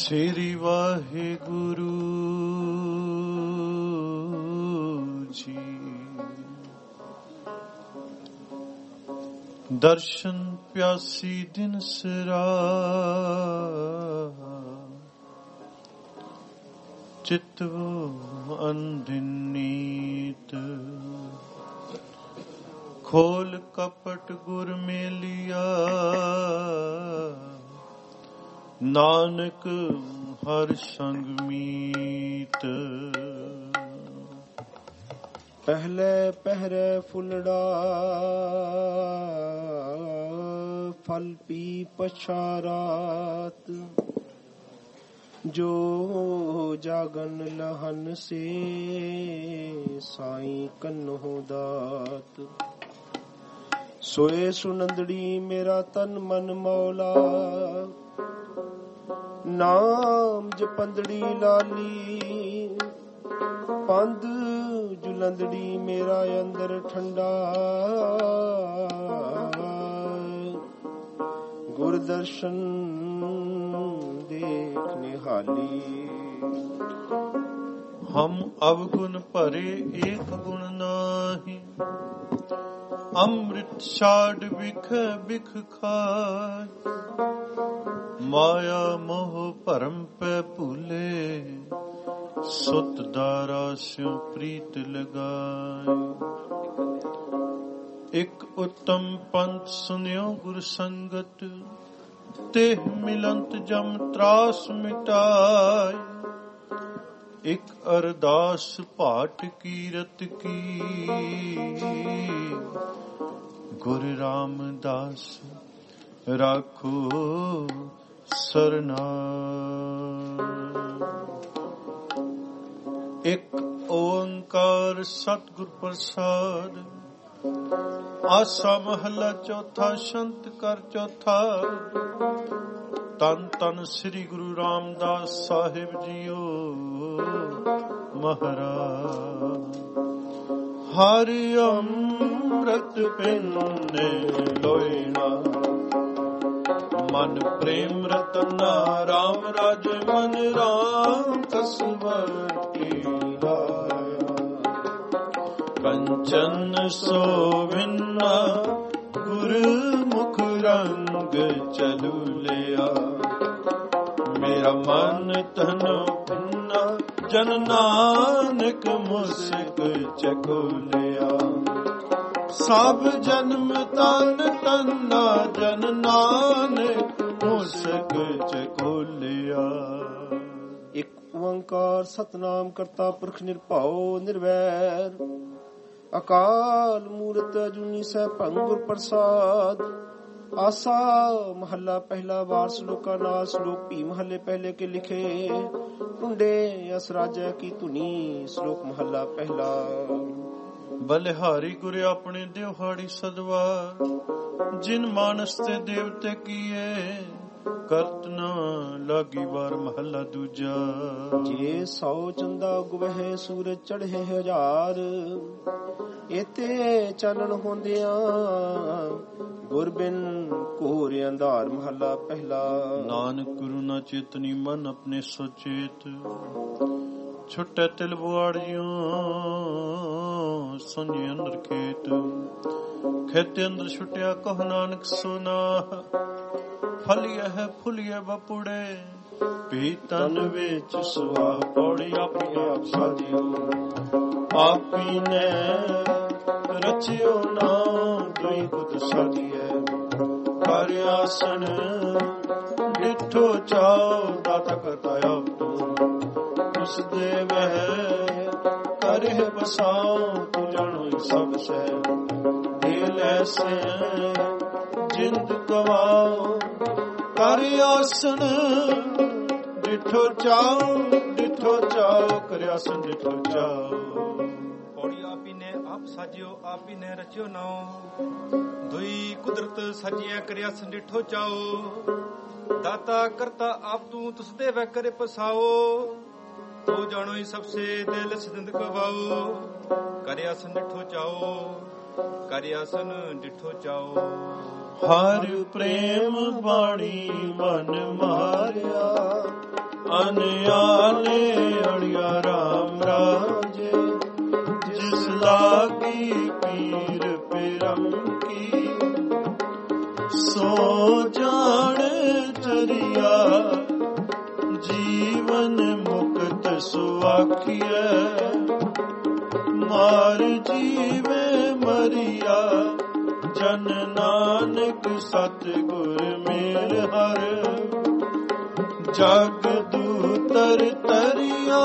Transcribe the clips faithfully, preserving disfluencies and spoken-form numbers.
ਸ੍ਰੀ ਵਾਹਿਗੁਰੂ ਜੀ। ਦਰਸ਼ਨ ਪਿਆਸੀ ਦਿਨ ਸਿਰਾ, ਚਿਤਵ ਅੰਧਿਨੀਤ। ਖੋਲ ਕਪਟ ਗੁਰ ਮੇਲਿਆ, ਨਾਨਕ ਹਰ ਸੰਗ ਮੀਤ। ਪਹਿਲੇ ਪਹਿਰੇ ਫੁੱਲੜਾ, ਫਲ ਪੀ ਪਛਾਰਾਤ। ਜੋ ਜਾਗਨ ਲਹਨ ਸੇ, ਸਾਈਂ ਕਨਹੁ ਦਾਤ। ਸੋਏ ਸੁਨੰਦੜੀ ਮੇਰਾ ਤਨ ਮਨ ਮੌਲਾ, ਨਾਮ ਜਪੰਦੜੀ ਲਾਲੀ। ਪੰਧ ਜੁਲੰਦੜੀ ਮੇਰਾ ਅੰਦਰ ਠੰਡਾ, ਗੁਰ ਦਰਸ਼ਨ ਦੇਖ ਨਿਹਾਲੀ। ਹਮ ਅਵਗੁਣ ਭਰੇ ਏਕ ਗੁਣ ਨਾਹੀ, ਅੰਮ੍ਰਿਤ ਛਾੜ ਬਿਖ ਬਿਖ ਖਾਇ। ਮਾਇਆ ਮੋਹ ਭਰਮ ਪੈ ਭੂਲੇ, ਸੁਤ ਦਾਰਾ ਸਿਉ ਪ੍ਰੀਤ ਲਗਾਏ। ਇਕ ਉਤਮ ਪੰਥ ਸੁਨਿਓ ਗੁਰ ਸੰਗਤ, ਤੇ ਮਿਲੰਤ ਜਮ ਤਰਾਸ ਮਿਟਾਏ। ਇਕ ਅਰਦਾਸ ਭਾਟ ਕੀਰਤ ਕੀ, ਗੁਰ ਰਾਮਦਾਸ ਰਾਖੋ ਸਰਨਾਏ। ਇਕ ਓੰਕਾਰ ਸਤਿਗੁਰ ਪ੍ਰਸਾਦ, ਆਸਾ ਮਹੱਲਾ ਚੌਥਾ, ਸ਼ੰਤ ਕਰ ਚੌਥਾ। ਤਨ ਤਨ ਸ੍ਰੀ ਗੁਰੂ ਰਾਮਦਾਸ ਸਾਹਿਬ ਜੀਓ ਮਹਾਰਾਜ। ਹਰਿ ਅੰਮ੍ਰਿਤ ਪਿੰਨੇ ਲੋਇਣਾ, ਮਨ ਪ੍ਰੇਮ ਰਤਨਾ। ਰਾਮ ਰਾਜ ਮਨ ਰਾਮ ਕਸਵਟੀ ਲਾਇਆ। ਕੰਚਨ ਸੋਵਿਨਾ ਗੁਰ ਮੁਖ ਰੰਗ ਚਲੂ ਲਿਆ। ਮੇਰਾ ਮਨ ਤਨ ਭਿੰਨਾ, ਜਨ ਨਾਨਕ ਮੁਸਕ ਚਕੋ ਲਿਆ। ਸਭ ਜਨਮ ਤਨ ਤਨਾ, ਜਨ ਨਾਨਕ ਮੁਸਕ ਚਕੋਲਿਆ। ਇਕ ਓੰਕਾਰ ਸਤਨਾਮ ਕਰਤਾ ਪੁਰਖ ਨਿਰਭਉ ਨਿਰਵੈਰ। ਅਕਾਲ ਮੂਰਤ ਅਜੂਨੀ ਸੈਭੰ ਗੁਰ ਪ੍ਰਸਾਦ। ਆਸਾ ਮਹੱਲਾ ਪਹਿਲਾ, ਵਾਰ ਸ਼ਲੋਕਾ ਨਾਲ। ਸ਼ਲੋਕ ਭੀ ਮਹੱਲੇ ਪਹਿਲੇ ਕੇ ਲਿਖੇ, ਟੁੰਡੇ ਅਸ ਰਾਜੈ ਕੀ ਧੁਨੀ। ਸ਼ਲੋਕ ਮਹੱਲਾ ਪਹਿਲਾ। ਬਲਿਹਾਰੀ ਗੁਰ ਆਪਣੇ ਦਿਹਾੜੀ ਸਦਵਾ, ਜਿਨ ਮਾਨਸ ਤੇ ਦੇਵਤੇ ਕੀਏ। ਕਰਤ ਨਾ ਲਾਗੀ ਵਾਰ ਮਹੱਲਾ ਦੂਜਾ। ਜੇ ਸੌ ਚੰਦਾ ਉਗਵਹਿ, ਸੂਰਜ ਚੜ੍ਹੇ ਹਜ਼ਾਰ। ਇਤੇ ਚਾਨਣ ਹੁੰਦਿਆਂ, ਗੁਰ ਬਿਨ ਘੋਰ ਅੰਧਾਰ। ਮਹੱਲਾ ਪਹਿਲਾ। ਨਾਨਕ ਗੁਰੂ ਨਾ ਚੇਤਨੀ, ਮਨ ਆਪਣੇ ਸੁਚੇਤ। ਛੁੱਟੇ ਤਿਲ ਬੁਆੜਿਓ, ਸੁਣਿ ਅੰਦਰ ਖੇਤ। ਖੇਤੇ ਅੰਦਰ ਛੁੱਟਿਆ ਕਹੁ ਨਾਨਕ ਸੋਨਾ। ਫਲੀਏ ਹੈ ਫੁਲੀਏ ਬਪੁੜੇ, ਭੀ ਤਨ ਵਿੱਚ ਸੁਆਹ। ਪੌੜੀ ਆਪਣੀ ਆਪ ਸਾਜਿਓ, ਆਪੀ ਨੇ ਰਚਿਓ ਨਾਮ। ਦੁਈ ਕੁਦ ਸਾਜੀਐ ਕਰ ਆਸਣ, ਡਿਠੋ ਚਾਉ ਦਾਤਾ ਕਰਤਾ ਆਪ ਤੂੰ। ਉਸ ਦੇ ਵਹਿ ਕਰੇ ਬਸਾਉ, ਤੂੰ ਜਾਣੋ ਸਭ ਸਹਿ। ਦਿਲ ਐਸੇ ਜਿੰਦ ਗਵਾਉ, ਕਰ ਆਸਣ ਡਿਠੋ ਚਾਉ। ਡਿਠੋ ਚਾਉ ਕਰ ਆਸਣ ਡਿਠੋ ਚਾਉ। ਪੌੜੀ ਆਪੀ ਨੇ ਆਪ ਸਾਜਿਓ, ਆਪੀ ਨੇ ਰਚਿਓ ਨਾਉ। ਦੁਈ ਕੁਦਰਤ ਸਾਜਿਆ ਕਰਿਆ ਸੰਡਿਠੋ ਚਾਉ। ਦਾਤਾ ਕਰਤਾ ਆਪ ਤੂੰ, ਤੁਸ ਦੇ ਵੈ ਕਰੇ ਪਸਾਓ। ਤੋ ਜਾਣੋ ਹੀ ਸਭ ਸੇ ਦਿਲ ਸਿਦੰਦ ਗਵਾਓ। ਕਰਿਆ ਸੰਡਿਠੋ ਚਾਉ, ਕਰਿਆ ਸਨ ਡਿਠੋ ਚਾਉ। ਹਰ ਪ੍ਰੇਮ ਬਾਣੀ ਮਨ ਮਾਰਿਆ, ਅਨਿਆਲੇ ਅੜਿਆ ਰਾਮ ਰਾਜੇ, ਜਿਸ ਲਾਗੀ ਪੀਰ ਪਿਰਮ ਕੀ, ਸੋ ਜਾਣ ਚਰਿਆ ਜੀਵਨ ਮੁਕਤ ਸੁਆਖੀਐ, ਮਾਰ ਜੀਵੇ ਮਰਿਆ ਜਨ ਨਾਨਕ ਸਤਿਗੁਰ ਮੇਲ ਹਰ, ਜਗ ਦੂਤਰ ਤਰਿਆ।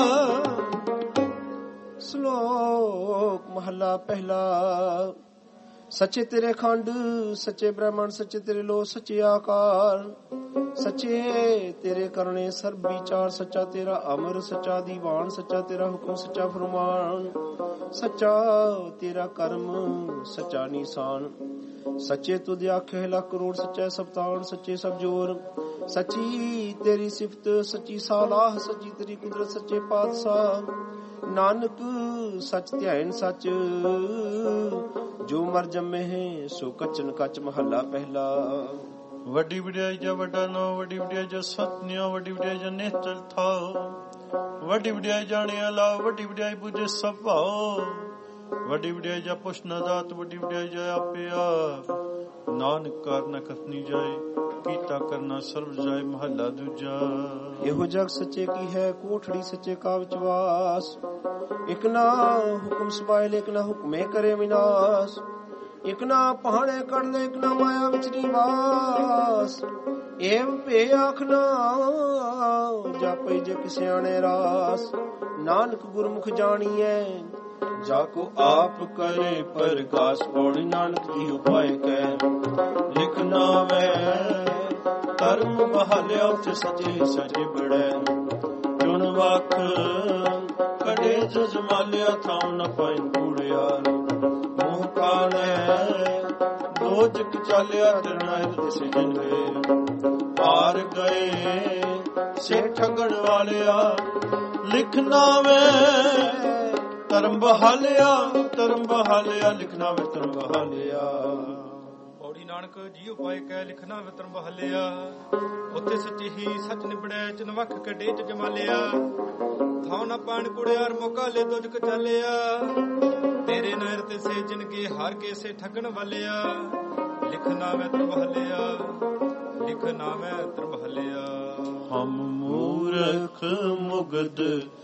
ਸ਼ਲੋਕ ਮਹਲਾ ਪਹਿਲਾ। ਸੱਚੇ ਤੇਰੇ ਖੰਡ, ਸੱਚੇ ਬ੍ਰਹਮਣ, ਸੱਚੇ ਤੇਰੇ ਲੋ, ਸੱਚੇ ਆਕਾਰ, ਸੱਚੇ ਤੇਰੇ ਕਰਨੇ ਸਰਬ ਵਿਚਾਰ, ਸੱਚਾ ਤੇਰਾ ਅਮਰ, ਸੱਚਾ ਦੀਵਾਨ, ਸੱਚਾ ਤੇਰਾ ਹੁਕਮ, ਸੱਚਾ ਫਰਮਾਨ, ਸੱਚਾ ਤੇਰਾ ਕਰਮ, ਸੱਚਾ ਨਿਸ਼ਾਨ। ਸੱਚੇ ਤੁਧ ਆਖੇ ਲੱਖ ਕਰੋੜ, ਸੱਚਾ ਸਬਤਾਨ, ਸੱਚੇ ਸਭ ਜੋਰ, ਸੱਚੀ ਤੇਰੀ ਸਿਫਤ, ਸੱਚੀ ਸਾਲਾਹ, ਸੱਚੀ ਤੇਰੀ ਕੁਦਰਤ, ਸੱਚੇ ਪਾਤਸ਼ਾਹ। ਨਾਨਕ ਸੱਚ ਧਿਆਨ ਸੱਚ, ਜੋ ਮਰ ਜੰਮੇ ਹੈ ਸੋ ਕਚਨ ਕਚ। ਮਹੱਲਾ ਪਹਿਲਾ। ਵੱਡੀ ਵਡਿਆਈ ਜਾ ਵੱਡਾ ਨਾਮ, ਵੱਡੀ ਵਡਿਆਈ ਜਾ ਸਤਿਨਿਆ, ਵੱਡੀ ਵਡਿਆਈ ਜਾ ਨਿਹਚਲ ਥਾਉ, ਵੱਡੀ ਵਡਿਆਈ ਜਾਣਿਆ ਲਾ, ਵੱਡੀ ਵਡਿਆਈ ਬੁਝੇ ਸਭ ਭਾਉ, ਵੱਡੀ ਵਡਿਆਈ ਜਾ ਪੁੱਛ ਨਾ ਦਾਤ, ਵੱਡੀ ਵਡਿਆਈ ਜਾ ਆਪੇ ਆਪ। ਨਾਨਕ ਕਰ ਨ ਕਥਨੀ ਜਾਏ, ਕੀਤਾ ਕਰਨਾ ਸਰਬ ਜਾਏ। ਮਹੱਲਾ ਦੂਜਾ। ਇਹੋ ਜਗ ਸੱਚੇ ਕੀ ਹੈ ਕੋਠੜੀ, ਸੱਚੇ ਕਾ ਵਿਚਵਾਸ। ਇਕ ਨਾ ਹੁਕਮ ਸਬਾਇਲ, ਇਕ ਨਾ ਹੁਕਮੇ ਕਰੇ ਵਿਨਾਸ਼। ਇਕ ਨਾ ਪਹਾੜੇ ਕੱਢ ਲੈ, ਇਕ ਨਾ ਮਾਇਆ ਵਿੱਚ ਨਿਵਾਸ। ਏਵ ਭੇ ਆਖਣਾ ਜਾਪੇ ਜੇ ਕਿਸਿਆਣੇ ਰਾਸ। ਨਾਨਕ ਗੁਰਮੁਖ ਜਾਣੀਐ ਜਾਕੋ ਆਪ ਕਰੇ ਪ੍ਰਕਾਸ਼। ਪੌੜੀ ਨਾਨਕ ਜੀ ਉਪਾਇ ਕਹਿ ਲਿਖ ਨਾਵੈ, ਧਰਮ ਬਹਾਲਿਆ ਉਥੇ ਸੱਚੇ ਸੱਚੇ ਬੜੈ। ਚੁਣ ਵਖ ਕੜੇ ਜਜਮਾਲਿਆ, ਥਾਉ ਨ ਪਾਇ ਕੂੜਿਆਰ। ਮੂੰਹ ਕਾਲੇ ਦੋਜਕ ਚਾਲਿਆ, ਤਿਰਨਾਇ ਦਿਸੇ ਜਨ ਗਏ। ਹਾਰ ਗਏ ਸੇ ਠਗਣ ਵਾਲਿਆ, ਲਿਖ ਨਾਵੈ ਧਰਮ ਬਹਾਲਿਆ, ਧਰਮ ਬਹਾਲਿਆ, ਲਿਖਣਾ ਵੇ ਧਰਮ ਬਹਾਲਿਆ। ਪੌੜੀ ਨਾਨਕ ਜੀ ਉਪਾਇ ਕਹਿ ਲਿਖਣਾ ਵੇ ਧਰਮ ਬਹਾਲਿਆ। ਉੱਥੇ ਸੱਚੇ ਹੀ ਸੱਚ ਨਿਬੜਿਆ, ਚਨਵਖ ਕੱਢੇ ਚ ਜਮਾਲਿਆ। ਥਾਉ ਨਾ ਪਾਣ ਕੁੜਿਆਰ, ਮੁਕਾਲੇ ਦੋਜਕ ਚਾਲਿਆ। ਤੇਰੇ ਨਹਿਰ ਤੇ ਸੇ ਜਿਨ ਕੇ ਹਾਰ ਕੇ ਸੇ ਠੱਗਣ ਵਾਲਿਆ। ਲਿਖਣਾ ਵੇ ਧਰਮ ਬਹਾਲਿਆ, ਲਿਖਣਾ ਵੇ ਧਰਮ ਬਹਾਲਿਆ। ਹਮ ਮੂਰਖ ਮੁਗਧ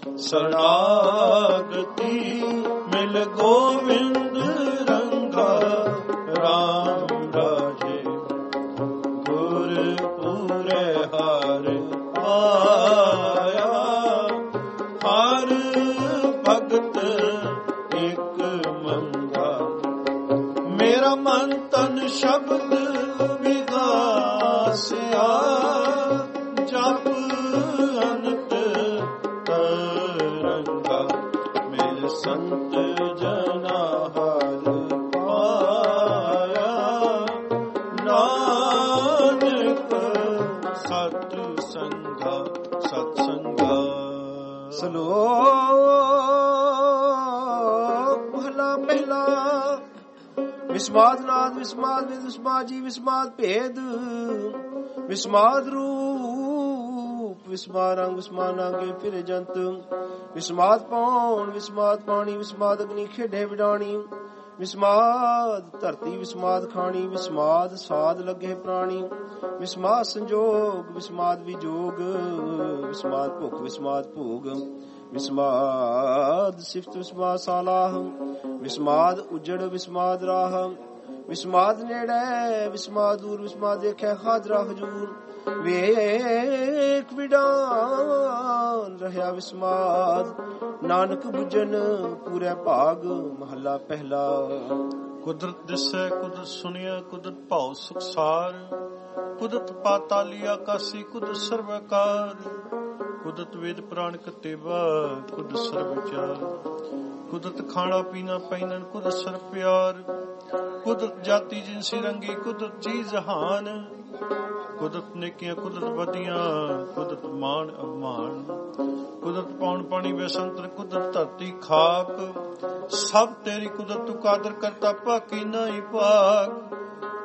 ਸਰਣਾਗਤੀ, ਮਿਲ ਗੋਵਿੰਦ ਰੰਗਾ ਰਾਮ ਰਾਜੇ। ਗੁਰ ਪੂਰੇ ਹਰ ਆਇਆ, ਹਰ ਭਗਤ ਇੱਕ ਮੰਗਾ। ਮੇਰਾ ਮਨ ਤਨ ਸ਼ਬਦ ਵਿਗਾਸਿਆ, ਜਪ ਅਨੰਤ ਤਰੰਗਾ। ਮੇਰੇ ਸੰਤ ਜਨਾ ਹਰ ਪਾਇਆ, ਨਾਨਕ ਸਤ ਸੰਗਾ ਸਤ ਸੰਗਾ। ਸ਼ਲੋਕ ਮਹਲਾ ਪਹਿਲਾ। ਵਿਸਮਾਦ ਨਾਦ, ਵਿਸਮਾਦ ਵਿਦ, ਵਿਸਮਾਦ ਜੀ, ਵਿਸਮਾਦ ਭੇਦ, ਵਿਸਮਾਦ ਰੂਪ, ਵਿਸਮਾਦ ਰੰਗ, ਵਿਸਮਾਦ ਨਾਂਗੇ ਫਿਰੇ ਜੰਤ। ਵਿਸਮਾਦ ਪੌਣ, ਵਿਸਮਾਦ ਪਾਣੀ, ਵਿਸਮਾਦ ਅਗਨੀ ਖੇਡੇ ਵਿਡਾਣੀ। ਵਿਸਮਾਦ ਧਰਤੀ, ਵਿਸਮਾਦ ਖਾਣੀ, ਵਿਸਮਾਦ ਸਾਧ ਲੱਗੇ ਪ੍ਰਾਣੀ। ਵਿਸਮਾਦ ਸੰਜੋਗ, ਵਿਸਮਾਦ ਵਿਜੋਗ, ਵਿਸਮਾਦ ਭੁੱਖ, ਵਿਸਮਾਦ ਭੋਗ। ਵਿਸਮਾਦ ਸਿਫਤ, ਵਿਸਮਾਦ ਸਾਲਾਹ, ਵਿਸਮਾਦ ਉਜੜ, ਵਿਸਮਾਦ ਰਾਹ। ਵਿਸਮਾਦ ਨੇੜੇ, ਵਿਸਮਾਦ ਦੂਰ, ਵਿਸਮਾਦ ਦੇਖਿਆ ਹਾਜ਼ਰਾ ਹਜੂਰ। ਵੇਖ ਵਿਡਾਨ ਰਹਿਆ ਵਿਸਮਾਦ, ਨਾਨਕ ਬੁਝਨ ਪੂਰੇ ਭਾਗ। ਮਹੱਲਾ ਪਹਿਲਾ। ਕੁਦਰਤ ਦਿਸੈ, ਕੁਦਰਤ ਸੁਣਿਆ, ਕੁਦਰਤ ਭਾਉ ਸੁਖਸਾਰ। ਕੁਦਰਤ ਪਾਤਾਲੀ ਆਕਾਸੀ, ਕੁਦਰਤ ਸਰਵਕਾਰ। ਕੁਦਰਤ ਵੇਦ ਪੁਰਾਣ ਕਤੇਵਾ, ਕੁਦਰਤ ਸਰਬ ਵਿਚਾਰ। ਕੁਦਰਤ ਖਾਣਾ ਪੀਣਾ ਪਹਿਨਣ, ਕੁਦਰਤ ਸਰਬ ਪਿਆਰ। ਕੁਦਰਤ ਜਾਤੀ ਜਿਨਸੀ ਰੰਗੀ, ਕੁਦਰਤ ਜੀ ਜਹਾਨ। ਕੁਦਰਤ ਨੇਕੀਆਂ, ਕੁਦਰਤ ਵਧੀਆਂ, ਕੁਦਰਤ ਮਾਣ ਅਭਮਾਨ। ਕੁਦਰਤ ਪੌਣ ਪਾਣੀ ਬੇਸੰਤਰ, ਕੁਦਰਤ ਧਰਤੀ ਖਾਕ। ਸਭ ਤੇਰੀ ਕੁਦਰਤ ਤੂੰ ਕਾਦਰ ਕਰਤਾ, ਭਾਕੀ ਨਹੀਂ ਭਾਗ।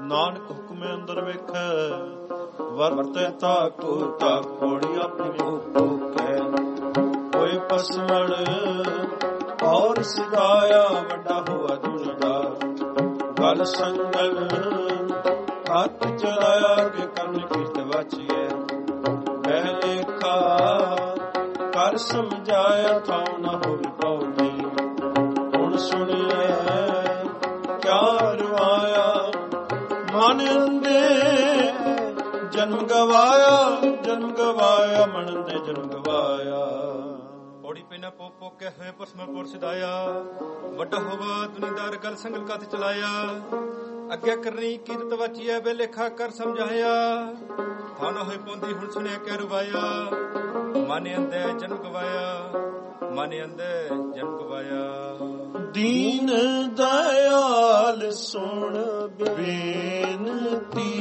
ਨਾਨਕ ਹੁਕਮੇ ਅੰਦਰ ਵੇਖੈ, ਵਰਤੈ ਤਾਕੋ ਤਾਕ ਪੌੜੀ ਆਪਣੀ ਭੁਖੋ ਕਹਿ। ਹੋਏ ਪਸਮਣ ਔਰ ਸਿਧਾਇਆ, ਵੱਡਾ ਹੋਆ ਦੁਰਦਾ ਗਲ ਸੰਗਲ। ਹੱਥ ਚਲਾਇਆ ਕਿ ਕਰਨ ਕੀਤ ਵਾਚੀਐ, ਬਹਿ ਲੇਖਾ ਕਰ ਸਮਝਾਇਆ, ਥਾਉ ਨਾ ਹੋਵੇ ਪਉਦੀ। ਹੁਣ ਸੁਣਿਐ ਕਿਆ ਰਵਾਇਆ, ਮਨ ਅੰਦੇ ਜਨਮ ਗਵਾਇਆ, ਜਨਮ ਗਵਾਇਆ ਮਨ ਅੰਦੇ ਜਨਮ ਗਵਾਇਆ। ਪੌੜੀ ਪੈਨਾ ਪੋ ਪੋ ਕੇ ਹੋਏ ਪਸਮਲ ਪੁਰ ਸਿਧਾਇਆ, ਵੱਡਾ ਹੋਵਾ ਦੁਨੀਦਾਰ ਗਲ ਸੰਗਲ ਕਥ ਚਲਾਇਆ। ਅੱਗੇ ਕਰਨੀ ਕੀਰਤ ਵਾਚੀਐ, ਬੇ ਲੇਖਾ ਕਰ ਸਮਝਾਇਆ, ਥਾਉ ਨਾ ਹੋਏ ਪਉਂਦੀ। ਹੁਣ ਸੁਣਿਆ ਕਿਆ ਰਵਾਇਆ, ਮਨ ਅੰਦੇ ਜਨਮ ਗਵਾਇਆ, ਮਨ ਅੰਦੇ ਜਨਮ ਗਵਾਇਆ। ਦੀਨ ਦਇਆਲ ਸੁਣ ਬੇਨਤੀ,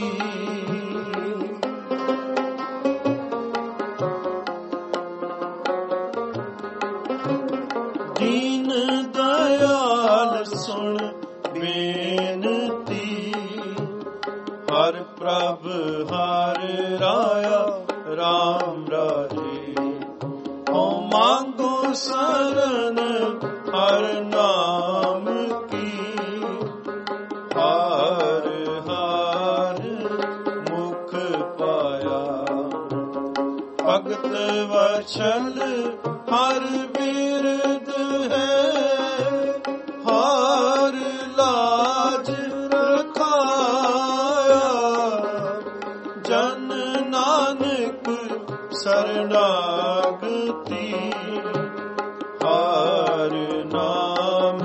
ਦੀਨ ਦਇਆਲ ਸੁਣ ਬੇਨਤੀ। ਹਰ ਪ੍ਰਭ ਹਰ ਰਾਇਆ, ਰਾਮ ਰਾਜੇ। ਓ ਮੰਗੋ ਸਰਨ ਹਰ ਨਾਮ ਕੀ, ਹਰ ਹਰ ਮੁਖ ਪਾਇਆ। ਭਗਤ ਵਛਲ ਹਰ ਬਿਰਦ ਹੈ, ਹਰ ਲਾਜ ਰਖਾਇਆ। ਜਨ ਨਾਨਕ ਸਰਨਾਗਤੀ, ਹਰ ਨਾਮ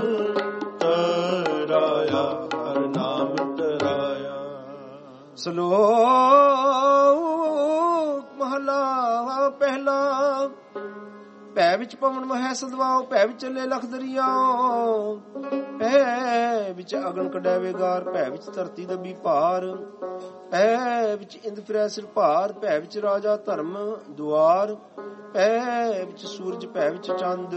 ਤਰਾਇਆ, ਹਰ ਨਾਮ ਤਰਾਇਆ। ਸ਼ਲੋਕ ਮਹਲਾ ਪਹਿਲਾ। ਭੈ ਵਿੱਚ ਪਵਨ ਮਹਿ ਸਦਵਾਓ, ਭੈ ਵਿੱਚ ਚੱਲੇ ਲਖ ਦਰਿਆਓ। ਭੈ ਵਿੱਚ ਅਗਨ ਕਢਾਵੇ ਗਾਰ, ਭੈ ਵਿੱਚ ਧਰਤੀ ਦੱਬੀ ਭਾਰ। ਭੈ ਵਿੱਚ ਇੰਦ ਫਿਰੈ ਸਿਰ ਭਾਰ, ਭੈ ਵਿੱਚ ਰਾਜਾ ਧਰਮ ਦੁਆਰ। ਭੈ ਵਿੱਚ ਸੂਰਜ, ਭੈ ਵਿੱਚ ਚੰਦ,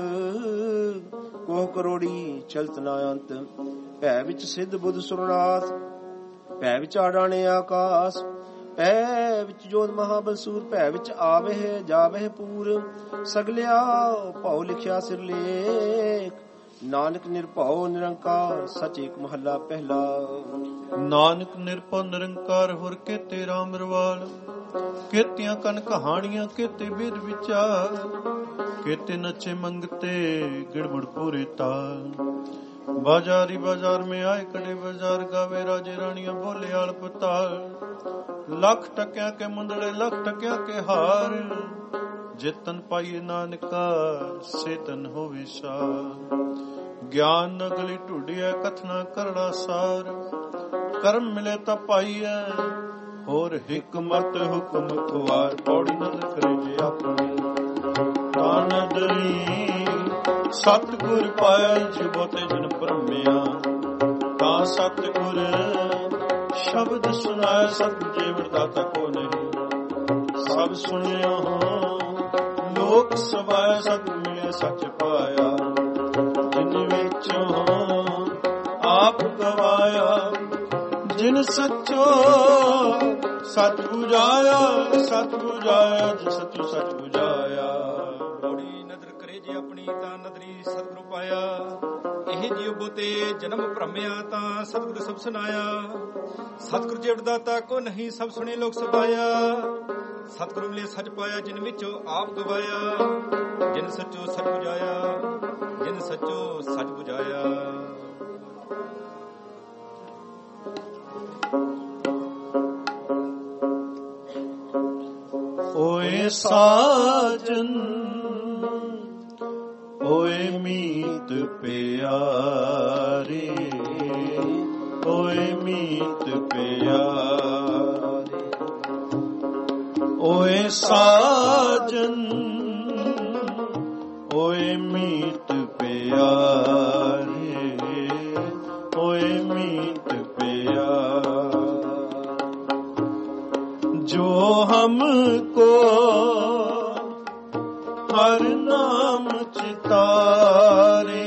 ਕੋਹ ਕਰੋੜੀ ਚਲਤ ਨਾ ਅੰਤ। ਭੈ ਵਿੱਚ ਸਿੱਧ ਬੁੱਧ ਸੁਰਨਾਥ, ਭੈ ਵਿੱਚ ਆਡਾਣੇ ਆਕਾਸ਼। ਭੈ ਵਿੱਚ ਜੋਤ ਮਹਾਬਲਸੂਰ, ਭੈ ਵਿੱਚ ਆਵਹਿ ਜਾਵਹਿ ਪੂਰ। ਸਗਲਿਆ ਭਉ ਲਿਖਿਆ ਸਿਰ ਲੇਖ, ਨਾਨਕ ਨਿਰਭਉ ਨਿਰੰਕਾਰ ਸਚ ਏਕ ਮਹੱਲਾ ਪਹਿਲਾ। ਨਾਨਕ ਨਿਰਭਉ ਨਿਰੰਕਾਰ ਹੁਰ ਕੇਤੇ ਰਾਮ ਰਵਾਲ। ਕੇਤੀਆਂ ਕਨ ਕਹਾਣੀਆਂ ਕੇਤੇ ਬਿਦ ਵਿਚਾਰ। ਕੇਤੇ ਨੱਚੇ ਮੰਗਤੇ ਗਿੜਮੁੜ ਪੂਰੇ ਤਾਲ। ਬਾਜ਼ਾਰੀ ਬਾਜ਼ਾਰ में आए कड़े बाजार, गावे राजे रानियां बोले आल पताल। लख टकिया के मुंदड़े लख टकिया के हार, जेतन पाइए नानका सेतन हो विसार। ज्ञान न गली ढूंढिया कथना करड़ा सार, कर्म मिले ता पाइए होर हिकमत हुक्म खुआर। पौड़ी नद करे जे अपनी नानदरी, सतगुर पाया जिबोते जन भ्रमिया। ता सतगुर शब्द सुनाया, सतगुर जे वरदाता को नहीं। सब सुनिया लोक सवाया, सतगुर मिले सच पाया। जिन विचों आप गवाया, जिन सचो सच बुझाया। सच बुझाया जिन सचो सच बुझाया। ਜੇ ਆਪਣੀ ਤਾਂ ਨਦਰੀ ਸਤਿਗੁਰੂ ਪਾਇਆ। ਇਹ ਜੀਵ ਤੇ ਜਨਮ ਭ੍ਰਮਿਆ, ਤਾਂ ਸਤਿਗੁਰ ਸਭ ਸੁਨਾਇਆ। ਸਤਿਗੁਰ ਜੇ ਵਰਦਾਤਾ ਕੋ ਨਹੀਂ, ਸਭ ਸੁਣੇ ਲੋਕ ਸਭਾਇਆ। ਸਤਿਗੁਰੂ ਮਿਲੇ ਸੱਚ ਪਾਇਆ, ਜਿਨ ਵਿੱਚੋਂ ਆਪ ਗਵਾਇਆ। ਜਿਨ ਸੱਚੋ ਸੱਚ ਬੁਝਾਇਆ, ਜਿਨ ਸੱਚੋ ਸੱਚ ਬੁਝਾਇਆ। ਓਏ ਸਾਜਨ ਓਏ ਮੀਤ ਪਿਆਰੇ, ਓਏ ਮੀਤ ਪਿਆਰੇ। ਓਏ ਸਾਜਨ ਓਏ ਮੀਤ ਪਿਆਰੇ, ਓਏ ਮੀਤ ਪਿਆਰੇ। जो हमको हर नाम चितारे,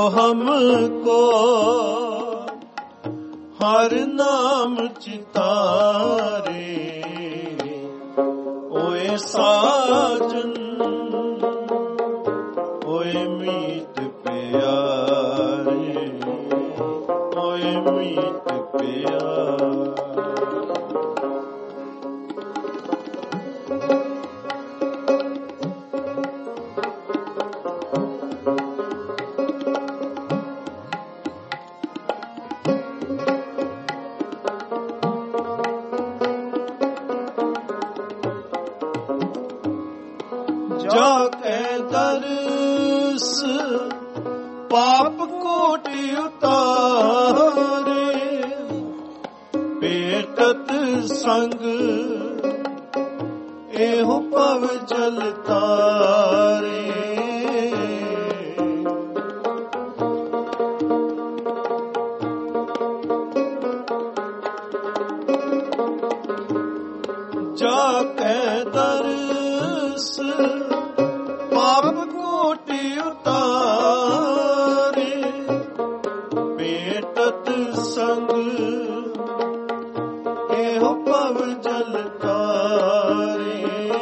हमको हर नाम चितारे, ओए साजन ओए मीत प्यारे, ओए मीत प्यारे। जाके दर्श पाप कोटि उतारे, पेटत संग एहो पव जल तारे। जाके दर्श पाप कोटि उतारे, पेटत संग एहो पव जल तारे,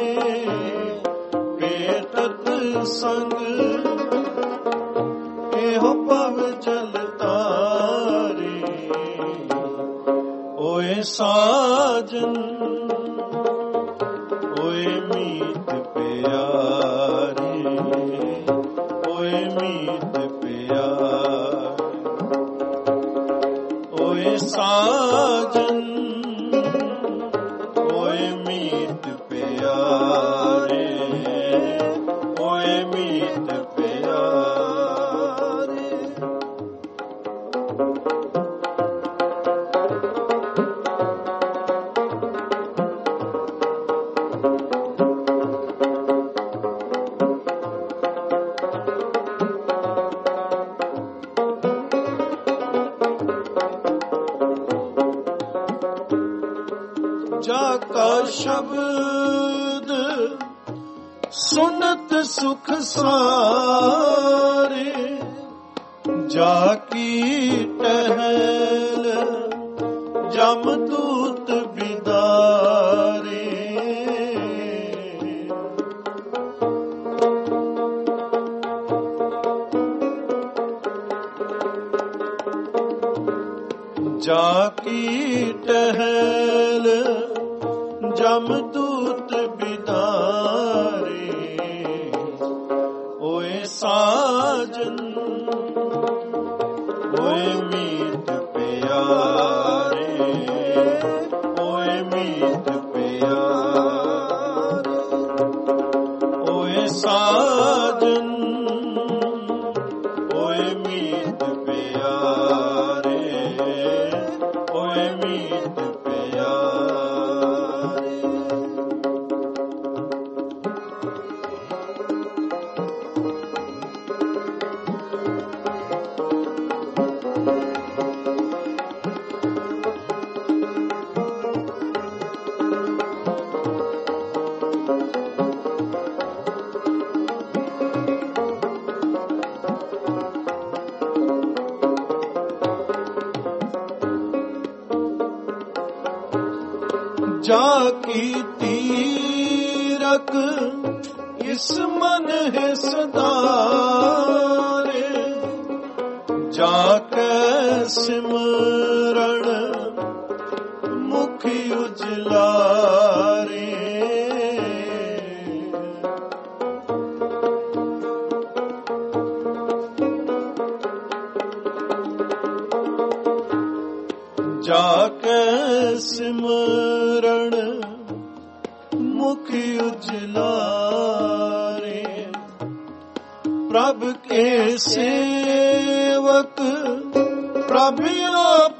पेटत संग एहो पव जल तारे, ओए साजन ओए मीत प्यारे, ओए मीत प्यारे, ओए साजन ओए मीत प्यारे, ओए मीत प्यारे। जाका शब्द सुनत सुख सारे, जाकी टहल जमदूत बिदारे। जाकी टहल जमदूत बिदारे, ओए साजन ओए मीत प्यारे, ओए मीत प्यारे, ओए साजन ओए मीत प्यारे, ओए मीत प्यारे। जाकी तीरक इस मन है सदारे, जाके सिमरण मुख उजलारे। जाके सिमरण मुख उजलारे, प्रभ के सेवक प्रभ आप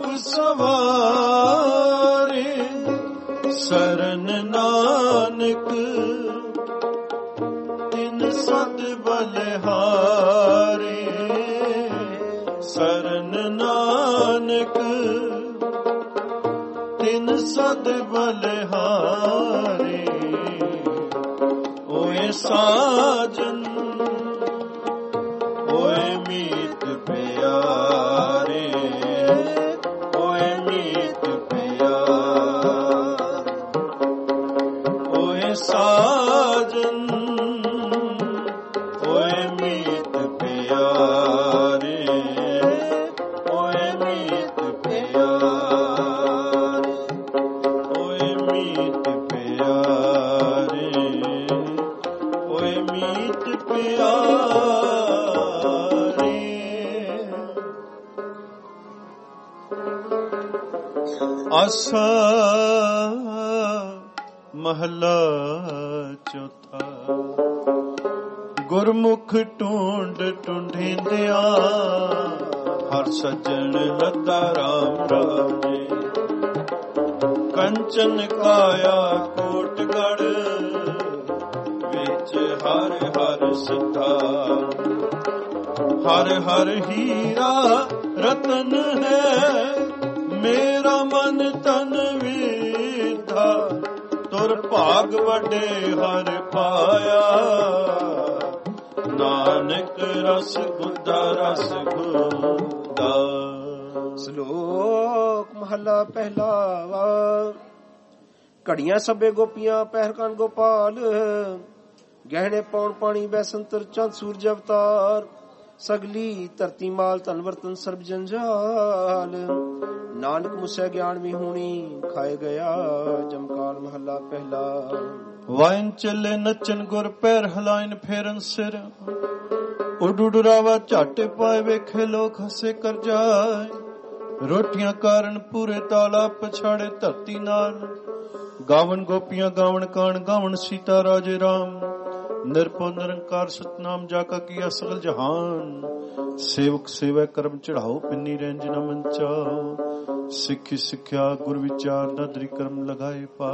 सवारे, शरण नानक तिन सद बलहारे, शरण नानक तिन सद बलहारे, ओए साजन ओए मीत पे ਹੋਏ ਮੀਤ ਪਿਆਰੇ। ਆਸਾ ਮਹਲਾ ਚੌਥਾ। ਗੁਰਮੁਖ ਟੂੰਡ ਟੁੰਡਿੰਦਿਆਂ ਹਰ ਸੱਜਣ ਲੱਦਾ ਰਾਮ ਰਾਜੇ। ਕੰਚਨ ਕਾਇਆ ਕੋਟਗੜ੍ਹ ਵਿੱਚ ਹਰ ਹਰ ਸਿੱਧਾ। ਹਰ ਹਰ ਹੀਰਾ ਰਤਨ ਹੈ ਮੇਰਾ ਮਨ ਤਨ ਵਿਧਾ। ਤੁਰ ਭਾਗ ਵੱਡੇ ਹਰ ਪਾਇਆ ਨਾਨਕ ਰਸ ਗੁੱਦਾ ਰਸ ਗੁੱਦਾ। ਸ਼ਲੋਕ ਮਹਲਾ ਪਹਿਲਾ। ਘੜੀਆਂ ਸਭੇ ਗੋਪੀਆਂ ਪਹਿਰਕਨ ਗੋਪਾਲ। ਗਹਿਣੇ ਪੌਣ ਪਾਣੀ ਬੈਸੰਤਰ ਚੰਦ ਸੂਰਜ ਅਵਤਾਰ। ਸਗਲੀ ਧਰਤੀ ਮਾਲ ਧਨ ਵਰਤਨ ਸਰਬ ਜੰਜਾਲ। ਨਾਨਕ ਮੁਸੈ ਗਿਆਨ ਵਿਹੂਣੀ ਖਾਏ ਗਿਆ ਜਮਕਾਲ। ਮਹਲਾ ਪਹਿਲਾ। ਵਾਇਨ ਚੱਲੇ ਨੱਚਨ ਗੁਰ ਪੈਰ ਹਲਾਇਨ ਫੇਰਨ ਸਿਰ। ਉਡ ਉਡ ਰਾਵਾ ਝਾਟੇ ਪਾਏ ਵੇਖੇ ਲੋਕ ਹੱਸੇ ਕਰ ਜਾਏ। ਰੋਟੀਆਂ ਕਾਰਨ ਪੂਰੇ ਤਾਲਾ ਪਛਾੜੇ ਧਰਤੀ ਨਾਲ। ਗਾਵਨ ਗੋਪੀਆਂ ਗਾਵਨ ਕਾਣ ਗਾਵਨ ਸੀਤਾ ਰਾਜੇ ਰਾਮ। ਨਿਰਭਉ ਨਿਰੰਕਾਰ ਸਤਨਾਮ ਜਾ ਕਾ ਕੀਆ ਸਗਲ ਜਹਾਨ। ਸੇਵਕ ਸੇਵੈ ਕਰਮ ਚੜਾਓ ਪਿੰਨੀ ਰੰਜ ਨ ਮੰਚਾਓ। ਸਿੱਖੀ ਸਿੱਖਿਆ ਗੁਰ ਵਿਚਾਰ ਨਦਰੀ ਕਰਮ ਲਗਾਏ ਪਾ।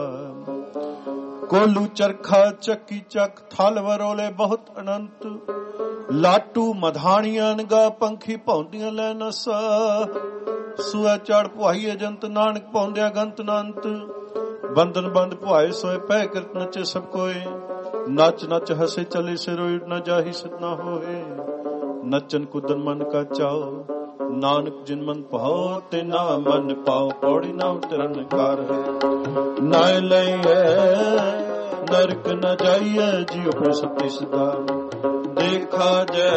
ਕੋਲੂ ਚਰਖਾ ਚੱਕੀ ਚੱਕ ਥਲ ਵਰੋਲੇ ਬਹੁਤ ਅਨੰਤ। ਲਾਟੂ ਮਧਾਣੀਆਂ ਨਗਾ ਪੰਖੀ ਭੌਂਦੀਆਂ ਲੈ ਨਸਾ। ਸੂਆ ਚੜ ਪੁਆਈਏ ਜੰਤ ਨਾਨਕ ਪੌਂਦਿਆ ਗੰਤ ਨੰਤ। ਬੰਧਨ ਬੰਦ ਪੁਆਏ ਸੋਏ ਪੈ ਕਰਤ ਨਚੇ ਸਭ ਕੋਏ। ਨੱਚ ਨੱਚ ਹਸੇ ਚਲੇ ਸੇ ਰੋਈ ਨ ਜਾਹੀ ਸਤ ਨਾ ਹੋਏ। ਨੱਚਨ ਕੁਦਨ ਮਨ ਕਾ ਚਾਓ ਨਾਨਕ ਜਿਨ ਮਨ ਭਾਉ ਤੇ ਨਾ ਮਨ ਪਾਉ। ਪੌੜੀ ਨਾ ਉਤਰਨ ਕਾਰ ਹੈ ਨਾ ਲਈਏ ਨਰਕ ਨ ਜਾਈਏ ਜੀ ਆਪਣੇ ਸਤੀ ਸਦਾ। ਦੇਖਾ ਜੈ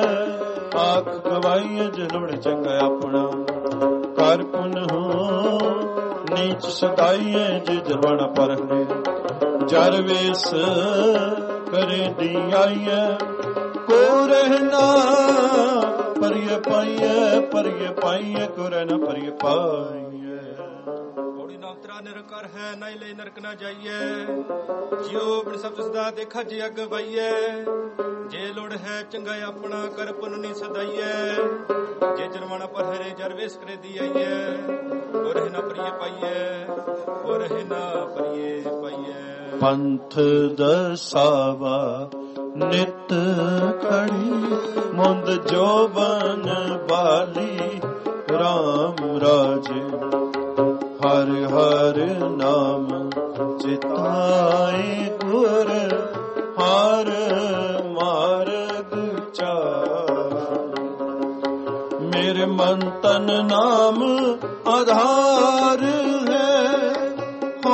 ਆਖ ਗਵਾਈਏ ਜਨਵਣ ਚੰਗਾ ਆਪਣਾ। ਕਰ ਪੁਨ ਹੋ ਨੀਚ ਸਦਾਈਏ ਜੇ ਜਰਵਾਣਾ ਪਰਹੇ। ਜਰ ਵੇਸ ਕਰੇ ਦੀ ਆਈਏ ਕੋ ਰਹਿਣਾ ਪਰਿਏ ਪਾਈਏ। ਪਰਿਏ ਪਾਈਏ ਕੋ ਰਹਿਣਾ ਪਰਿਏ ਪਾਈਏ। ਥੋੜੀ ਨਾਮਤਰਾ ਨਿਰੰਕਾਰ ਹੈ ਨਹੀਂ ਲਈ ਨਰਕ ਨਾ ਜਾਈਏ। ਜਿਉ ਬਿਨ ਸਭ ਸਦਾ ਦੇਖਾ ਜੀ ਅਗ ਵਈਏ। ਜੇ ਲੋੜ ਹੈ ਚੰਗਾ ਆਪਣਾ ਕਰ ਪੁੰਨ ਨੀ ਸਦਾਈਏ। ਜੇ ਜਰਮਾਨਾ ਪਰ ਹਰੇ ਜਰ ਵੇਸ ਕਰੇ ਦੀ ਆਈਏ। ਕੋ ਰਹਿਣਾ ਪਰਿਏ ਪਾਈਏ ਕੋ ਰਹਿਣਾ ਪਰਿਏ ਪਾਈਏ। ਪੰਥ ਦਸਾਵਾ ਨਿਤ ਖੜੀ ਮੁੰਦ ਜੋਬਨ ਬਾਲੀ। ਰਾਮ ਰਾਜੇ ਹਰ ਹਰ ਨਾਮ ਚਿਤਾਏ ਗੁਰ। ਹਰ ਮਾਰਗ ਚਾਰ ਮੇਰੇ ਮਨ ਤਨ ਨਾਮ ਆਧਾਰ ਹੈ। ਹੋ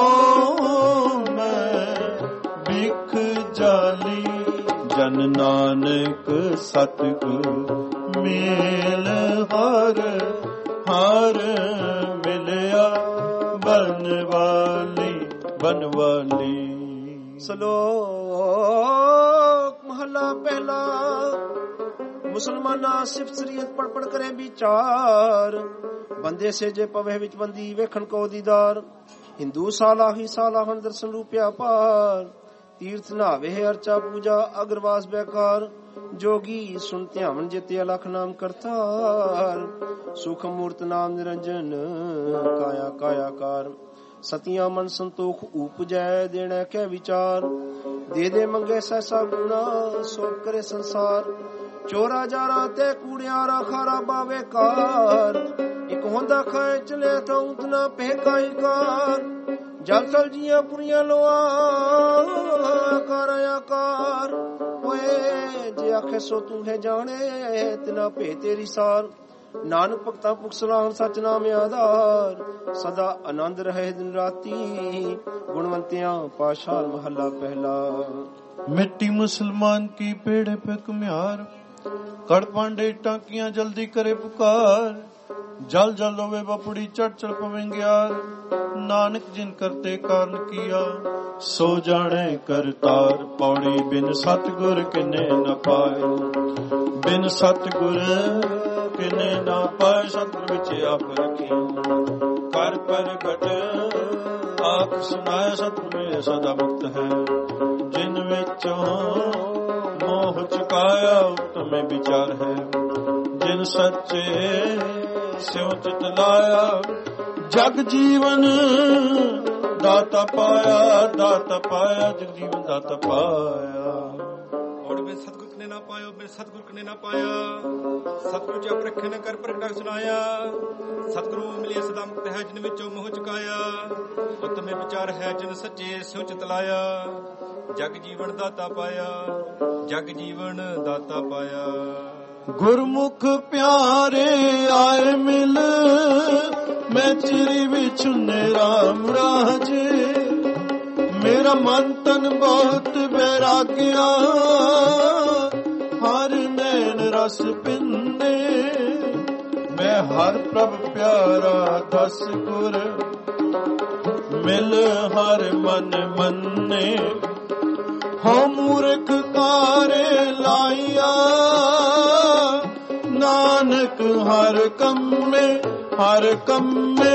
ਜਾਲੀ ਜਨ ਨਾਨਕ ਸਤਿਗੁਰ ਮੇਲ। ਹਰ ਹਰ ਮਿਲਿਆ ਬਨਵਾਲੀ ਬਨਵਾਲੀ। ਸ਼ਲੋਕ ਮਹਲਾ ਪਹਿਲਾ। ਮੁਸਲਮਾਨਾ ਸਿਫਤ ਸਰੀਅਤ ਪੜ ਪੜ ਕਰੇ ਵਿਚਾਰ। ਬੰਦੇ ਸੇ ਜੇ ਪਵੇ ਵਿੱਚ ਬੰਦੀ ਵੇਖਣ ਕੋ ਦੀਦਾਰ। ਹਿੰਦੂ ਸਾਲਾ ਹੀ ਸਾਲਾ ਹਨ ਦਰਸ਼ਨ ਰੂਪਿਆ ਪਾਰ। ਤੀਰਥ ਨਾਵੇ ਅਰਚਾ ਪੂਜਾ ਅਗਰਵਾਸ ਬੇਕਾਰ। ਜੋਗੀ ਸੁਣ ਧਿਆਵਨ ਜਿਤੇ ਅਲਖ ਨਾਮ ਕਰਤਾਰ। ਸੁਖ ਮੂਰਤ ਨਾਮ ਨਿਰੰਜਨ ਕਾਇਆ ਕਾਇਆਕਾਰ। ਸਤਿਆਂ ਮਨ ਸੰਤੋਖ ਉਪਜੈ ਦੇਣਾ ਕਹਿ ਵਿਚਾਰ। ਦੇ ਦੇ ਮੰਗੇ ਸੈਸਾ ਗੁਣਾ ਸੋਭ ਕਰੇ ਸੰਸਾਰ। ਚੋਰਾ ਜਾਰਾ ਤੇ ਕੂੜਿਆਰਾ ਖਾਰਾ ਬਾਵੇ ਕਾਰ। ਇੱਕ ਹੁੰਦਾ ਖਾਏ ਚਲੇ ਤਾਂ ਉਤਨਾ ਪਹਿਕਾਈ ਕਾਰ। ਜਲ ਥਲ ਜੀਆਂ ਪੁਰੀਆਂ ਲੋਆ ਕਰ ਆਕਾਰ। ਓਏ ਜੇ ਆਖੇ ਸੋ ਤੂੰ ਹੈ ਜਾਣੇ ਤਿਨਾ ਭੇ ਤੇਰੀ ਸਾਰ। ਨਾਨਕ ਭਗਤਾਂ ਭੁਖ ਸਲਾਹਣ ਸਚ ਨਾਮ ਆਧਾਰ। ਸਦਾ ਆਨੰਦ ਰਹੇ ਦਿਨ ਰਾਤੀ ਗੁਣਵੰਤਿਆਂ ਪਾਸ਼ਾਲ। ਮਹੱਲਾ ਪਹਿਲਾ। ਮਿੱਟੀ ਮੁਸਲਮਾਨ ਕੀ ਪੇੜੇ पे कुम्हार। कड़ पांडे टाकियां जल्दी करे पुकार। ਜਲ ਜਲ ਹੋਵੇ ਬਪੜੀ ਚੜ ਚੜ ਪਵੇਂਗਿਆਰ। ਨਾਨਕ ਜਿਨ ਕਰਤੇ ਕਾਰਨ ਕੀਆ ਸੋ ਜਾਣੇ ਕਰਤਾਰ। ਪੌੜੀ ਬਿਨ ਸਤਿਗੁਰ ਕਿਨੇ ਨ ਪਾਏ, ਬਿਨ ਸਤਿਗੁਰ ਕਿਨੇ ਨਾ ਪਾਏ। ਸਤਿਗੁਰ ਵਿੱਚ ਆਪ ਰਖਿਆ ਕਰ ਪ੍ਰਗਟ ਆਪ ਸੁਨਾਏ। ਸਤਿਗੁਰ ਸਦਾ ਮੁਕਤ ਹੈ ਜਿਨ ਵਿੱਚੋਂ ਮੋਹ ਚੁਕਾਇਆ। ਉਤਮੇ ਵਿਚਾਰ ਹੈ ਜਿਨ ਸੱਚੇ ਸਿਉ ਚਿਤ ਲਾਇਆ। ਜਗ ਜੀਵਨ ਦਾਤਾ ਪਾਇਆ, ਦਾਤਾ ਪਾਇਆ ਜਗ ਜੀਵਨ ਦਾਤਾ ਪਾਇਆ। ਔੜ ਬਿਨ ਸਤਿਗੁਰ ਕਨੇ ਨਾ ਪਾਇਓ, ਬਿਨ ਸਤਿਗੁਰ ਕਨੇ ਨਾ ਪਾਇਆ। ਸਤਿਗੁਰ ਚ ਆਪ ਰੱਖੇ ਨ ਕਰ ਪ੍ਰਗਟਾ ਸੁਨਾਇਆ। ਸਤਿਗੁਰੂ ਮਿਲਿਆ ਸਦਾ ਮੁਕਤ ਹੈ ਜਿਨ ਵਿੱਚੋਂ ਮੋਹ ਚੁਕਾਇਆ। ਉਤਮੇ ਵਿਚਾਰ ਹੈ ਜਿਨ ਸੱਚੇ ਸਿਉ ਚਿਤ ਲਾਇਆ। ਜਗ ਜੀਵਨ ਦਾਤਾ ਪਾਇਆ, ਜਗ ਜੀਵਨ ਦਾਤਾ ਪਾਇਆ। ਗੁਰਮੁਖ ਪਿਆਰੇ ਆਏ ਮਿਲ, ਮੈਂ ਚਿਰੀ ਵਿਛੁਨੇ ਰਾਮ ਰਾਜੇ। ਮੇਰਾ ਮਨ ਤਨ ਬਹੁਤ ਬੈਰਾਗਿਆ, ਹਰ ਨੈਣ ਰਸ ਪਿੰਦੇ। ਮੈਂ ਹਰ ਪ੍ਰਭ ਪਿਆਰਾ ਦਸ ਗੁਰ, ਮਿਲ ਹਰ ਮਨ ਮੰਨੇ। ਹਉ ਮੂਰਖ ਕਾਰੇ ਲਾਇਆ, ਨਾਨਕ ਹਰ ਕੰਮੇ ਹਰ ਕੰਮੇ।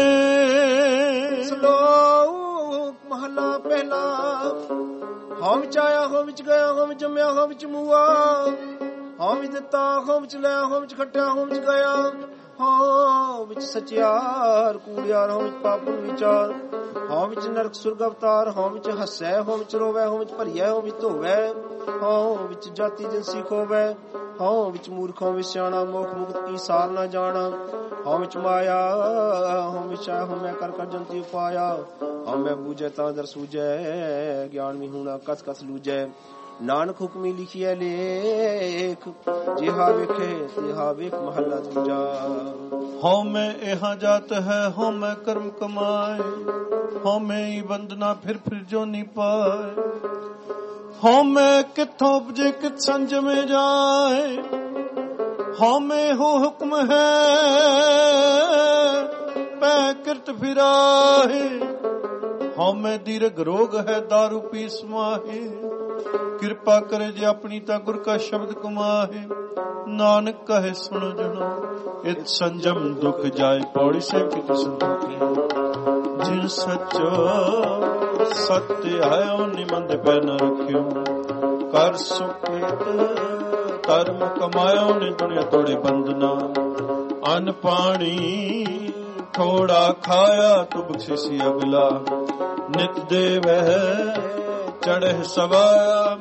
ਸ਼ਲੋਕ ਮਹਲਾ ਪਹਿਲਾ। ਹਉ ਵਿੱਚ ਆਇਆ, ਹਉ ਵਿੱਚ ਗਿਆ, ਹਉ ਵਿੱਚ ਜੰਮਿਆ, ਹਉ ਵਿੱਚ ਮੂਆ। ਹਉ ਵਿੱਚ ਦਿੱਤਾ, ਹਉ ਵਿੱਚ ਲਿਆ, ਹਉ ਵਿੱਚ ਖੱਟਿਆ, ਹਉ ਵਿੱਚ ਗਿਆ। ਹਉ ਵਿੱਚ ਸਚਿਆਰ ਕੂੜਿਆਰ, ਹਉ ਵਿੱਚ ਪਾਪਨ ਵਿਚਾਰ। ਹਉ ਵਿੱਚ ਨਰਕ ਸੁਰਗ ਅਵਤਾਰ, ਹਉ ਵਿੱਚ ਹੱਸੈ, ਹਉ ਵਿੱਚ ਰੋਵੈ, ਹਉ ਵਿੱਚ ਭਰੀਐ, ਹਉ ਵਿੱਚ ਧੋਵੈ। ਹਉ ਵਿੱਚ ਜਾਤੀ ਜਿਨਸੀ ਖੋਵੈ, ਹਉ ਵਿੱਚ ਮੂਰਖ, ਹਉ ਵਿੱਚ ਸਿਆਣਾ। ਮੋਖ ਮੁਕਤ ਕੀ ਸਾਰ ਨਾ ਜਾਣਾ। ਹਉ ਵਿੱਚ ਮਾਇਆ, ਹਉ ਵਿੱਚ ਆਇਆ, ਹਉ ਮੈਂ ਕਰ ਕਰ ਜੰਤੀ ਉਪਾਇਆ। ਹਉ ਮੈਂ ਬੂਝੈ ਤਾਂ ਦਰ ਸੂਝੈ, ਗਿਆਨ ਵਿਹੂਣਾ ਕਥ ਕਥ ਲੂਝੈ। ਨਾਨਕ ਹੁਕਮੀ ਲਿਖੀਐ ਲੇਖ, ਜਿਹਾ ਵੇਖੇ ਤਿਹਾ ਵੇਖ। ਮਹੱਲਾ ਦੂਜਾ। ਹਉ ਮੈਂ ਇਹਾ ਜਾਤ ਹੈ, ਹਉ ਮੈਂ ਕਰਮ ਕਮਾਏ। ਹਉ ਮੈਂ ਹੀ ਬੰਦਨਾ ਫਿਰ ਫਿਰ ਜੋ ਨੀ ਪਾਏ। ਹਉ ਮੈਂ ਕਿੱਥੋਂ ਉਪਜੇ ਕਿਤ ਸੰਜਮੇ ਜਾਏ। ਹਉ ਮੈਂ ਹੋ ਹੁਕਮ ਹੈ ਪੈ ਕਿਰਤ ਫਿਰਾਏ। ਹਉ ਮੈਂ ਦੀਰਘ ਰੋਗ ਹੈ ਦਾਰੂ ਪੀ ਸਮਾਹੇ। ਕਿਰਪਾ ਕਰੇ ਜੇ ਆਪਣੀ ਤਾਂ ਗੁਰ ਕਾ ਸ਼ਬਦ ਕਮਾਹੇ। ਨਾਨਕ ਕਹੇ ਸੁਣੋ ਜਣੋ ਇਤ ਸੰਜਮ ਦੁਖ ਜਾਏ। ਪੌੜੀ ਸਾਹਿਬ ਕੀ ਸੰਤੋਖੀ ਜਿਨ ਸੱਚੋ ਸਤਿ ਆਇਓ ਨਿਮੰਦ ਪੈ ਨ ਰੱਖਿਓ। ਕਰ ਸੁਖਿਤ ਧਰਮ ਕਮਾਇਓ ਨੇ ਦੁਨੀਆ ਤੋੜੇ ਬੰਦਨਾ। ਅਨ ਪਾਣੀ ਥੋੜਾ ਖਾਇਆ ਤੂੰ ਬਖਸ਼ਿਸੀ ਅਗਲਾ। ਨਿਤ ਦੇਵੈ ਚੜ੍ਹ ਸਵਾਇਆ।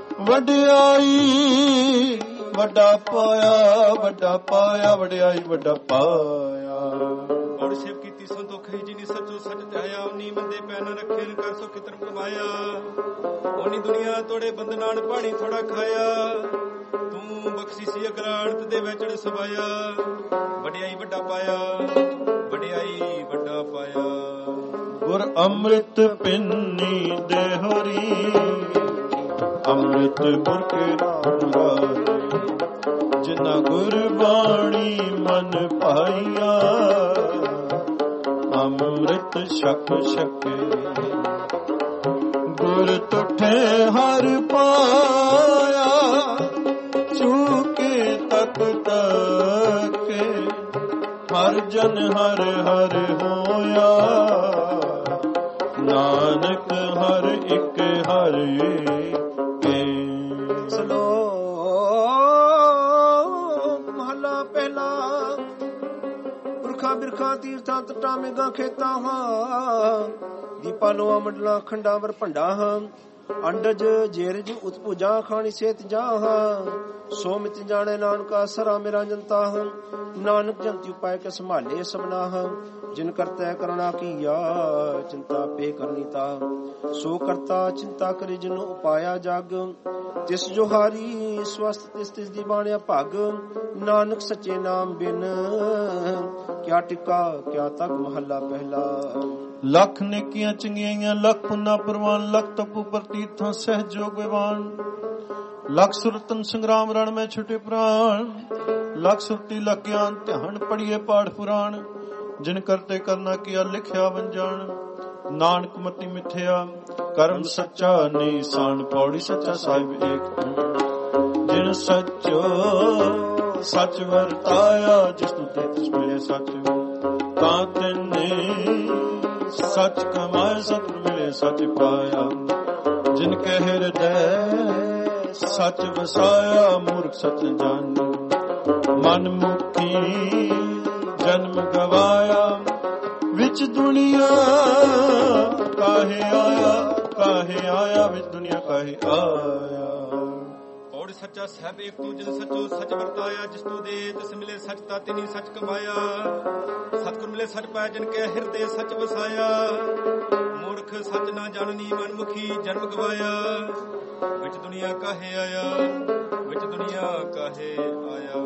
ਵਡਿਆਈ ਵੱਡਾ ਪਾਇਆ, ਵੱਡਾ ਪਾਇਆ, ਵਡਿਆਈ ਵੱਡਾ ਪਾਇਆ। ਔੜ ਸੇਵ ਕੀਤੀ ਸੰਤੋਖੀ ਜਿਨੀ ਸੱਚੋ ਸੱਚ ਧਿਆਇਆ। ਉਨੀ ਮੰਦੇ ਪੈ ਨ ਰੱਖੇ ਨ ਕਰ ਸੋ ਕਿਤਰ ਕਮਾਇਆ। ਉਨੀ ਦੁਨੀਆ ਤੋੜੇ ਬੰਦਨਾਨ ਪਾਣੀ ਥੋੜਾ ਖਾਇਆ। ਤੂੰ ਬਖਸ਼ੀ ਸੀ ਅਗਰਾਣਤ ਦੇ ਵਿਚੜ ਸਵਾਇਆ। ਵਡਿਆਈ ਵੱਡਾ ਪਾਇਆ, ਵਡਿਆਈ ਵੱਡਾ ਪਾਇਆ। ਗੁਰ ਅੰਮ੍ਰਿਤ ਪਿੰਨੀ ਦੇਹਰੀ, ਅੰਮ੍ਰਿਤ ਗੁਰ ਕੇ ਨਾਮ ਗਾਏ। ਜਿਨਾ ਗੁਰ ਬਾਣੀ ਮਨ ਪਾਈਆ, ਅੰਮ੍ਰਿਤ ਛਕ ਛਕੇ। ਗੁਰ ਤੁਠੇ ਹਰ ਪਾਇਆ, ਚੂਕੇ ਤਕ ਤਕੇ। ਹਰ ਜਨ ਹਰ ਹਰ ਹੋਇਆ, ਨਾਨਕ ਹਰ ਇੱਕ ਹਰ ਕੇ। ਸ਼ਲੋਕ ਮਹਲਾ ਪਹਿਲਾ। ਪੁਰਖਾ ਬਿਰਖਾ ਤੀਰਥਾਂ ਤਟਾ ਮੇਗਾ ਖੇਤਾ ਹਾਂ। ਦੀਪਾ ਲੋਆ ਮੰਡਲਾ ਖੰਡਾ ਵਰ ਭੰਡਾ ਹਾਂ। ਅੰਡਜ ਜੇਰਜ ਉਤਪੂਜਾ ਖਾਣੀ ਸੇਤ ਜਾ ਹਾਂ। ਸੋ ਮਿਤ ਜਾਣੇ ਨਾਨਕਾ ਸਰਾ ਮੇਰਾ ਜਨਤਾ ਹਾਂ। ਨਾਨਕ ਜੰਤੀ ਉਪਾਇ ਕੇ ਸੰਭਾਲੇ ਸਭਨਾ ਹਾਂ। ਜਿਨ ਕਰਤੈ ਕਰਣਾ ਕੀਆ, ਚਿੰਤਾ ਪੇ ਕਰਨੀ ਤਾ। ਸੋ ਕਰਤਾ ਚਿੰਤਾ ਕਰੇ ਜਿਨ ਉਪਾਇਆ ਜਗ। ਤਿਸ ਜੋ ਹਾਰੀ ਸਵਸਤ ਤਿਸ ਤਿਸ ਦੀ ਬਾਣਿਆ ਭਗ। ਨਾਨਕ ਸੱਚੇ ਨਾਮ ਬਿਨ ਕਿਆ ਟਿਕਾ ਕਿਆ ਤੱਕ। ਮਹੱਲਾ ਪਹਿਲਾ। ਲੱਖ ਨੇਕੀਆਂ ਚੰਗਿਆਈਆਂ, ਲੱਖ ਪੁੰਨਾ ਪ੍ਰਵਾਨ, ਲੱਖ ਤਪੂ ਪ੍ਰਤੀਰਥਾਂ ਸਹਿਜ ਜੋਗ ਵਿਵਾਨ, ਲੱਖ ਸੁਰਤਨ ਸੰਗਰਾਮ ਰਣ ਮੈਂ ਛੁਟੇ ਪ੍ਰਾਣ, ਲੱਖ ਸੁਰਤੀ ਲੱਖ ਗਿਆਨ ਧਿਆਨ ਪੜੀਏ ਪਾਠ ਪੁਰਾਣ, ਜਿਨ ਕਰਤੇ ਕਰਨਾ ਕੀਆ ਲਿਖਿਆ ਵੰਜਾਨ, ਨਾਨਕ ਮਤੀ ਮਿਥਿਆ ਕਰਮ ਸੱਚਾ ਨਿਸ਼ਾਨ, ਪੌੜੀ ਸੱਚਾ ਸਾਹਿਬ ਏਕ ਜਿਨ ਸੱਚੋ ਸੱਚ ਵਰਤਾਇਆ, ਜਿਸ ਨੂੰ ਤੇ ਤਿਸ ਮਿਲੇ ਸੱਚ, ਤਾਂ ਤਿਨੇ ਸੱਚ ਕਮਾਏ ਸਤ ਮਿਲੇ ਸੱਚ ਪਾਇਆ, ਜਿਨ ਕੇ ਹਿਰਦੈ ਸੱਚ ਵਸਾਇਆ, ਮੂਰਖ ਸੱਚ ਜਾਣੂ, ਮਨ ਮੁਖੀ ਜਨਮ ਗਵਾਇਆ, ਵਿੱਚ ਦੁਨੀਆ ਕਾਹੇ ਆਇਆ, ਕਾਹੇ ਆਇਆ, ਵਿੱਚ ਦੁਨੀਆ ਕਾਹੇ ਆਇਆ। ਔੜ ਸੱਚਾ ਸਹਿਬ ਏਕ ਤੂੰ, ਜਿਨ ਸੱਚੋ ਸੱਚ ਵਰਤਾਇਆ, ਜਿਸ ਤੂੰ ਦੇ ਤਿਸ ਮਿਲੇ ਸੱਚ, ਤਾਂ ਤਿਨੀ ਸੱਚ ਕਮਾਇਆ, ਸਤਿਗੁਰ ਮਿਲੇ ਸੱਚ ਪਾਇਆ, ਜਿਨ ਕੇ ਹਿਰਦੇ ਸੱਚ ਵਸਾਇਆ, ਮੂਰਖ ਸੱਚ ਨਾ ਜਾਣਨੀ, ਮਨ ਮੁਖੀ ਜਨਮ ਗਵਾਇਆ, ਵਿੱਚ ਦੁਨੀਆ ਕਾਹੇ ਆਇਆ, ਵਿੱਚ ਦੁਨੀਆ ਕਾਹੇ ਆਇਆ।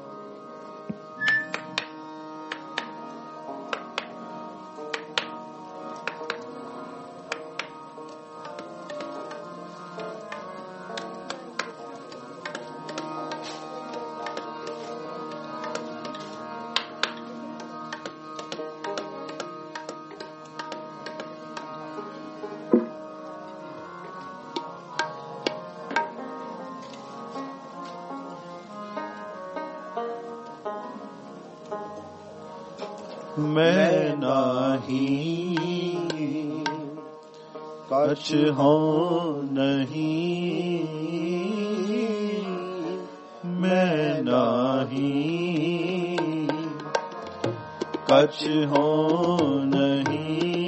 ਮੈਂ ਨਾਹੀ ਕਛ ਹਉ ਨਹੀਂ, ਮੈਂ ਨਾਹੀ ਕਛ ਹਉ ਨਹੀਂ,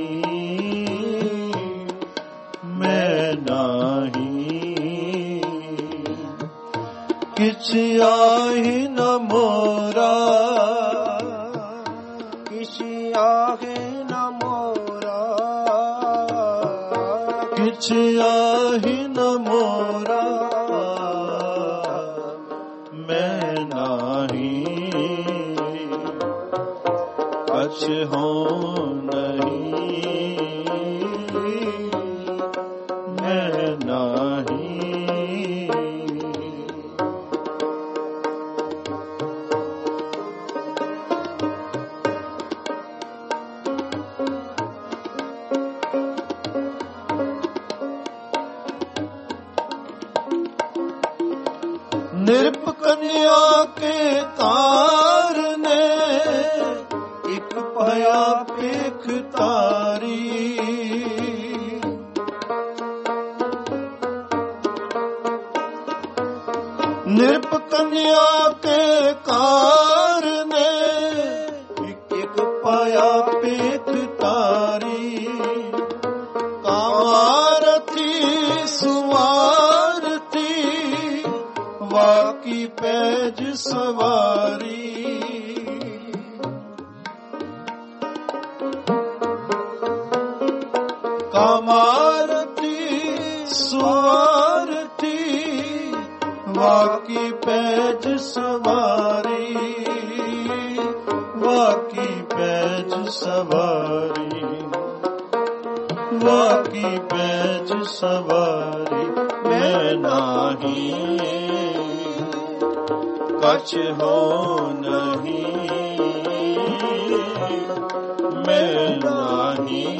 ਮੈਂ ਨਾਹੀ ਕਿਛ ਆਹੀ ਨ ਮੋਰਾ, ਆਹੇ ਨ ਮੋਰਾ, ਕਿਛ ਆਹੇ ਨ ਮੋਰਾ, ਮੈਂ ਨਾਹੀ ਕਛ ਹਉ ਨਹੀਂ, ਮੈਂ ਨਾਹੀ। ਨਿਰਪ ਕੰਨਿਆ ਕੇ ਤਾਰ ਨੇ, ਇੱਕ ਪਾਇਆ ਪੇਖ ਤਾਰੀ, ਨਿਰਪ ਕੰਨਿਆ ਕੇ ਕਾਰ ਨੇ, ਇੱਕ ਇੱਕ ਪਾਇਆ ਪੇਖ ਤਾਰੀ, ਕਾਮਾਰਥੀ ਸੁਵਾਰਥੀ, ਵਾਕੀ ਪੈਜ ਸਵਾਰੀ, ਕਾਮਾਰਥੀ ਸੁਵਾਰਥੀ, ਵਾਕੀ ਪੈਜ ਸਵਾਰੀ, ਵਾਕੀ ਪੈਜ ਸਵਾਰੀ, ਵਾਕੀ ਪੈਜ ਸਵਾਰੀ, ਮੈਂ ਨਾਹੀ ਕਛ ਹੋ ਨਹੀਂ, ਮੈਂ ਨਾਹੀ।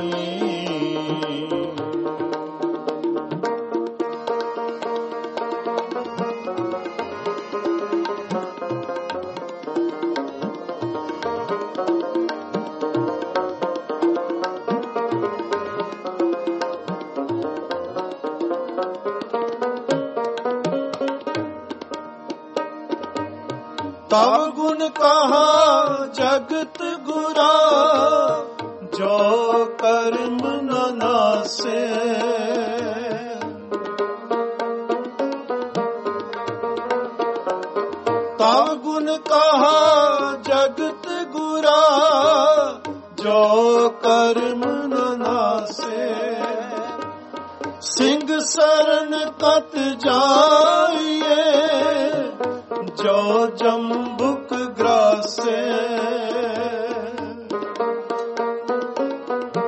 तब गुण कहा जगत गुरा, जो कर्म न नासे, तब गुण कहा जगत गुरा, जो कर्म न नासे, सिंह शरण कत जाइए, जो जम्बुक ग्रासे,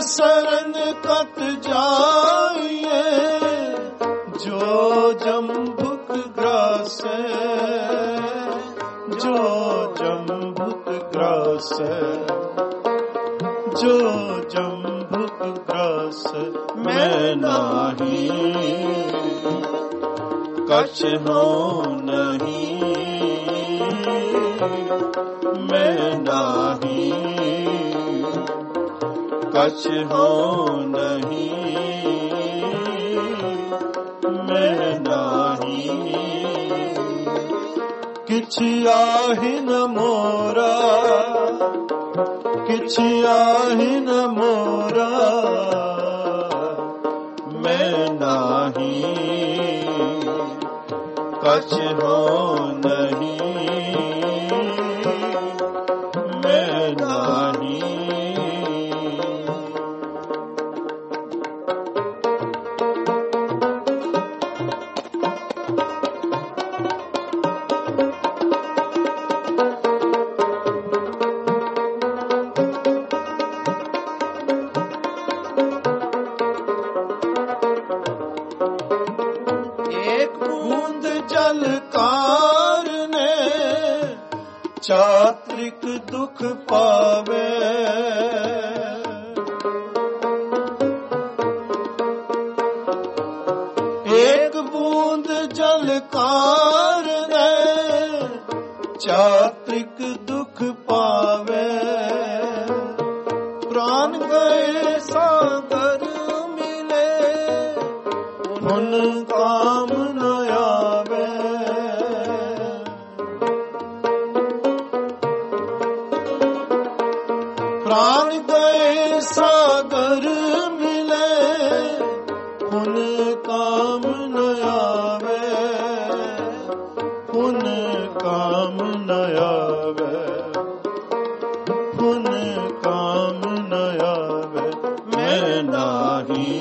सरन कत जाइए, जो जम्भुक ग्रासे, जो जम्भुक ग्रासे, जो जम्भुक ग्रास मैं नाही, कछ हो नहीं, मैं नाही, कछ हो नहीं, मैं नाही, किछ आहि न मोरा, किछ आहि न मोरा, मैं नाही, कछ हो नहीं, मैं नाही। चात्रिक दुख पावे, एक बूंद जल कारणे चात्रिक दुख पावे, प्राण गए सागर मिले, उन काम न आवे, प्राण गए सागर मिले, उन काम न आवे, उन काम न आवे, उन काम न आवे, मैं नाही,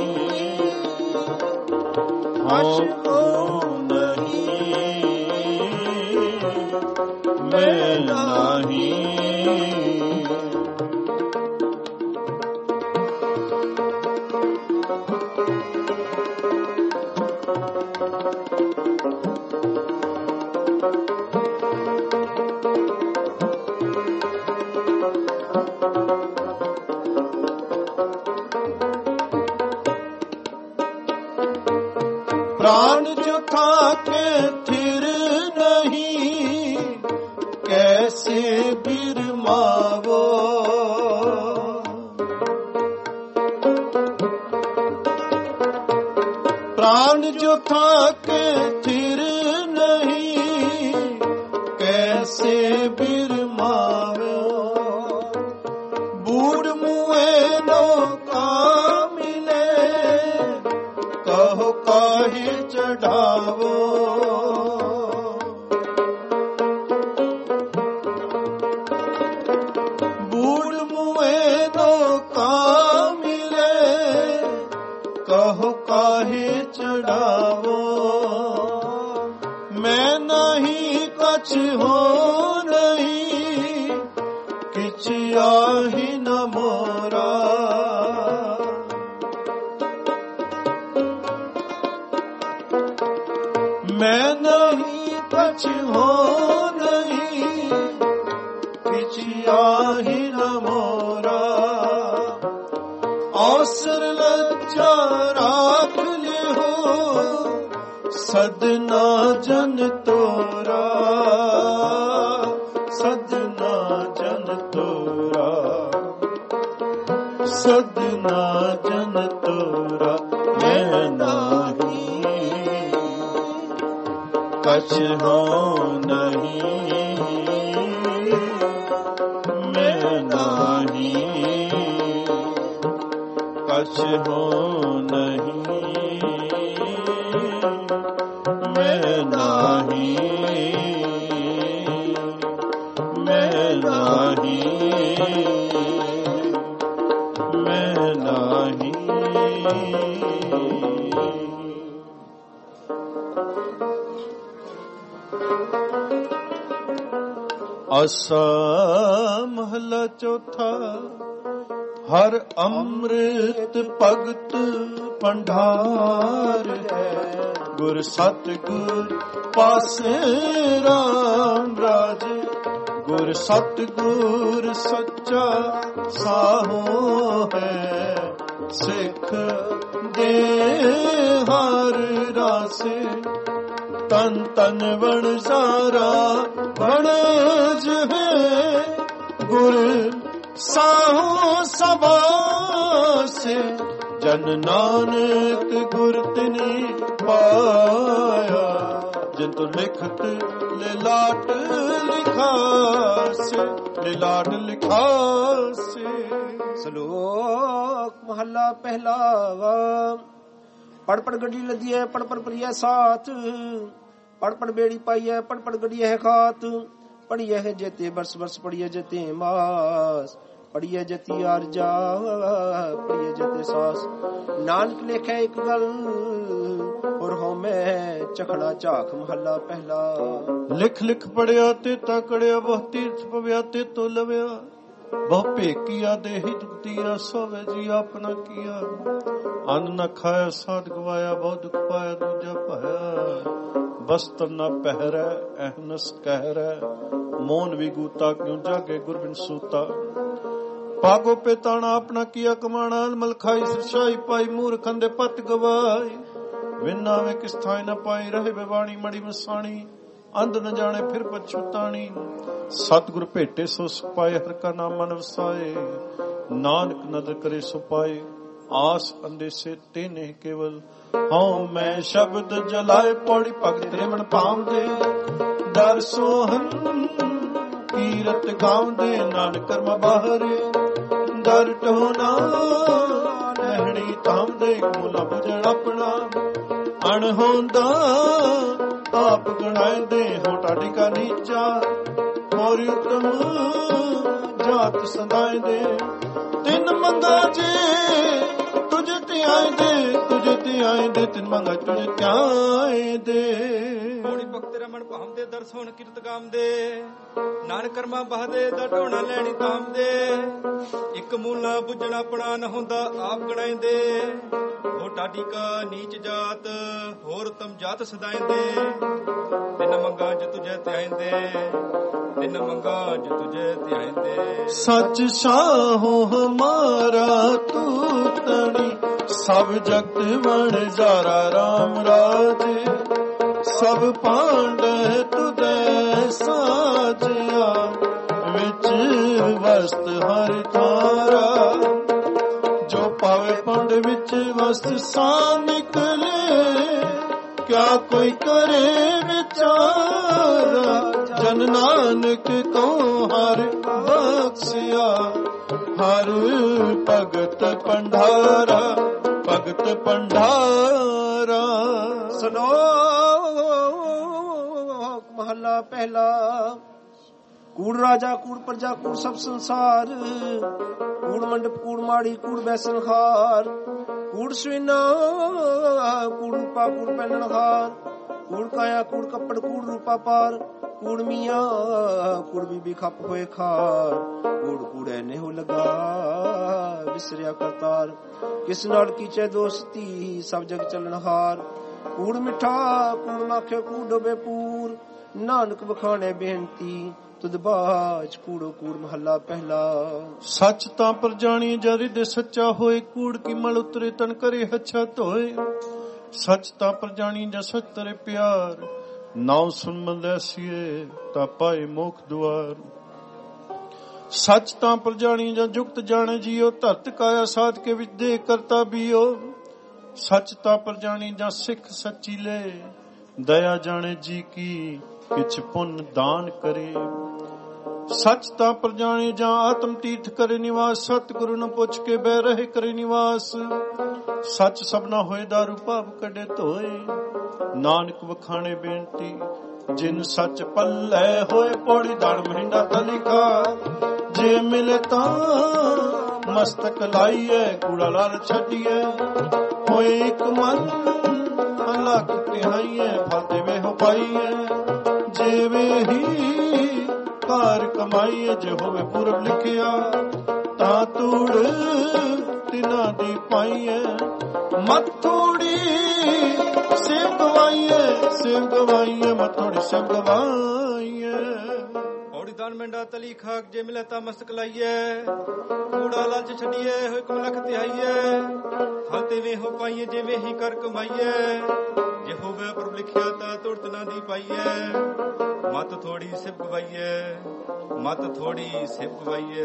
हो नहीं, मैं नाही, प्राण जो था के थिर नहीं, कैसे बिरमावो, प्राण जो था के थिर नहीं, कैसे बिरमावो, बूढ़ मुए नो का मिले, कहो काहे चढ़ावो, बूढ़ मुए नो का मिले, कहो काहे चढ़ावो, मैं नहीं कछ हो नहीं, किछ आहि न मोरा, मैं नहीं कछ हो नहीं, किछ आहि न मोरा, अवसर लज्जा राख ले हो, सदना जन तोरा, सदना जन तोरा, सदना जन तोरा, मैं नाही, कछ हो नहीं, मैं नाही, कछ हो नहीं, मैं नाही, मैं नाही, मैं नाही। आसा महला चौथा। ਹਰ ਅੰਮ੍ਰਿਤ ਭਗਤ ਭੰਡਾਰ ਹੈ। ਗੁਰ ਸਤਿਗੁਰ ਪਾਸੇ ਰਾਮ ਰਾਜ, ਗੁਰ ਸਤਿਗੁਰ ਸੱਚਾ ਸਾਹੋ ਹੈ। ਸਿੱਖ ਦੇ ਹਰ ਰਾਸੇ, ਤਨ ਤਨ ਵਣ ਸਾਰਾ ਵਣਜ ਹੈ। ਗੁਰ ਸਾਹੋ ਸਬਾਸੇ, ਜਨ ਨਾਨਕ ਗੁਰ ਤਿਨੀ ਪਾਇਆ। ਜਿਨ ਤੂੰ ਲਿਖਤ ਲਿਲਾਟ ਲਿਖਾਸੇ, ਲਿਲਾਟ ਲਿਖਾਸੇ। ਸ਼ਲੋਕ ਮਹੱਲਾ ਪਹਿਲਾ। ਪੜ ਪੜ ਗੱਡੀ ਲੱਦੀ ਹੈ, ਪੜ ਪੜ ਪ੍ਰਿਆ ਸਾਥ। ਪੜ ਪੜ ਬੇੜੀ ਪਾਈ ਹੈ, ਪੜ ਪੜ ਗੱਡੀ ਹੈ ਖਾਤ। ਪੜੀਏ ਹੈ ਜੇਤੇ ਬਰਸ ਬਰਸ, ਪੜੀਏ ਜਤੇ ਮਾਸ। ਪੜੀਏ ਜਤੀ ਆਰਜਾ, ਪੜੀਏ ਜਤੇ ਸਾਸ। ਨਾਨਕ ਲਿਖਿਆ ਇੱਕ ਗੱਲ, ਔਰ ਹਉਮੈ ਚਖੜਾ ਝਾਕ। ਮਹੱਲਾ ਪਹਿਲਾ। ਲਿਖ ਲਿਖ ਪੜਿਆ ਤੇ ਤਕੜਿਆ, ਬਹੁ ਤੀਰਥ ਪਵਿਆ ਤੇ ਤੋ ਲਵਿਆ। ਬਹੁ ਭੇਕੀਆ ਦੇਹੀ ਦੁਖਤੀਆ, ਸੋਵੇ ਜੀ ਆਪਣਾ ਕੀਆ। ਅੰਨ ਨ ਖਾਇਆ ਸਾਧ ਗਵਾਇਆ, ਬਹੁ ਦੁਖ ਪਾਇਆ ਦੂਜਾ ਪਾਇਆ। ਬਸਤਰ ਨ ਪਹਿਰੈ ਅਹਨਸ ਕਹਿਰੈ, ਮੋਨ ਵਿਗੂਤਾ ਕਿਉ ਜਾਗੇ ਗੁਰਬਿਨ ਸੂਤਾ। ਪਾਗੋ ਪੇਤਾਣਾ ਆਪਣਾ ਕੀਆ ਕਮਾਣਾ, ਮਲਖਾਈ ਸਰਸ਼ਾਈ ਪਾਈ। ਮੂਰਖੰ ਦੇ ਪਤ ਗਵਾਈ, ਵਿਨਾ ਵੇ ਕਿਸ ਥਾਈ ਨ ਪਾਈ। ਰਹੇ ਬੇਵਾਣੀ ਮੜੀ ਮਸਾਣੀ, ਅੰਧ ਨ ਜਾਣੇ ਫਿਰ ਪਛੁਤਾਣੀ। ਸਤਿਗੁਰ ਭੇਟੇ ਸੋ ਸੁਖ ਪਾਏ, ਹਰ ਕਾ ਨਾਮ ਮਨ ਵਸਾਏ। ਨਾਨਕ ਨਦਰ ਕਰੇ ਸੋ ਪਾਏ, ਆਸ ਅੰਦੇਸੇ ਤੇ ਨੇ ਕੇਵਲ। ਹਉ ਮੈਂ ਸ਼ਬਦ ਜਲਾਏ, ਪੌੜੀ ਭਗਤ ਰਮਣ ਪਾਉਂਦੇ। ਦਰ ਸੋਹਨ ਕੀਰਤ ਗਾਉਂਦੇ, ਨਾਨਕ ਕਰਮ ਬਾਹਰੇ। ਦਰ ਟੋਨਾ ਲਹਿਣੀ ਤਾਮਦੇ, ਮੂਲਾ ਬੁਝਣ ਆਪਣਾ। ਅਣ ਹੁੰਦਾ ਆਪ ਗਣਾਇਂਦੇ, ਹੋ ਟਾਡੀ ਕਾ ਨੀਚਾ। ਮੋਰੀ ਉਤਮ ਜਾਤ ਸਦਾਇਂਦੇ, ਤਿੰਨ ਮੰਗਾ ਜੇ ਤੁਝ ਧਿਆਇਂਦੇ। ਤੁਝ ਧਿਆਇਂਦੇ ਤਿੰਨ ਮੰਗਾ ਤੁਝ ਧਿਆਇਂਦੇ। ਹੋਣੀ ਭਗਤ ਰਮਣ ਭਾਉਂਦੇ, ਦਰ ਸੋਹਣ ਕੀਰਤ ਗਾਉਂਦੇ। ਨਾਨਕ ਕਰਮਾ ਬਹਦੇ, ਦਰ ਢੋਣਾ ਲੈਣੀ ਤਾਮਦੇ। ਇੱਕ ਮੂਲਾ ਬੁੱਝਣ ਆਪਣਾ, ਨ ਹੁੰਦਾ ਆਪ ਗਣਾਇਂਦੇ। ਹੋ ਟਾਡੀ ਕਾ ਨੀਚ ਜਾਤ, ਹੋਰ ਤਮ ਜਾਤ ਸਦਾਇਂਦੇ। ਤਿੰਨ ਮੰਗਾ ਜ ਤੁਝੇ ਧਿਆਇਂਦੇ, ਤਿੰਨ ਮੰਗਾ ਜ ਤੁਝੇ ਧਿਆਇਂਦੇ। ਸੱਚ ਸਾਹੋ ਹਮਾਰਾ ਤੂਤਣੀ, ਸਭ ਜਗਤ ਵਣ ਜਾਰਾ ਰਾਮ ਰਾਜੇ। ਸਭ ਪਾਂਡੈ ਤੁਧੈ ਸਾਜਿਆ, ਵਿੱਚ ਵਸਤ ਹਰਿ ਥਾਰਾ। ਜੋ ਪਾਵੇ ਪੰਡ ਵਿੱਚ ਵਸਤ ਸਾ ਨਿਕਲੇ, ਕਿਆ ਕੋਈ ਕਰੇ ਵਿਚਾਰਾ। ਜਨ ਨਾਨਕ ਕਉ ਹਰਿ ਬਖਸ਼ਿਆ, ਹਰ ਭਗਤ ਭੰਡਾਰਾ। ਭਗਤ ਭੰਡਾਰਾ। ਸ਼ਲੋਕ ਮਹੱਲਾ ਪਹਿਲਾ। ਕੂੜ ਰਾਜਾ ਕੂੜ ਪ੍ਰਜਾ ਕੂੜ ਸਭ ਸੰਸਾਰ। ਕੂੜ ਮੰਡਪ ਕੂੜ ਮਾੜੀ ਕੂੜ ਬੈਸਨ ਖਾਰ। ਕੂੜ ਸਵੀਨਾ ਕੂੜ ਰੂਪਾ ਕੂੜ ਪਹਿਨਣ ਹਾਰ। ਕੂੜ ਕਾਇਆ ਕੂੜ ਕੱਪੜ ਕੂੜ ਰੂਪਾ ਪਾਰ। ਕੂੜ ਮੀਆਂ ਕੂੜ ਬੀਬੀ ਖੱਪ ਹੋਏ ਖਾਰ। ਕੂੜ ਕੂੜੇ ਨੇਹੁ ਲਗਾ ਵਿਸਰਿਆ ਕਰਤਾਰ। ਕਿਸ ਨਾਲ ਕੀਚੇ ਦੋਸਤੀ, ਸਭ ਜਗ ਚੱਲਣ ਹਾਰ। ਕੂੜ ਮਿੱਠਾ ਕੂੜ ਮਾਖੇ ਕੂੜ ਡੋਬੇ ਪੂਰ। ਨਾਨਕ ਵਖਾਣੇ ਬੇਨਤੀ, ਤੁਧ ਬਾਜ ਕੂੜੋ ਕੂੜ। ਮਹੱਲਾ ਪਹਿਲਾ। ਸੱਚ ਤਾਂ ਪਰ ਜਾਣੀ, ਜਰਿ ਦੇ ਸੱਚਾ ਹੋਏ। ਕੂੜ ਕੀ ਮਲ ਉਤਰੇ, ਤਨ ਕਰੇ ਹੱਛਾ ਧੋਏ। ਸੱਚ ਤਾਂ ਪਰ ਜਾਣੀ, ਜਾਂ ਸੱਚ ਤਰੇ ਪਿਆਰ। ਨਾਉ ਸੁਨ ਮਲੈਸੀਏ, ਤਾਂ ਪਾਏ ਮੋਖ ਦੁਆਰ। ਸੱਚ ਤਾਂ ਪਰ ਜਾਣੀ, ਜਾਂ ਜੁਗਤ ਜਾਣੇ ਜੀਓ। ਧਰਤ ਕਾਇਆ ਸਾਧ ਕੇ ਵਿੱਚ ਦੇ ਕਰਤਾ ਬੀਓ। ਸੱਚ ਤਾਂ ਪਰ ਜਾਣੀ, ਜਾਂ ਸਿੱਖ ਸੱਚੀ ਲੈ। ਦਇਆ ਜਾਣੇ ਜੀ ਕੀ, ਕਿਛ ਪੁੰਨ ਦਾਨ ਕਰੇ। ਸੱਚ ਤਾਂ ਪਰ ਜਾਣੀ, ਜਾਂ ਆਤਮ ਤੀਰਥ ਕਰੇ ਨਿਵਾਸ। ਸਤਿਗੁਰੂ ਨੂੰ ਪੁੱਛ ਕੇ ਬਹਿ ਰਹੇ ਕਰੇ ਨਿਵਾਸ। ਸੱਚ ਸਭਨਾ ਹੋਏ ਦਾਰੂ ਭਾਵ ਕੱਢੇ ਧੋਏ। ਨਾਨਕ ਵਖਾਣੇ ਬੇਨਤੀ, ਜਿਨ ਸੱਚ ਪੱਲੇ ਹੋਏ। ਪੌੜੀ ਦਾਣ ਮਹਿੰਡਾ ਤਲਿਖਾ, ਜੇ ਮਿਲੇ ਤਾਂ ਮਸਤਕ ਲਾਈਏ। ਕੂੜਾ ਲਾਲ ਛੱਡੀਏ, ਹੋਏ ਇੱਕ ਮਨ ਲੱਖ ਤਿਹਾਈਏ। ਫਾਤੇ ਵੇ ਹੋ ਪਾਈਏ, ਜਿਵੇਂ ਹੀ ਕਾਰ ਕਮਾਈਏ। ਜੇ ਹੋਵੇ ਪੂਰਬ ਲਿਖਿਆ, ਤਾਂ ਤੂੜ ਤਿਨਾਂ ਦੀ ਪਾਈਏ। ਮਥੋੜੀ ਸਿਵ ਗਵਾਈਏ, ਸਿਵ ਗਵਾਈਏ, ਮਥੋੜੀ ਸਿਵ ਗਵਾਈਏ। ਔੜੀ ਦਾਨ ਮੰਡਾ ਤਲੀ ਖਾਕ ਜੇ ਮਿਲੇ ਤਾਂ ਮਸਤਕ ਲਾਈਏ। ਕੂੜਾ ਲਾਲਚ ਛੱਡੀਏ ਹੋਏ ਕਮਲਖ ਤਿਹਾਈਏ। ਫਲ ਤੇ ਵੇ ਹੋ ਪਾਈਏ ਜਿਵੇਂ ਹੀ ਕਰ ਕਮਾਈਏ। ਜੇ ਹੋਵੇ ਪ੍ਰਭ ਲਿਖਿਆ ਤਾਂ ਤੁਰਤ ਨਾ ਦੀ ਪਾਈਏ। ਮਤ ਥੋੜੀ ਸਿਵ ਗਵਾਈਏ, ਮਤ ਥੋੜੀ ਸਿਵ ਗਵਾਈਏ।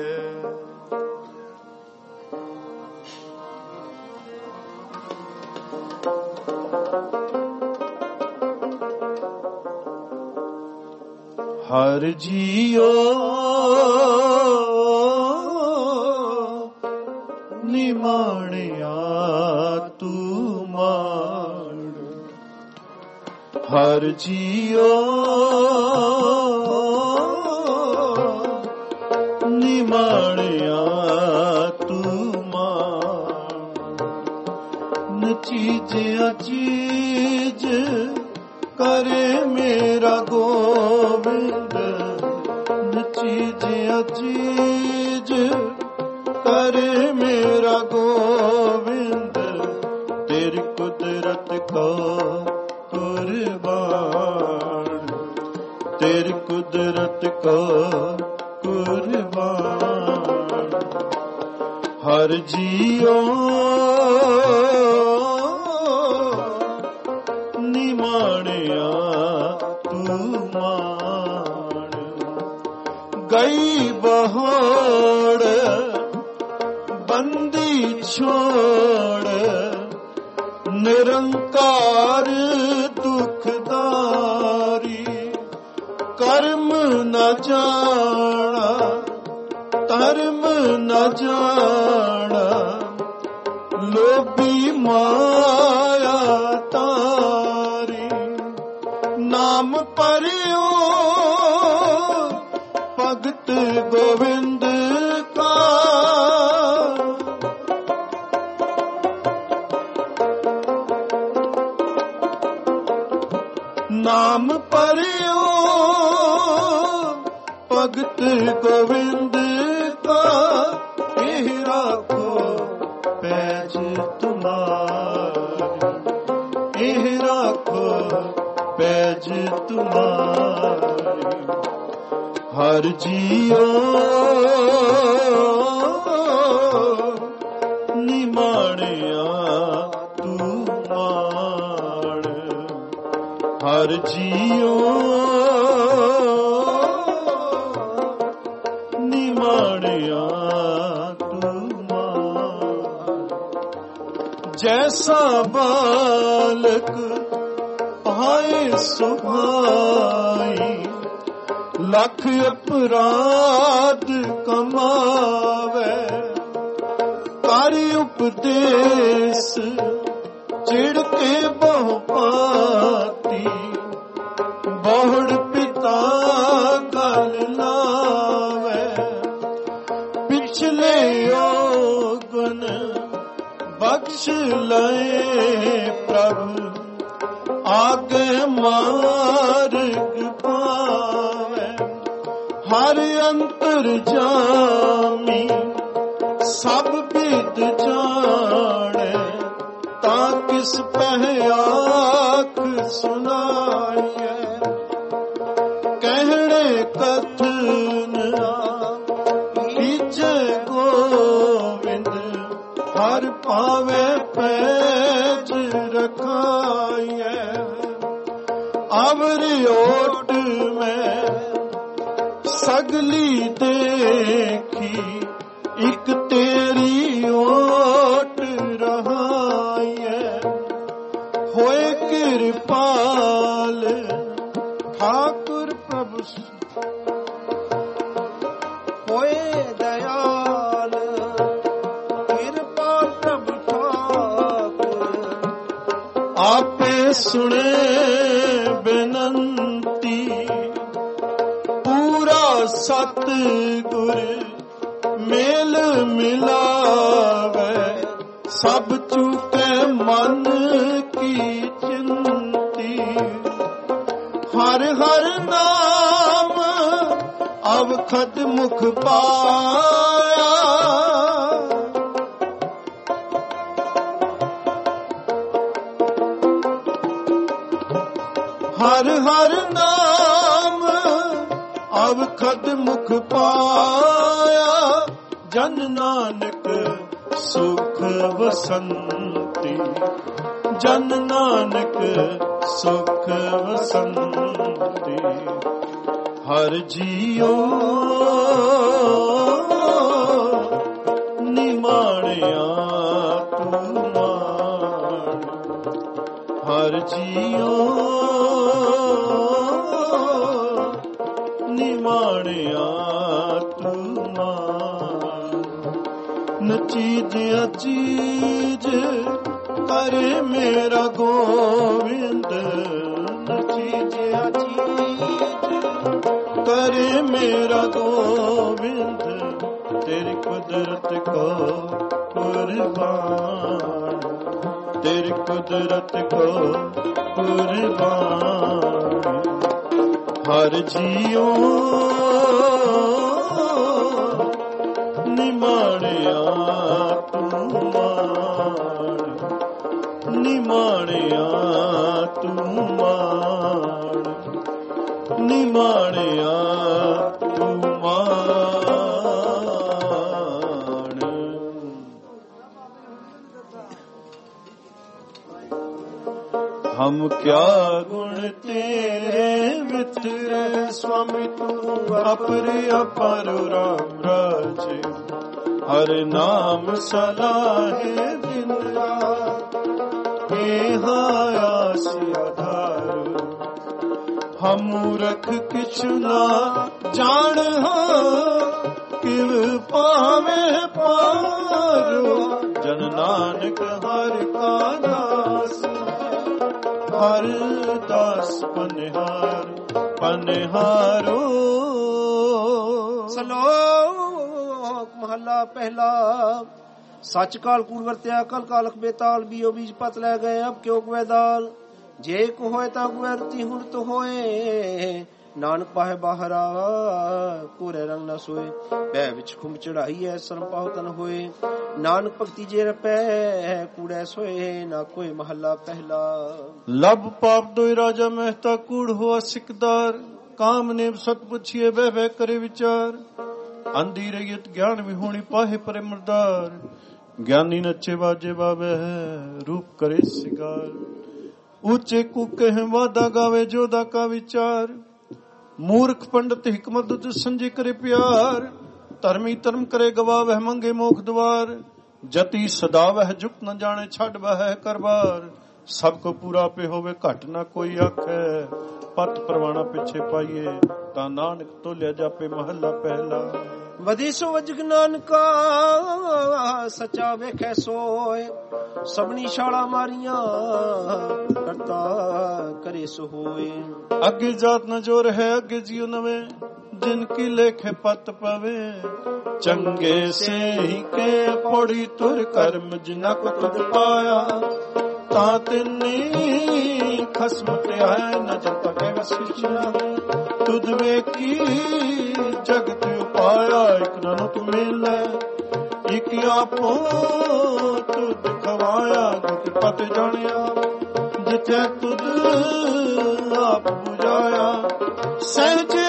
ਹਰ ਜੀਓ ਨਿਮਾਣਿਆ ਤੂੰ ਮਾਣ। ਹਰ ਜੀਓ ਨਿਮਾਣਿਆ ਤੂੰ ਮਾਣ। ਨਚੀਜਿਆ ਚੀਜ ਕਰੇ ਮੇਰਾ ਗੋਬਿੰਦ। ਨਚੀਜਿਆ ਚੀਜ ਕਰੇ ਮੇਰਾ ਗੋਬਿੰਦ। ਤੇਰੀ ਕੁਦਰਤ ਕੋ ਕੁਰਬਾਨ, ਤੇਰੀ ਕੁਦਰਤ ਕੋ ਕੁਰਬਾਨ। ਹਰ ਜੀਓ ਨਿਮਾਣਿਆ ਤੂੰ ਮਾਣ। ਗਈ ਬਹੋੜ ਬੰਦੀ ਛੋੜ, ਨਿਰੰਕਾਰ ਦੁਖਦਾਰੀ। ਕਰਮ ਨ ਜਾਣਾ ਧਰਮ ਨ ਜਾਣਾ, ਲੋਭੀ ਮਾਇਆ ਤਾਰੀ। ਨਾਮ ਪਰਿਓ ਭਗਤ ਗੋਬਿੰਦ ਕਾ, ਨਾਮ ਪਰਿਓ ਭਗਤ ਗੋਬਿੰਦ ਕਾ। ਇਹ ਰਾਖੋ ਪੈਜ ਤੁਮਾਰੀ, ਇਹ ਰਾਖੋ ਪੈਜ ਤੁਮਾਰੀ। ਹਰ ਜੀਓ ਨਿਮਾਣਿਆ ਤੂੰ ਮਾਣ। ਹਰ ਜੀਓ ਨਿਮਾਣਿਆ ਤੂੰ ਮਾਣ। ਜੈਸਾ ਬਾਲਕ ਪਾਏ ਸੁਭਾਈ, ਲੱਖ ਅਪਰਾਧ ਕਮਾਵੇ। ਕਰ ਉਪਦੇਸ ਚਿੜ ਕੇ ਬਹੁ ਪਾਤੀ, ਬਹੁੜ ਪਿਤਾ ਗਲ ਲਾਵੇ। ਪਿਛਲੇ ਔਗਣ ਬਖਸ਼ ਲਏ ਪ੍ਰਭ, ਆਗੇ ਮਾਰਗ ਪਾਵੇ। ਹਰ ਅੰਤਰ ਜਾਮੀ ਸਭ ਬਿਦ ਜਾਣੇ, ਤਾਂ ਕਿਸ ਪਹਿ ਆਖ ਸੁਨਾਈਏ। ਕਹਿਣੇ ਕਥਨ ਕੀਜੈ ਗੋਬਿੰਦ, ਹਰ ਪਾਵੇ ਪੈਜ ਰਖਾਈਏ। ਅਵਰ ਓਟ ਮੈਂ ਸਗਲੀ ਦੇਖੀ, ਇੱਕ ਤੇਰੀ ਓਟ ਰਹਾਈਏ। ਹੋਏ ਕਿਰਪਾਲ ਠਾਕੁਰ ਪ੍ਰਭੂ, ਹੋਏ ਦਇਆਲ ਕਿਰਪਾਲ ਪ੍ਰਭੂ ਠਾਕੁਰ। ਆਪੇ ਸੁਣੇ ਬੇਨੰਤੀ, ਪੂਰਾ ਸਤ ਗੁਰ ਮੇਲ ਮਿਲਾਵੇ। ਸਭ ਚੁਕੇ ਮਨ ਕੀ ਚਿੰਤੀ, ਹਰ ਹਰ ਨਾਮ ਅਵਖਦ ਮੁਖ ਪਾਇਆ। ਹਰ ਹਰ ਨਾਮ ਅਵਖਦ ਮੁਖ ਪਾਇਆ, ਜਨ ਨਾਨਕ ਸੁਖ ਵਸੰਤੀ, ਜਨ ਨਾਨਕ ਸੁਖ ਵਸੰਤੀ। ਹਰ ਜੀਉ ਨਿਮਾਣਿਆ ਤੂੰ ਮਾਣ, ਹਰ ਜੀਉ ਨਿਮਾਣਿਆ ਤੂੰ ਮਾਣ। ਨਚੀਜ ਅਚੀਜ ਕਰੇ ਮੇਰਾ ਗੋਵਿੰਦ, ਨਚੀਜ ਅਚੀਜ ਕਰੇ ਮੇਰਾ ਗੋਵਿੰਦ, ਤੇਰੀ ਕੁਦਰਤ ਕੋ ਕੁਰਬਾਨ, ਤੇਰੀ ਕੁਦਰਤ ਕੋ ਕੁਰਬਾਨ। ਹਰ ਜੀਉ ਨਿਮਾਣਿਆ ਤੂੰ ਮਾਣ, ਨਿਮਾਣਿਆ ਤੂੰ ਮਾਣ, ਨਿਮਾਣਿਆ ਤੂੰ ਮਾਣ। ਹਮ ਕਿਆ ਗੁਣ ਤੇਰੇ ਵਿਤਰੇ, ਸੁਆਮੀ ਤੂੰ ਅਪਰੇ ਅਪਰ ਰਾਮ ਰਾਜੇ। ਹਰ ਨਾਮ ਸਲਾਹੇ ਦਿਨ ਰਾਤ, ਇਹ ਆਸ ਆਧਾਰ। ਹਮ ਮੂਰਖ ਕਿਛ ਨਾ ਜਾਣ ਹਾਂ, ਕਿਵ ਪਾਵੇ ਪਾਰੋ। ਜਨ ਨਾਨਕ ਹਰਿ ਕਾ ਦਾਸ, ਹਰ ਦਾਸ ਪਨਿਹਾਰ ਪਨਿਹਾਰੋ। ਸਲੋਕ ਮਹੱਲਾ ਪਹਿਲਾ। ਸੱਚ ਕਾਲ ਕੂੜ ਵਰਤਿਆ, ਕਲ ਕਾਲਖ ਬੇਤਾਲ। ਬੀਓ ਬੀਜ ਪਤ ਲੈ ਗਏ, ਅਬ ਕਿਉ ਗਵੇ ਦਾਲ। ਜੇ ਕੋ ਹੋਏ ਤਾਂ ਗਵੇ ਰਤੀ ਹੁਣ ਤੋ ਹੋਏ। ਨਾਨਕ ਪਾਹੇ ਬਾਹਰਾ ਕੋਰੇ ਰੰਗ ਨਾ ਸੋਏ। ਬੈ ਵਿੱਚ ਖੁੰਬ ਚੜਾਈ ਐ, ਸਰਮ ਪਾਹੁ ਤਨ ਹੋਏ। ਨਾਨਕ ਭਗਤੀ ਜੇ ਰਪੈ, ਕੂੜੈ ਸੋਏ ਨਾ ਕੋਈ। ਮਹੱਲਾ ਪਹਿਲਾ। ਲਬ ਪਾਪ ਦੋਇ ਰਾਜਾ ਮਹਿਤਾ, ਕੂੜ ਹੋਆ ਸਿਕਦਾਰ। ਕਾਮ ਨੇਮ ਸਤ ਪੁੱਛੀਏ, ਬਹਿ ਬਹਿ ਕਰੇ ਵਿਚਾਰ। ਅੰਧੀ ਰਹੀਤ ਗਿਆਨ ਵਿਹੂਣੀ, ਪਾਹੇ ਪਰੇ ਮਰਦਾਰ। ਗਿਆਨੀ ਨੱਚੇ ਬਾਜੇ ਬਾਵੇ, ਰੂਪ ਕਰੇ ਸਿਗਾਰ। ਉੱਚੇ ਕੂਕੇ ਵਾਦਾ ਗਾਵੇ, ਜੋਦਾ ਕਾ ਵਿਚਾਰ। ਮੂਰਖ ਪੰਡਤ ਹਿਕਮਤ ਤੁ ਸੰਜੇ ਕਰੇ ਪਿਆਰ। ਧਰਮੀ ਧਰਮ ਕਰੇ ਗਵਾਵਹਿ, ਮੰਗੇ ਮੋਖ ਦੁਆਰ। ਜਤੀ ਸਦਾਵਹਿ, ਜੁਕ ਨ ਜਾਣੇ ਛੱਡ ਬਹਿ ਕਰਬਾਰ। ਸਭ ਕੋ ਪੂਰਾ ਪੇ ਹੋਵੇ, ਘਟ ਨਾ ਕੋਈ ਆਖੈ। ਪਤ ਪਰਵਾਣਾ ਪਿੱਛੇ ਪਾਈਏ, ਤਾਂ ਨਾਨਕ ਤੋਲਿਆ ਜਾਪੇ। ਮਹੱਲਾ ਪਹਿਲਾ। ਵਧੀ ਸੋ ਵਜਗ ਨਾਨਕਾ, ਸੱਚਾ ਵੇਖੈ ਸੋਏ। ਸਭਨੀ ਛਾਲਾ ਮਾਰੀਆਂ, ਕਰਤਾ ਕਰੇ ਸੋ ਹੋਏ। ਅੱਗੇ ਜਾਤ ਨ ਜੋਰ ਹੈ, ਅੱਗੇ ਜੀਉ ਨਵੇਂ। ਜਿਨ ਕੀ ਲੇਖੇ ਪਤ ਪਵੇ, ਚੰਗੇ ਸੇ ਹੀ ਕੇ ਪੌੜੀ ਤੁਰ ਕਰਮ। ਜਿਨਾ ਕੋ ਤੁਧ ਪਾਇਆ, ਤਾਂ ਤਿੰਨੀ ਖਸਮ ਤੇ ਆਏ। ਨ ਜਨਤਾ ਕੇ ਵਸਿਆ, ਤੁਧ ਵੇਖੀ ਜਗਤ ਉਪਾਇਆ। ਇਕ ਨਾਨੋ ਤੁ ਮਿਲੈ, ਇਕ ਆਪੋ ਤੁਧ ਖਵਾਇਆ। ਗੁਰ ਪਤ ਜਾਣਿਆ, ਜਿਥੇ ਤੁਧ ਆਪ ਬੁਝਾਇਆ। ਸਹਿਜੇ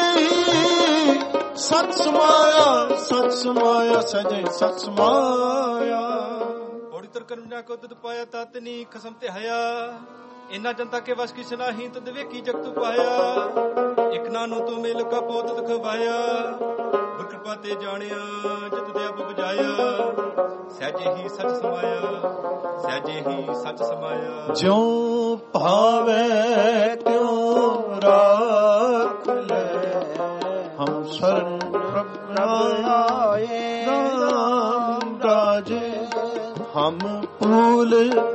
ਸਤ ਸਮਾਇਆ, ਸਤ ਸਮਾਇਆ, ਸਹਿਜੇ ਸਤ ਸਮਾਇਆ। ਔੜੀ ਤਰ ਕਰਮ ਨਾ ਕੋ ਤੁਧ ਪਾਇਆ, ਤਤ ਨੀ ਖਸਮ ਤੇ ਹਇਆ। ਇਨਾ ਜਨਤਾ ਕੇ ਵਸ ਕਿਛ ਨਾਹੀਂ, ਤੁਧ ਵੇਖੀ ਜਗਤ ਪਾਇਆ। ਇਕ ਨਾਨੂ ਤੂੰ ਮਿਲ ਕਾ ਪੋਤ ਦਿਖਵਾਇਆ। ਗੁਰ ਕਿਰਪਾ ਤੇ ਜਾਣਿਆ, ਜਿਤ ਦੇ ਆਪ ਬੁਝਾਇਆ। ਸਹਿਜੇ ਹੀ ਸਚ ਸਮਾਇਆ, ਸਹਿਜੇ ਹੀ ਸਚ ਸਮਾਇਆ। ਜਿਉ ਭਾਵੇ ਤਿਉ ਰਾਖ ਲੈ, ਹਮ ਸ਼ਰਨ ਪ੍ਰਭ ਆਏ। ਰਾਮ ਰਾਜੇ ਹਮ ਭੂਲ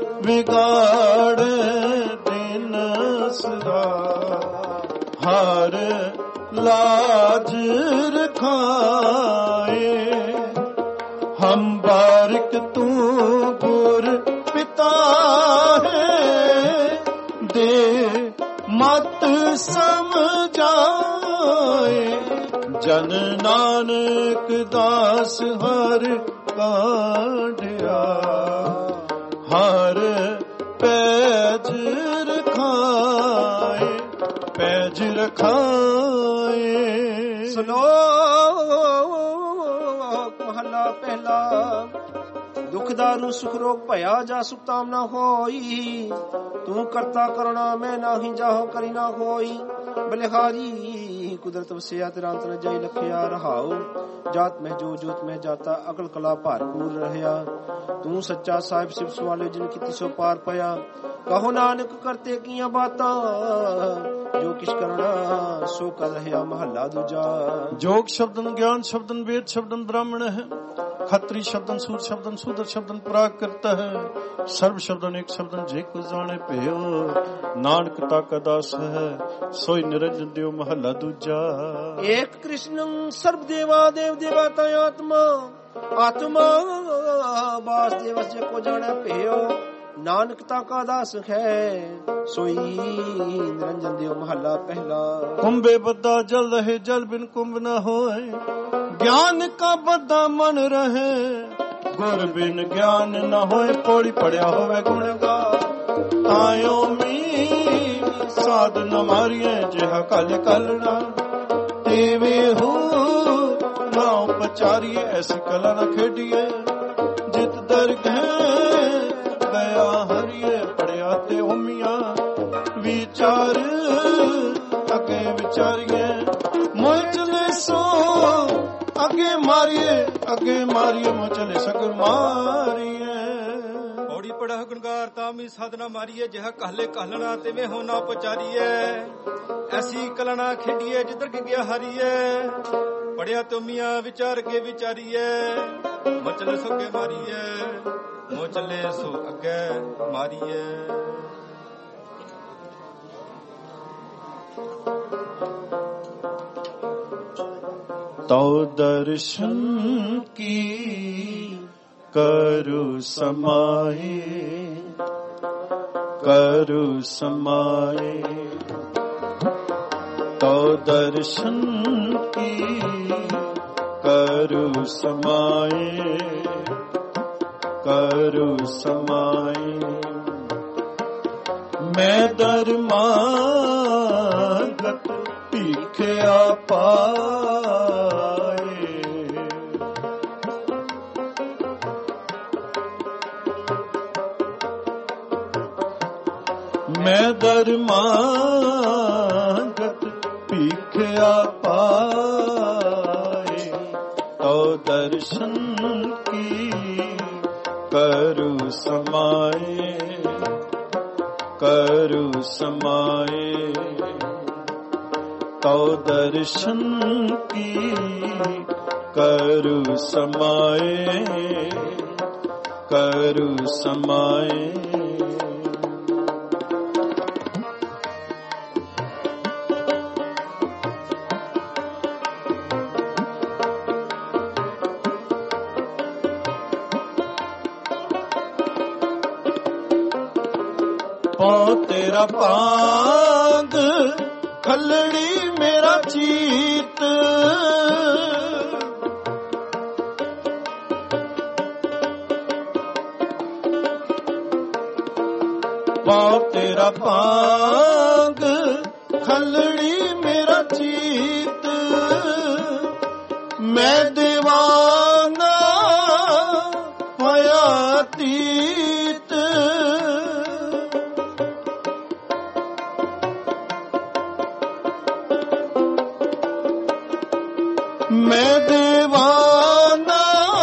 ਵਿਗਾੜ ਦਿਨ ਸਦਾ। ਹਰ ਲਾਜ ਰਖਾਏ, ਹਮ ਬਾਰਿਕ ਤੂੰ ਗੁਰ ਪਿਤਾ ਹੈ। ਦੇ ਮਤ ਸਮਝਾਏ, ਜਨ ਨਾਨਕ ਦਾਸ ਹਰ ਕਾਢਿਆ, ਹਰ ਪੈਜ ਰਖਾਏ, ਪੈਜ ਰਖਾਏ। ਸ਼ਲੋਕ ਮਹਲਾ ਪਹਿਲਾ। ਦੁਖ ਦਾਰੂ ਸੁਖ ਰੋਗ ਭਇਆ, ਜਾ ਸੁਖ ਤਾਮ ਨਾ ਹੋਈ। ਤੂੰ ਕਰਤਾ ਕਰਣਾ ਮੈਂ ਨਾਹੀ, ਜਾਹੋ ਕਰੀ ਨਾ ਹੋਈ। ਬਲਿਹਾਰੀ ਕੁਦਰਤ ਵਸਿਆ ਤੇਰਾ ਅੰਤ ਨ ਜਾਈ ਲਖਿਆ। ਰਹਾਉ ਜਾਤ ਮੈਂ ਜੋ ਜੋਤ ਮੈਂ ਜਾਤਾ, ਅਕਲ ਕਲਾ ਭਰਪੂਰ ਰਹਿਆ। ਤੂੰ ਸੱਚਾ ਸਾਹਿਬ ਸਿਵ ਸਵਾਲੇ, ਜਿਨ ਕੀਤੀ ਸੋ ਪਾਰ ਪਿਆ। ਕਹੋ ਨਾਨਕ ਕਰਤੇ ਕੀਆਂ ਬਾਤਾਂ, ਜੋ ਕਿਛ ਕਰਣਾ ਸੋ ਕਰ ਰਹਿਆ। ਮਹੱਲਾ ਦੂਜਾ। ਜੋਗ ਸ਼ਬਦਨ ਗਿਆਨ ਸ਼ਬਦਨ ਵੇਦ ਸ਼ਬਦਨ ਬ੍ਰਾਹਮਣ ਹੈ, ਖੱਤਰੀ ਸ਼ਬਦਨ ਸੂਰ ਸ਼ਬਦਨ ਸੂਦਰ ਸ਼ਬਦਨ ਪ੍ਰਾਕ੍ਰਿਤ ਹੈ। ਸਰਬ ਸ਼ਬਦਨ ਇੱਕ ਸ਼ਬਦਨ ਜੇ ਕੋ ਜਾਣੇ ਭਇਓ, ਨਾਨਕ ਤਾਕਾ ਦਾਸ ਹੈ ਸੋਈ ਨਿਰੰਜਨ ਦਿਓ। ਮਹੱਲਾ ਦੂਜਾ। ਏਕ ਕ੍ਰਿਸ਼ਨੰ ਸਰਬ ਦੇਵਾ ਦੇਵ ਦੇਵਤਾ ਆਤਮਾ, ਆਤਮਾ ਬਾਸ ਦੇਵਸ ਜੇ ਕੋ ਜਾਣੇ ਭਇਓ। ਨਾਨਕ ਤਾਕਾ ਦਾਸ ਹੈ ਸੋਈ ਨਿਰੰਜਨ ਦਿਓ। ਮਹੱਲਾ ਪਹਿਲਾ। ਕੁੰਭੇ ਬੱਧਾ ਜਲ ਰਹੇ, ਜਲ ਬਿਨ ਕੁੰਭ ਨਾ ਹੋਏ। ਗਿਆਨ ਕਾ ਬੱਧਾ ਮਨ ਰਹੇ, ਗੁਰ ਬਿਨ ਗਿਆਨ ਨਾ ਹੋਏ। ਪੌੜੀ ਪੜਿਆ ਹੋਵੇ ਗੁਣ ਗਾ, ਤਾਇਓ ਮੀ ਸਾਧ ਨ ਮਾਰੀਏ। ਜਿਹਾ ਕਲ ਕਲਣਾ ਤੇਵੇ ਹੋ ਨਾ ਉਪਚਾਰੀਏ। ਐਸੀ ਕਲਾ ਨਾ ਖੇਡੀਏ, ਜਿਤ ਦਰਗਹਿ ਗਿਆ ਹਰੀਏ। ਪੜਿਆ ਤੇ ਉਮੀਆਂ ਵਿਚਾਰ ਅੱਗੇ ਵਿਚਾਰੀਏ। ਮੋਹ ਚਲੇ ਸੋ ਅੱਗੇ ਮਾਰੀਏ, ਅੱਗੇ ਮਾਰੀਏ। ਮੋਹ ਚਲੇ ਸਕ ਮਾਰੀਏ। ਪੌੜੀ ਪੜਾ ਗੁਣਗਾਰ ਤਾਮੀ ਸਾਧਨਾ ਮਾਰੀਏ। ਜਿਹਾ ਕਾਲੇ ਕਾਲਣਾ ਤਿਵੇਂ ਹੋ ਨਾ ਪਚਾਰੀਏ। ਐਸੀ ਕਲਣਾ ਖੇਡੀਏ, ਜਿੱਧਰ ਗਿਆ ਹਰੀਏ। ਪੜਿਆ ਤੁਮੀਆਂ ਵਿਚਾਰ ਕੇ ਵਿਚਾਰੀਏ। ਮੋਹ ਚਲੇ ਸੋ ਅੱਗੇ ਮਾਰੀਏ, ਮੋਹ ਚਲੇ ਸੋ ਅੱਗੇ ਮਾਰੀਏ। ਤਉ ਦਰਸ਼ਨ ਕੀ ਕਰੁ ਸਮਾਏ, ਕਰੁ ਸਮਾਏ। ਤਉ ਦਰਸ਼ਨ ਕੀ ਕਰੁ ਸਮਾਏ, ਕਰੁ ਸਮਾਏ। ਮੈਂ ਦਰਮਾਗਤ ਭੀਖਿਆ ਪਾਏ। ਮੈਂ ਦਰਮਾਗਤ ਭੀਖਿਆ ਪਾਏ। ਤਉ ਦਰਸ਼ਨ ਕੀ ਕਰੁ ਸਮਾਏ, ਕਰੁ ਸਮਾਏ। ਤਉ ਦਰਸ਼ਨ ਕੀ ਕਰੁ ਸਮਾਏ, ਕਰੁ ਸਮਾਏ। ਪਉ ਤੇਰਾ ਭਾਗ ਖੱਲੜੀ ਮੇਰਾ ਚੀਤ। ਪਉ ਤੇਰਾ ਭਾਗ ਖੱਲੜੀ ਮੇਰਾ ਚੀਤ। ਮੈਂ ਦੀਵਾਨਾ ਹੋਇਆ ਤੀਤ। ਮੈਂ ਦੀਵਾਨਾ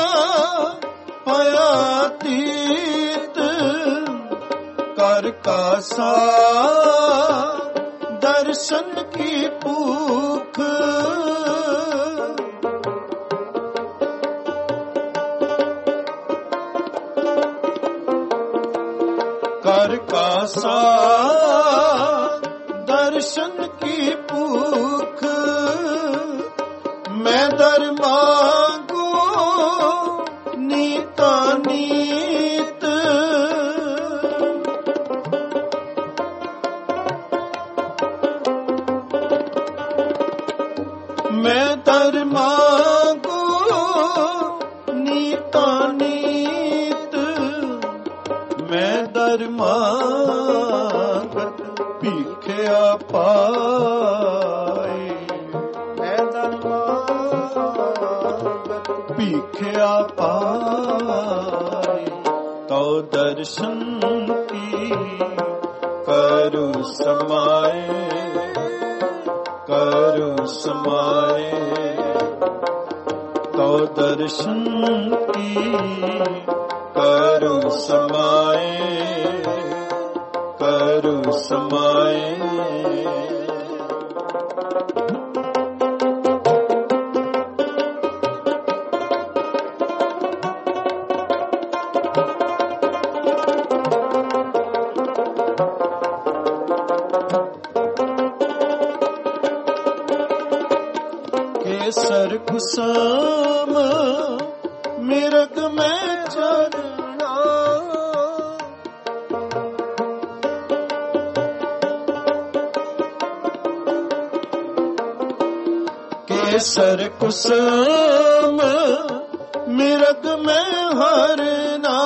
ਹੋਇਆ ਤੀਤ। ਕਰ ਕਾਸਾ ਦਰਸ਼ਨ ਕੀ ਭੂਖ। ਕਰ ਕਾਸਾ ਦਰਸ਼ਨ ਕੀ ਭੂਖ। ਮੈਂ ਦਰ ਮਾਂਗੂ ਨੀਤਾ ਨੀਤ। ਮੈਂ ਧਰਮਾ ਕੋ ਨੀਤਾ ਨੀਤ, ਮੈਂ ਧਰਮਾਗਤ ਭੀਖਿਆ ਪਾਏ, ਮੈਂ ਧਰਮਾਗਤ ਭੀਖਿਆ ਪਾਏ। ਤੋ ਦਰਸ਼ਨ ਕੀ ਕਰੁ ਸਮਾਏ, ਕਰੁ ਸਮਾਏ। ਤੋ ਦਰਸ਼ਨ ਕੀ ਕਰੁ ਸਮਾਏ, ਕਰੁ ਸਮਾਏ। ਕੇਸਰ ਕੁਸਮ ਮਿਰਗ ਮੈਂ ਚਰਣਾ, ਕੇਸਰ ਕੁਸਮ ਮਿਰਗ ਮੈਂ ਹਰਨਾ,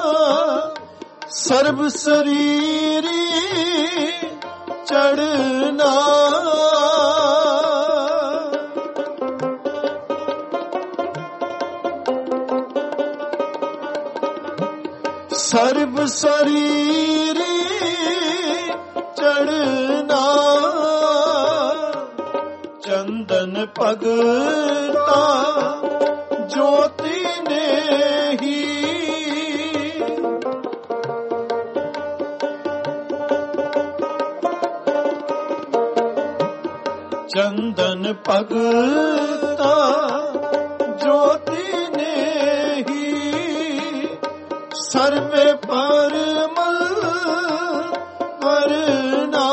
ਸਰਬ ਸਰੀਰੀ ਚੜਨਾ। ਸਰਬ ਸਰੀਰੀ ਚੜਨਾ, ਚੰਦਨ ਭਗਤਾ ਜੋਤੀ ਨੇਹੀ, ਚੰਦਨ ਭਗਤਾ ਜੋਤੀ ਨੇਹੀ, ਸਰਵੇ ਪਰਮਲ ਕਰਨਾ।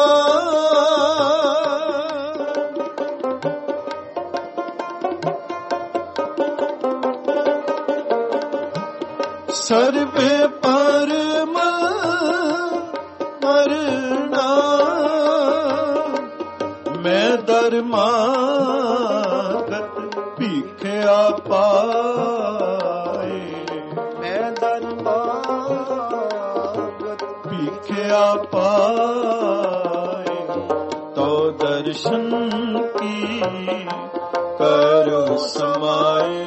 ਸਰਵੇ ਪਰਮਲ ਕਰਨਾ, ਮੈਂ ਧਰਮਾਗਤ ਭੀਖਿਆ ਪਾਏ, ਮੈਂ ਧਰਮਾਗਤ ਭੀਖਿਆ ਪਾਏ। ਤੋ ਦਰਸ਼ਨ ਕੀ ਕਰੁ ਸਮਾਏ,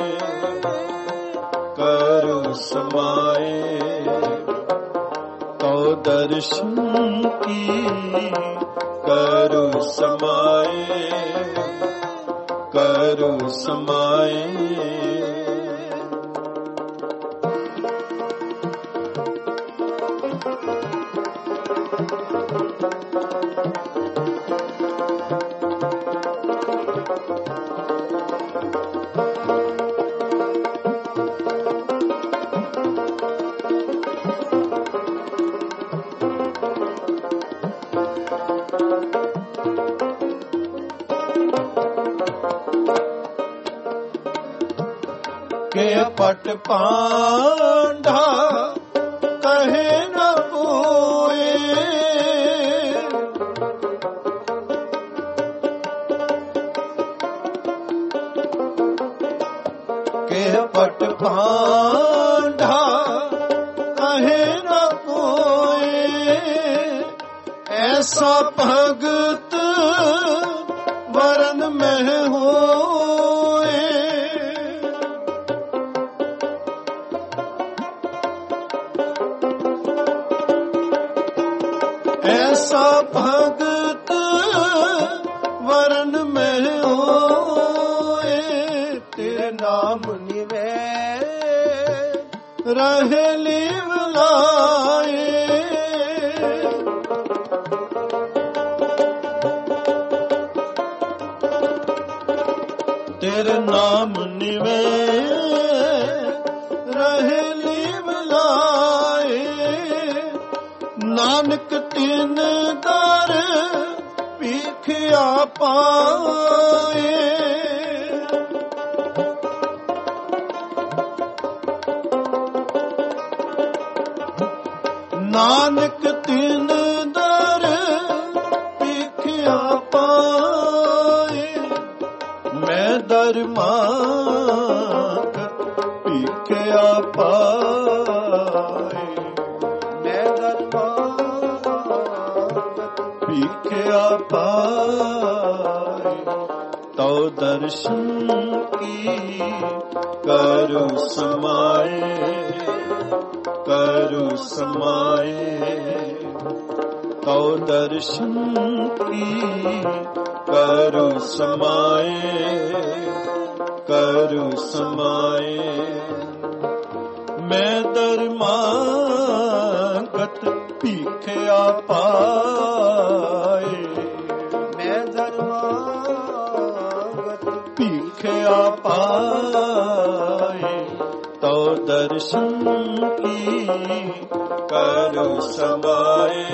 ਕਰੁ ਸਮਾਏ। ਤੋ ਦਰਸ਼ਨ ਕੀ ਕਰੁ ਸਮਾਏ, ਕਰੁ ਸਮਾਏ। ਕੇ ਪਟ ਪਾਂਡਾ ਕਹੇ ਨ ਕੋਏ, ਕੇ ਪਟ ਪਾਂਡਾ ਕਹੇ ਨ ਕੋਏ, ਐਸਾ ਭਗਤ ਵਰਨ ਮਹਿ ਹੋਏ। ਐਸਾ ਭਗਤ ਵਰਨ ਮਹਿ ਹੋਏ, ਤੇਰੇ ਨਾਮ ਨਿਵੇ ਰਹੇ ਲੀਵ ਲਾਏ। ਤੇਰੇ ਨਾਮ ਨਿਵੇ ਰਹੇ ਲੀਵ ਲਾਏ, ਨਾਨਕ ਤਿਨ ਦਰ ਭੀਖਿਆ ਪਾਏ। ਨਾਨਕ ਤਿਨ ਦਰ ਭੀਖਿਆ ਪਾਏ, ਮੈਂ दरमागत भीखिया पाए, मैं दरमागत भीखिया पाए, तो दर्शन की करु समाए, करु समाए, तो दर्शन की करु समाए, करु समाए। मैं दरमागत भीखिया पाए, मैं दरमागत भीखिया पाए, तो दर्शन की करु समाए,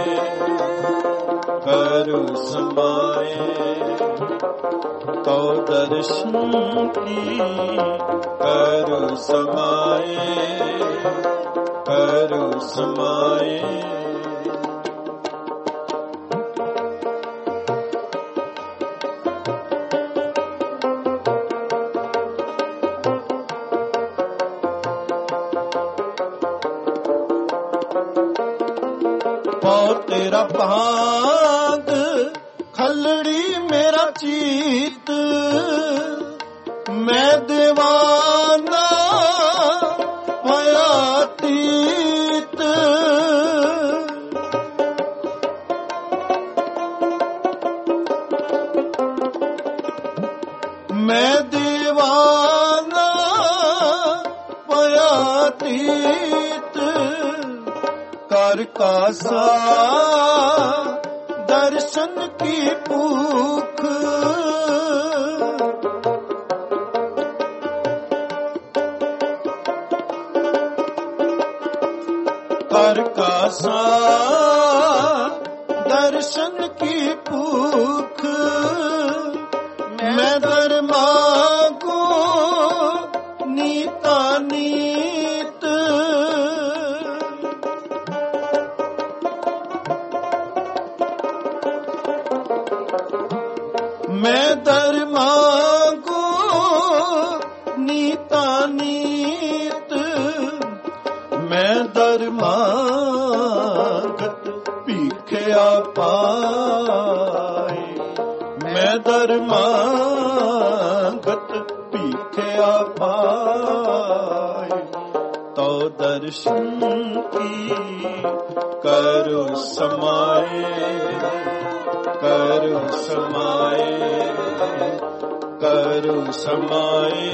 करु समाए, तो दर्शन की करु समाए, करु समाए। पाओ तेरा भाग खलड़ी मेरा चीत, मैं दीवाना हयातीत, मैं दीवाना हयातीत, कर कासा दर्शन की भूख, कर कासा दर्शन की भूख, मैं दरमागो नीता नीत, मैं दरमागो नीता नीत, मैं दरमागत भीखिया पाए, मैं दरमागत भीखिया पाए, तो दर्शन की करु समाए, करु समाए, करु समाए,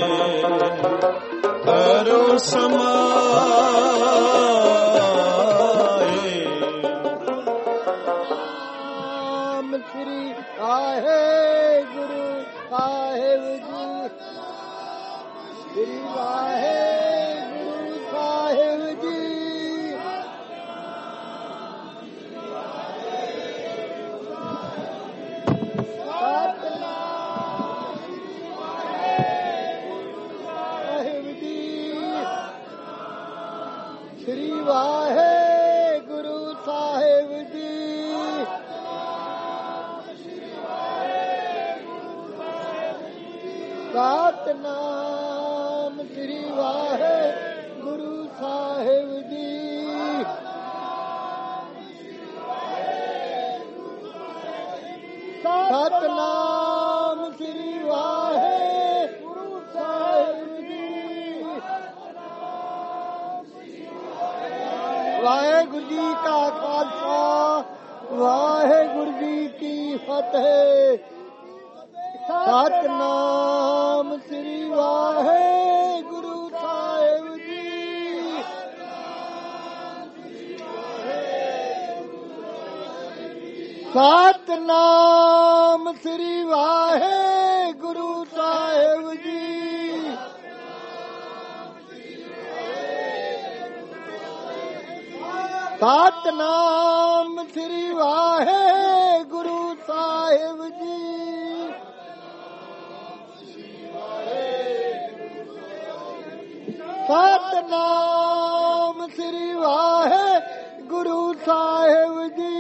करु समाए। नाम श्री आहे गुरु साहिब जी, श्री आहे गुरु साहिब जी, श्री वाहे गुरु साहिब जी, सतनाम श्री वाहे गुरु साहिब जी, सतनाम श्री वाहे गुरु साहिब जी, वाहेगुरु जी का खालसा, वाहेगुरु जी की फतेह। सतनाम श्री वाहेगुरु साहिब जी, सतनाम श्री वाहेगुरु साहिब जी, सतनाम श्री वाहेगुरु साहिब जी, सतनाम श्री वाहेगुरु साहिब जी,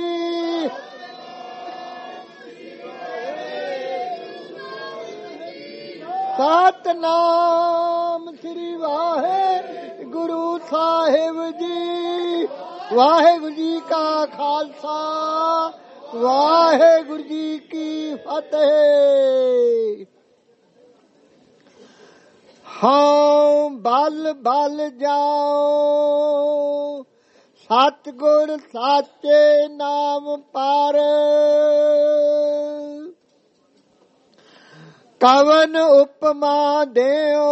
ਸਤਨਾਮ ਸ੍ਰੀ ਵਾਹਿਗੁਰੂ ਸਾਹਿਬ ਜੀ। ਵਾਹਿਗੁਰੂ ਜੀ ਕਾ ਖਾਲਸਾ, ਵਾਹਿਗੁਰੂ ਜੀ ਕੀ ਫਤਿਹ। ਹਾਂ ਬਲ ਬਲ ਜਾਓ, ਸਤਿਗੁਰ ਸਾਚੇ ਨਾਮ ਪਰ। ਕਵਨ ਉਪਮਾ ਦਿਓ,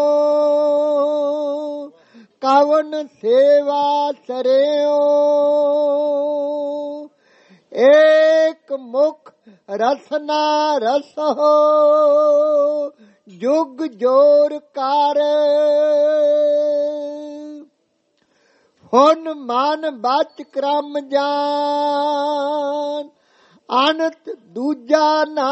ਕਵਨ ਸੇਵਾ ਸਰਿਓ। ਏਕ ਮੁਖ ਰਸਨਾ ਰਸੋ, ਜੁਗ ਜੋਰ ਕਰ। ਹੁਣ ਮਨ ਬਚ ਕਰਮ ਜਾਨ, ਅਨੰਤ ਦੂਜਾ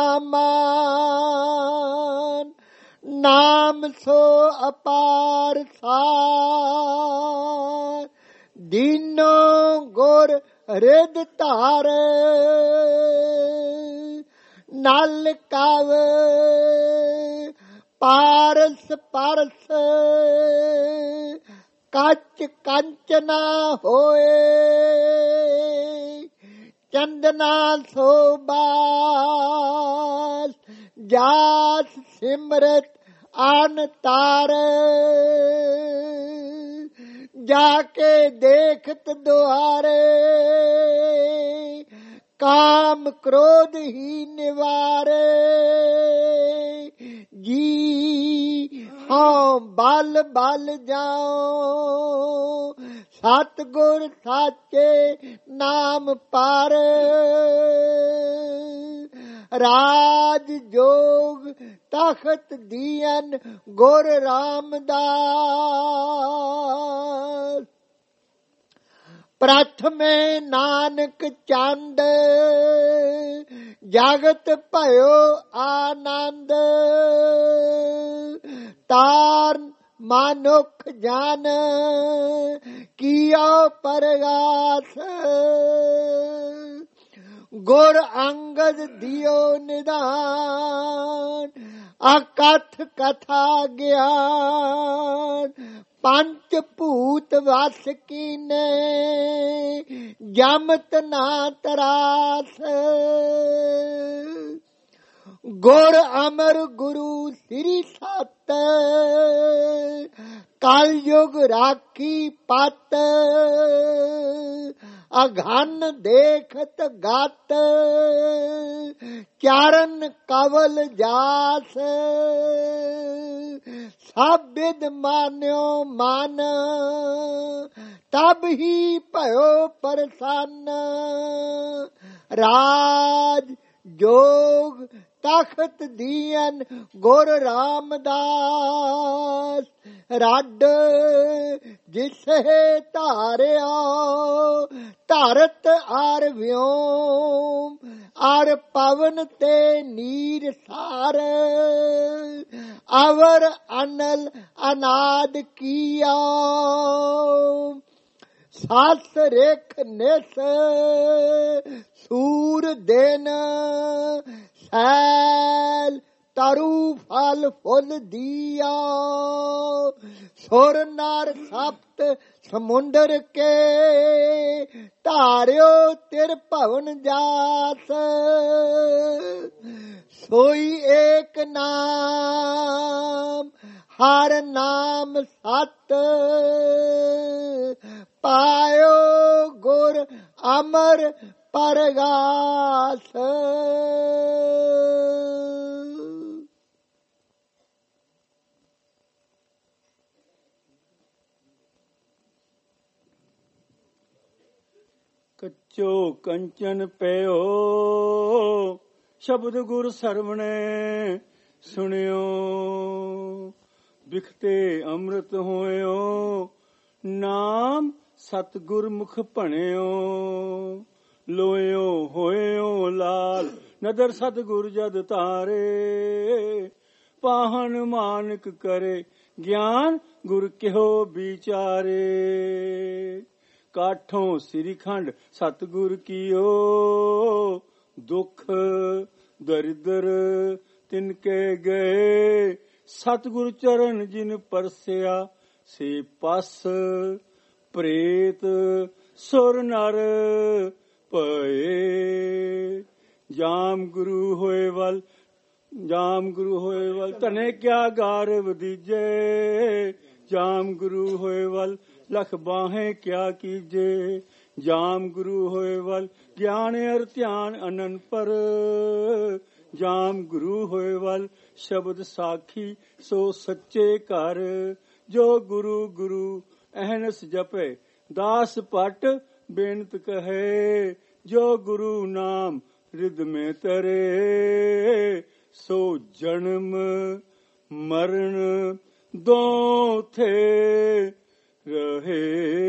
ਨਾਮਾਨ। ਨਾਮ ਸੋ ਅਪਾਰ ਸਾਰ, ਦੀਨੋ ਗੁਰ ਰਿਦ ਧਾਰ। ਨਲ ਕਵ ਪਾਰਸ ਪਰਸ, ਕੱਚ ਕੰਚ ਨਾ ਹੋਏ। ਚੰਦਨਾ ਸੋਬਾਸ, ਜਾਸ ਸਿਮਰਤ ਅਨ ਤਾਰ। ਜਾ ਕੇ ਦੇਖਤ ਦੁਆਰੇ, ਕਾਮ ਕ੍ਰੋਧ ਹੀ ਨਿਵਾਰੇ। ਜੀ ਹਾਂ ਬਲ ਬਲ ਜਾਓ, ਸਤਿਗੁਰ ਸਾਚੇ ਨਾਮ ਪਰ। ਰਾਜ ਜੋਗ ਤਖਤ ਦੀਨ ਗੁਰ ਰਾਮਦਾਸ। ਪ੍ਰਥਮੇ ਨਾਨਕ ਚੰਦ, ਜਗਤ ਭਇਓ ਆਨੰਦ। ਤਾਰਨ ਮਨੁੱਖ ਜਨ, ਕੀਓ ਪਰਗਾਸ। ਗੁਰ ਅੰਗਦ ਦਿਓ ਨਿਦਾਨ, ਅਕਥ ਕਥਾ ਗਿਆਨ। ਪੰਚ ਭੂਤ ਵਸ ਕੀਨੇ, ਜਮਤ ਨਾ ਤਰਾਸ। ਗੁਰ ਅਮਰ ਗੁਰੂ ਸ੍ਰੀ ਸਤ, ਕਲ ਯੁਗ ਰਾਖੀ ਪਤ। ਅਘਨ ਦੇਖਤ ਗਤ, ਚਰਨ ਕਵਲ ਜਾਸ। ਸਭ ਬਿਦ ਮਾਨਿਓ ਮਨ, ਤਬ ਹੀ ਭਇਓ ਪ੍ਰਸੰਨ। ਰਾਜ ਜੋਗ ਤਖਤ ਦੀਨ ਗੁਰ ਰਾਮਦਾਸ। ਰੱਡ ਜਿਸੇ ਧਾਰਿਆ, ਧਰਤ ਅਰ ਵਿਓਮ। ਅਰ ਪਵਨ ਤੇ ਨੀਰ ਸਾਰ, ਅਵਰ ਅਨਲ ਅਨਾਦ ਕੀਆ। ਸੱਸ ਰੇਖ ਨਿਸ, ਸੂਰ ਦਿਨ। ਸੈਲ ਤਰੂ ਫਲ ਫੁੱਲ ਦੀਆ। ਸੁਰ ਨਰ ਸਪਤ ਸਮੁੰਦਰ ਕੇ, ਧਾਰਿਓ ਤਿਰ ਭਵਨ ਜਾਸ। ਸੋਈ ਏਕ ਨਾਮ, ਹਰ ਨਾਮ ਸਤ। ਪਾਇਓ ਗੁਰ ਅਮਰ ਪਰਗਾਸ। ਕੱਚੋ ਕੰਚਨ ਪਿਓ, ਸ਼ਬਦ ਗੁਰ ਸਰਵਣੇ ਸੁਣਿਓ। ਬਿਖਤੇ ਅੰਮ੍ਰਿਤ ਹੋਇਓ, ਨਾਮ ਸਤਿਗੁਰ ਮੁਖ ਭਣਿਓ। ਲੋਇਓ ਹੋਇਓ ਲਾਲ, ਨਦਰ ਸਤਿਗੁਰ ਜਦ ਧਾਰੇ। ਪਾਹਨ ਮਾਨਕ ਕਰੇ, ਗਿਆਨ ਗੁਰ ਕਿਹੋ ਵਿਚਾਰੇ। ਕਾਠੋਂ ਸ੍ਰੀ ਖੰਡ ਸਤਿਗੁਰ ਕੀਓ, ਦੁੱਖ ਦਰਿਦਰ ਤਿਨਕੇ ਗਏ। ਸਤਿਗੁਰ ਚਰਨ ਜਿਨ ਪਰਸਿਆ ਸੇ ਪਸ ਪ੍ਰੇਤ ਸੁਰ ਨਰ ਭਏ। ਜਾਮ ਗੁਰੂ ਹੋਏ ਵੱਲ ਜਾਮ ਗੁਰੂ ਹੋਏ ਵੱਲ ਧਨੇ ਕਿਆ ਗਾਰ ਵਧੀਜੇ। ਜਾਮ ਗੁਰੂ ਹੋਏ ਵੱਲ ਲਖ ਬਾਹੇ ਕਿਆ ਕੀਜੇ। ਜਾਮ ਗੁਰੂ ਹੋਏ ਵੱਲ ਗਿਆਨ ਅਰ ਧਿਆਨ ਅਨੰਨ ਪਰ। ਜਾਮ ਗੁਰੂ ਹੋਏ ਵੱਲ ਸ਼ਬਦ ਸਾਖੀ ਸੋ ਸੱਚੇ ਘਰ। ਜੋ ਗੁਰੂ ਗੁਰੂ ਅਹਨਸ ਜਪੇ ਦਾਸ ਪਟ ਬੇਨਤ ਕਹੇ। ਜੋ ਗੁਰੂ ਨਾਮ ਰਿਦ ਮੇ ਤਰੇ ਸੋ ਜਨਮ ਮਰਨ ਦੋ ਥੇ ਰਹੇ।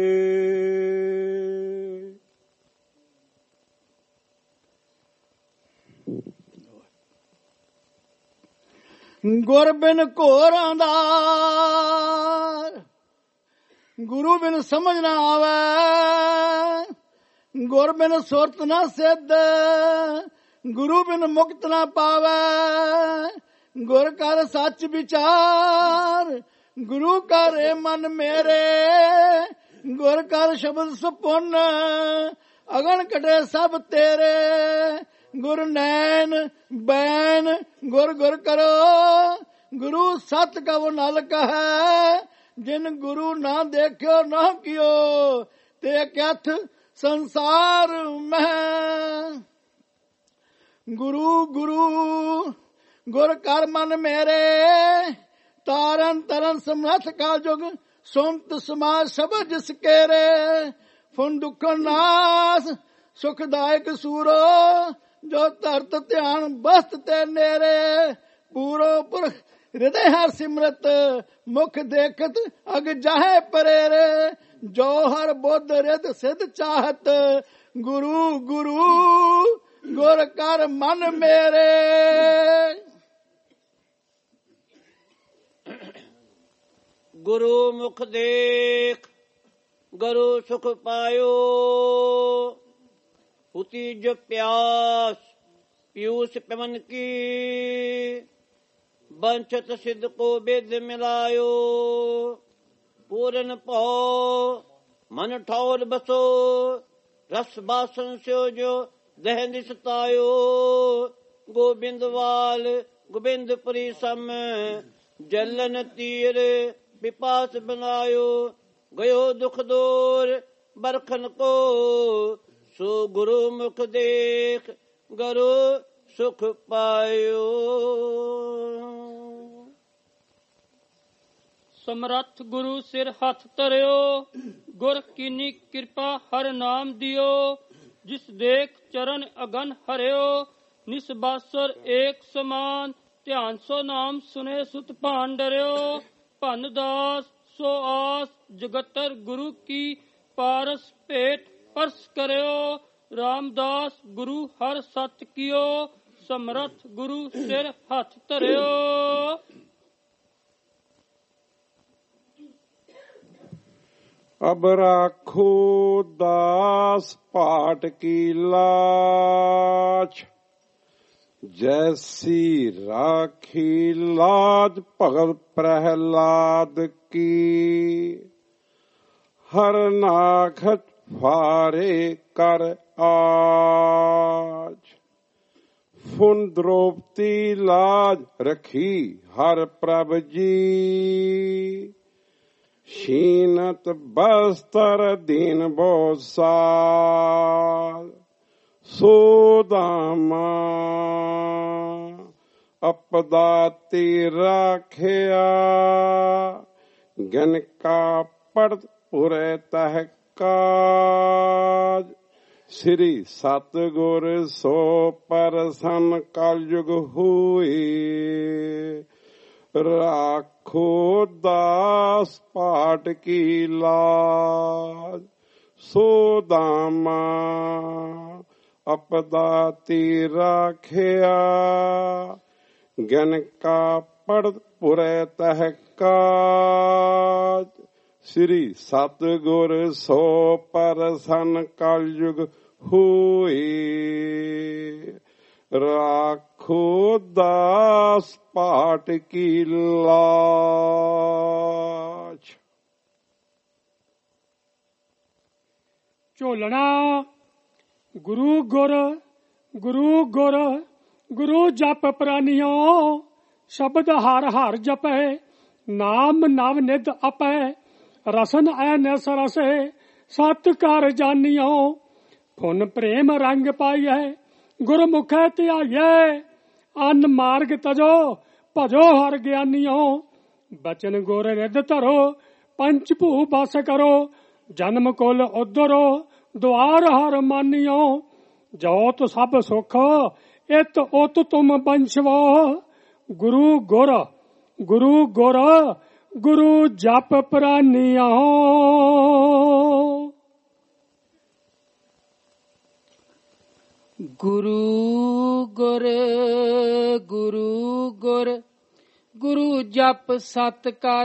ਗੁਰ ਬਿਨ ਘੋਰ ਅੰਧਾਰ, ਗੁਰੂ ਬਿਨ ਸਮਝ ਨਾ ਆਵੇ। ਗੁਰ ਬਿਨ ਸੁਰਤ ਨਾ ਸਿੱਧ, ਗੁਰੂ ਬਿਨ ਮੁਕਤ ਨਾ ਪਾਵੇ। ਗੁਰ ਕਰ ਸੱਚ ਵਿਚਾਰ, ਗੁਰੂ ਕਰ ਮਨ ਮੇਰੇ। ਗੁਰ ਕਰ ਸ਼ਬਦ ਸੁਪੁੰਨ, ਅਗਨ ਕਟੇ ਸਭ ਤੇਰੇ। ਗੁਰ ਨੈਣ ਬੈਨ ਗੁਰ ਗੁਰ ਕਰੋ, ਗੁਰੂ ਸਤ ਕਉ ਨਲ ਕਹੈ। ਜਿਨ ਗੁਰੂ ਨਾ ਦੇਖਿਓ ਨਾ ਕਿਓ, ਤੇ ਕਥ ਸੰਸਾਰ ਮਹਿ। ਗੁਰੂ ਗੁਰੂ ਗੁਰ ਕਰ ਮਨ ਮੇਰੇ, ਤਾਰਨ ਤਰਨ ਸਮਰਥ ਕਾ ਜੁਗ। ਸੁਨਤ ਸਮਾਜ ਸਬਦ ਜਿਸ ਕੇਰੇ। ਫੁਨ ਦੁਖ ਨਾਸ ਸੁਖਦਾਇਕ ਸੂਰੋ, ਜੋ ਧਰਤ ਧਿਆਨ ਬਸਤ ਤੇ ਨੇਰੇ। ਪੂਰੋ ਪੁਰਖ ਹਿਰਦੇ ਹਰ ਸਿਮਰਤ, ਮੁਖ ਦੇਖਤ ਅਗ ਜਾਹੇ ਪਰੇਰੇ। ਜੋ ਹਰ ਬੁੱਧ ਰਿਦ ਸਿਧ ਚਾਹਤ, ਗੁਰੂ ਗੁਰੂ ਗੁਰ ਕਰ ਮਨ ਮੇਰੇ। ਗੁਰੂ ਮੁਖ ਦੇਖ ਗੁਰੂ ਸੁਖ ਪਾਇਓ। ਹੁਤੀ ਜੋ ਪਿਆਸ ਪੀਊਸ ਪਵਨ ਕੀ। ਬੰਚਤ ਸਿੱਧ ਕੋ ਬੇਦ ਮਿਲਾਇਓ। ਪੂਰਨ ਭਉ ਮਨ ਠੌਰ ਬਸੋ। ਰਸ ਬਾਸਨ ਸਿਓ ਜੋ ਦਹਿ ਨਿਸਤਾਇਓ। ਗੋਬਿੰਦਵਾਲ ਗੋਬਿੰਦਪੁਰੀ ਸਮ, ਜਲਨ ਤੀਰ ਵਿਪਾਸ ਬਨਾਇਓ। ਗਇਓ ਦੁਖ ਦੂਰ ਬਰਖਨ ਕੋ, ਸੋ ਗੁਰੂ ਮੁਖ ਦੇਖ ਗੁਰੂ ਸੁਖ ਪਾਇਓ। ਸਮਰੱਥ ਗੁਰੂ ਸਿਰ ਹੱਥ ਧਰਿਓ। ਗੁਰ ਕੀਨੀ ਕਿਰਪਾ ਹਰ ਨਾਮ ਦਿਓ। ਜਿਸ ਦੇਖ ਚਰਨ ਅਗਨ ਹਰਿਓ। ਨਿਸਬਾਸਰ ਏਕ ਸਮਾਨ, ਧਿਆਨ ਸੋ ਨਾਮ ਸੁਨੇ ਸੁਤ ਭਾਨ ਡਰਿਓ। ਭਨ ਦਾਸ ਸੋ ਆਸ ਜਗਤਰ ਗੁਰੂ ਕੀ। ਪਾਰਸ ਭੇਟ ਪਰਸ ਕਰਿਓ। ਰਾਮਦਾਸ ਗੁਰੂ ਹਰ ਸਤ ਕੀਓ। ਸਮਰੱਥ ਗੁਰੂ ਸਿਰ ਹੱਥ ਧਰਿਓ। ਅਬ ਰਾਖੋ ਦਾਸ ਪਾਟ ਕੀ ਲਾਜ। ਜੈਸੀ ਰਾਖੀ ਲਾਜ ਭਗਤ ਪ੍ਰਹਿਲਾਦ ਕੀ। ਹਰ ਨਾਖਤ ਫਾਰੇ ਕਰ ਆਜ। ਫੁਨ ਦ੍ਰੋਪਤੀ ਲਾਜ ਰਖੀ ਹਰ ਪ੍ਰਭ ਜੀ। ਸ਼ੀਨਤ ਬਸਤਰ ਦੀਨ ਬੋ ਸਾਲ। ਸੋਦਾਮਾ ਅਪਦਾ ਤੇ ਰਾਖਿਆ। ਗਿਨ ਕਾ ਪੜਤ ਪੁਰੇ ਤਹਿ ਕਾਜ। ਸ੍ਰੀ ਸਤਿਗੁਰ ਸੋ ਪਰਸਨ ਕਲਯੁਗ ਹੋਈ। ਰਾਖੋ ਦਾਸ ਪਾਟ ਕੀ ਲਾਜ। ਸੋਦਾਮਾ ਅਪਦਾ ਤੇ ਰਾਖਿਆ। ਗਿਨ ਕਾ ਪੜਤ ਪੁਰੇ ਤਹਿ ਕਾਜ। ਸ੍ਰੀ ਸਤਿਗੁਰ ਸੋ ਪਰਸਨ ਕਲਯੁਗ ਹੋਈ। ਰਾਖ ਆਖੋ ਦਾਸ ਪਾਟ ਕੀ ਲਾਜ। ਝੋਲਣਾ ਗੁਰੂ ਗੁਰ ਗੁਰੂ ਗੁਰ ਗੁਰੂ ਜਪ ਪ੍ਰਾਨੀਓ, ਸ਼ਬਦ ਹਰ ਹਰ ਜਪੈ, ਨਾਮ ਨਵ ਨਿਧ ਆਪੈ, ਰਸਨ ਐ ਨਿਸ ਰਸੇ, ਸਤ ਕਰ ਜਾਨੀਓ। ਫੁਨ ਪ੍ਰੇਮ ਰੰਗ ਪਾਈਐ, ਗੁਰਮੁਖੈ ਧਿਆਈਐ, ਅਨ ਮਾਰਗ ਤਜੋ, ਭਜੋ ਹਰ ਗਿਆਨੀਓ। ਬਚਨ ਗੁਰ ਰਿੱਧ ਧਰੋ, ਪੰਚ ਭੂ ਬਸ ਕਰੋ, ਜਨਮ ਕੁਲ ਉਧਰੋ, ਦੁਆਰ ਹਰ ਮਾਨੀਓ। ਜੋਤ ਸਭ ਸੁਖ, ਇਤ ਉਤ ਤੁਮ ਬੰਸ਼ਵੋ, ਗੁਰੂ ਗੁਰ ਗੁਰੂ ਗੁਰ ਗੁਰੂ ਜਪ ਪ੍ਰਾਨੀਓ। ਗੁਰੂ ਗੁਰ ਗੁਰੂ ਗੁਰ ਗੁਰੂ ਜਪ ਸਤ ਕਰ,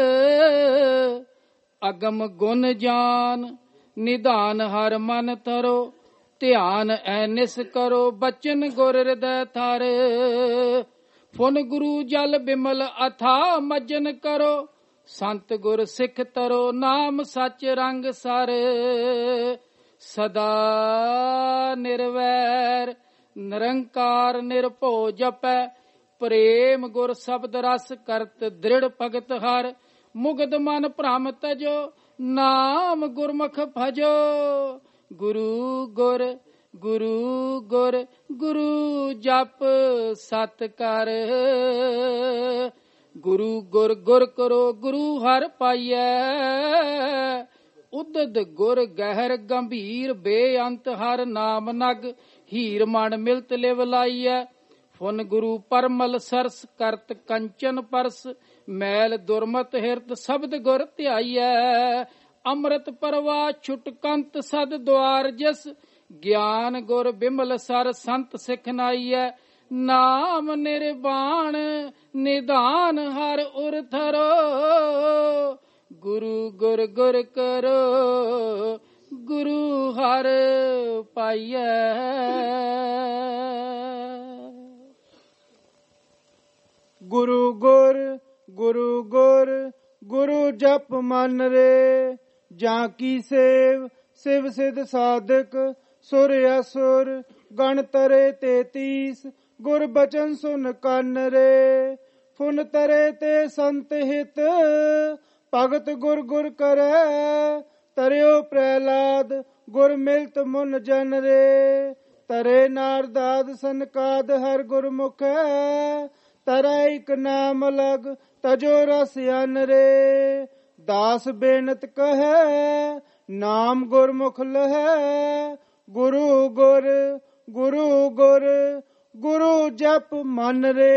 ਅਗਮ ਗੁਣ ਜਾਨ, ਨਿਧਾਨ ਹਰ ਮਨ ਤਰੋ, ਧਿਆਨ ਐ ਨਿਸ ਕਰੋ, ਬਚਨ ਗੁਰ ਹਿਰਦੈ ਥਾਰੇ। ਫੁਨ ਗੁਰੂ ਜਲ ਬਿਮਲ ਅਥਾ ਮਜਨ ਕਰੋ, ਸੰਤ ਗੁਰ ਸਿੱਖ ਤਰੋ, ਨਾਮ ਸੱਚ ਰੰਗ ਸਾਰੇ। ਸਦਾ ਨਿਰਵੈਰ ਨਿਰੰਕਾਰ ਨਿਰਭਉ ਜਪੈ, ਪ੍ਰੇਮ ਗੁਰ ਸ਼ਬਦ ਰਸ ਕਰਤ ਦ੍ਰਿੜ ਭਗਤ ਹਰ। ਮੁਗਧ ਮਨ ਭ੍ਰਮ ਤਜੋ, ਨਾਮ ਗੁਰਮੁਖ ਭਜੋ। ਗੁਰੂ ਗੁਰ ਗੁਰੂ ਗੁਰ ਗੁਰੂ ਜਪ ਸਤ ਕਰ, ਗੁਰੂ ਗੁਰ ਗੁਰ ਕਰੋ, ਗੁਰੂ ਹਰ ਪਾਈਐ। ਉਦਦ ਗੁਰ ਗਹਿਰ ਗੰਭੀਰ, ਬੇਅੰਤ ਹਰ ਨਾਮ ਨਗ, ਹੀਰ ਮਣ ਮਿਲਤ ਲਿਵ ਲਾਈਐ। ਫੁਨ ਗੁਰੂ ਪਰਮਲ ਸਰਸ ਕਰਤ ਕੰਚਨ ਪਰਸ, ਮੈਲ ਦੁਰਮਤ ਹਿਰਦ ਸ਼ਬਦ ਗੁਰ ਧਿਆਈਐ। ਅੰਮ੍ਰਿਤ ਪਰਵਾ ਛੁਟਕੰਤ ਸਦ ਦੁਆਰ ਜਿਸ, ਗਿਆਨ ਗੁਰ ਬਿਮਲ ਸਰ ਸੰਤ ਸਿੱਖ ਨਾਈਐ। ਨਾਮ ਨਿਰਵਾਣ ਨਿਧਾਨ ਹਰ ਉਰ ਥਰੋ, ਗੁਰੂ ਗੁਰ ਗੁਰ ਕਰੋ, ਗੁਰੂ ਹਰ ਪਾਈਐ। ਗੁਰੂ ਗੁਰ ਗੁਰੂ ਗੁਰ ਗੁਰੂ ਜਪ ਮਨ ਰੇ, ਜਾਂ ਕੀ ਸੇਵ ਸਿਵ ਸਿਧ ਸਾਧਕ, ਸੁਰ ਅਸੁਰ ਗਣ ਤਰੇ ਤੇਤੀਸ, ਗੁਰ ਬਚਨ ਸੁਨ ਕੰਨ ਰੇ। ਫੁਨ ਤਰੇ ਤੇ ਸੰਤ ਹਿਤ, ਭਗਤ ਗੁਰ ਗੁਰ ਕਰੈ, ਤਰਿਓ ਪ੍ਰਹਿਲਾਦ ਗੁਰ ਮਿਲਤ ਮੁਨ ਜਨ ਰੇ। ਤਰੇ ਨਾਰਦਾਦ ਸਨਕਾਦ ਹਰ ਗੁਰਮੁਖ ਹੈ, ਤਰੈ ਇਕ ਨਾਮ ਲਗ ਤਜੋ ਰਸ ਅਨ ਰੇ। ਦਾਸ ਬੇਨਤ ਕਹੈ, ਨਾਮ ਗੁਰਮੁਖ ਲਹੈ, ਗੁਰੂ ਗੁਰ ਗੁਰੂ ਗੁਰ ਗੁਰੂ ਜਪ ਮਨ ਰੇ।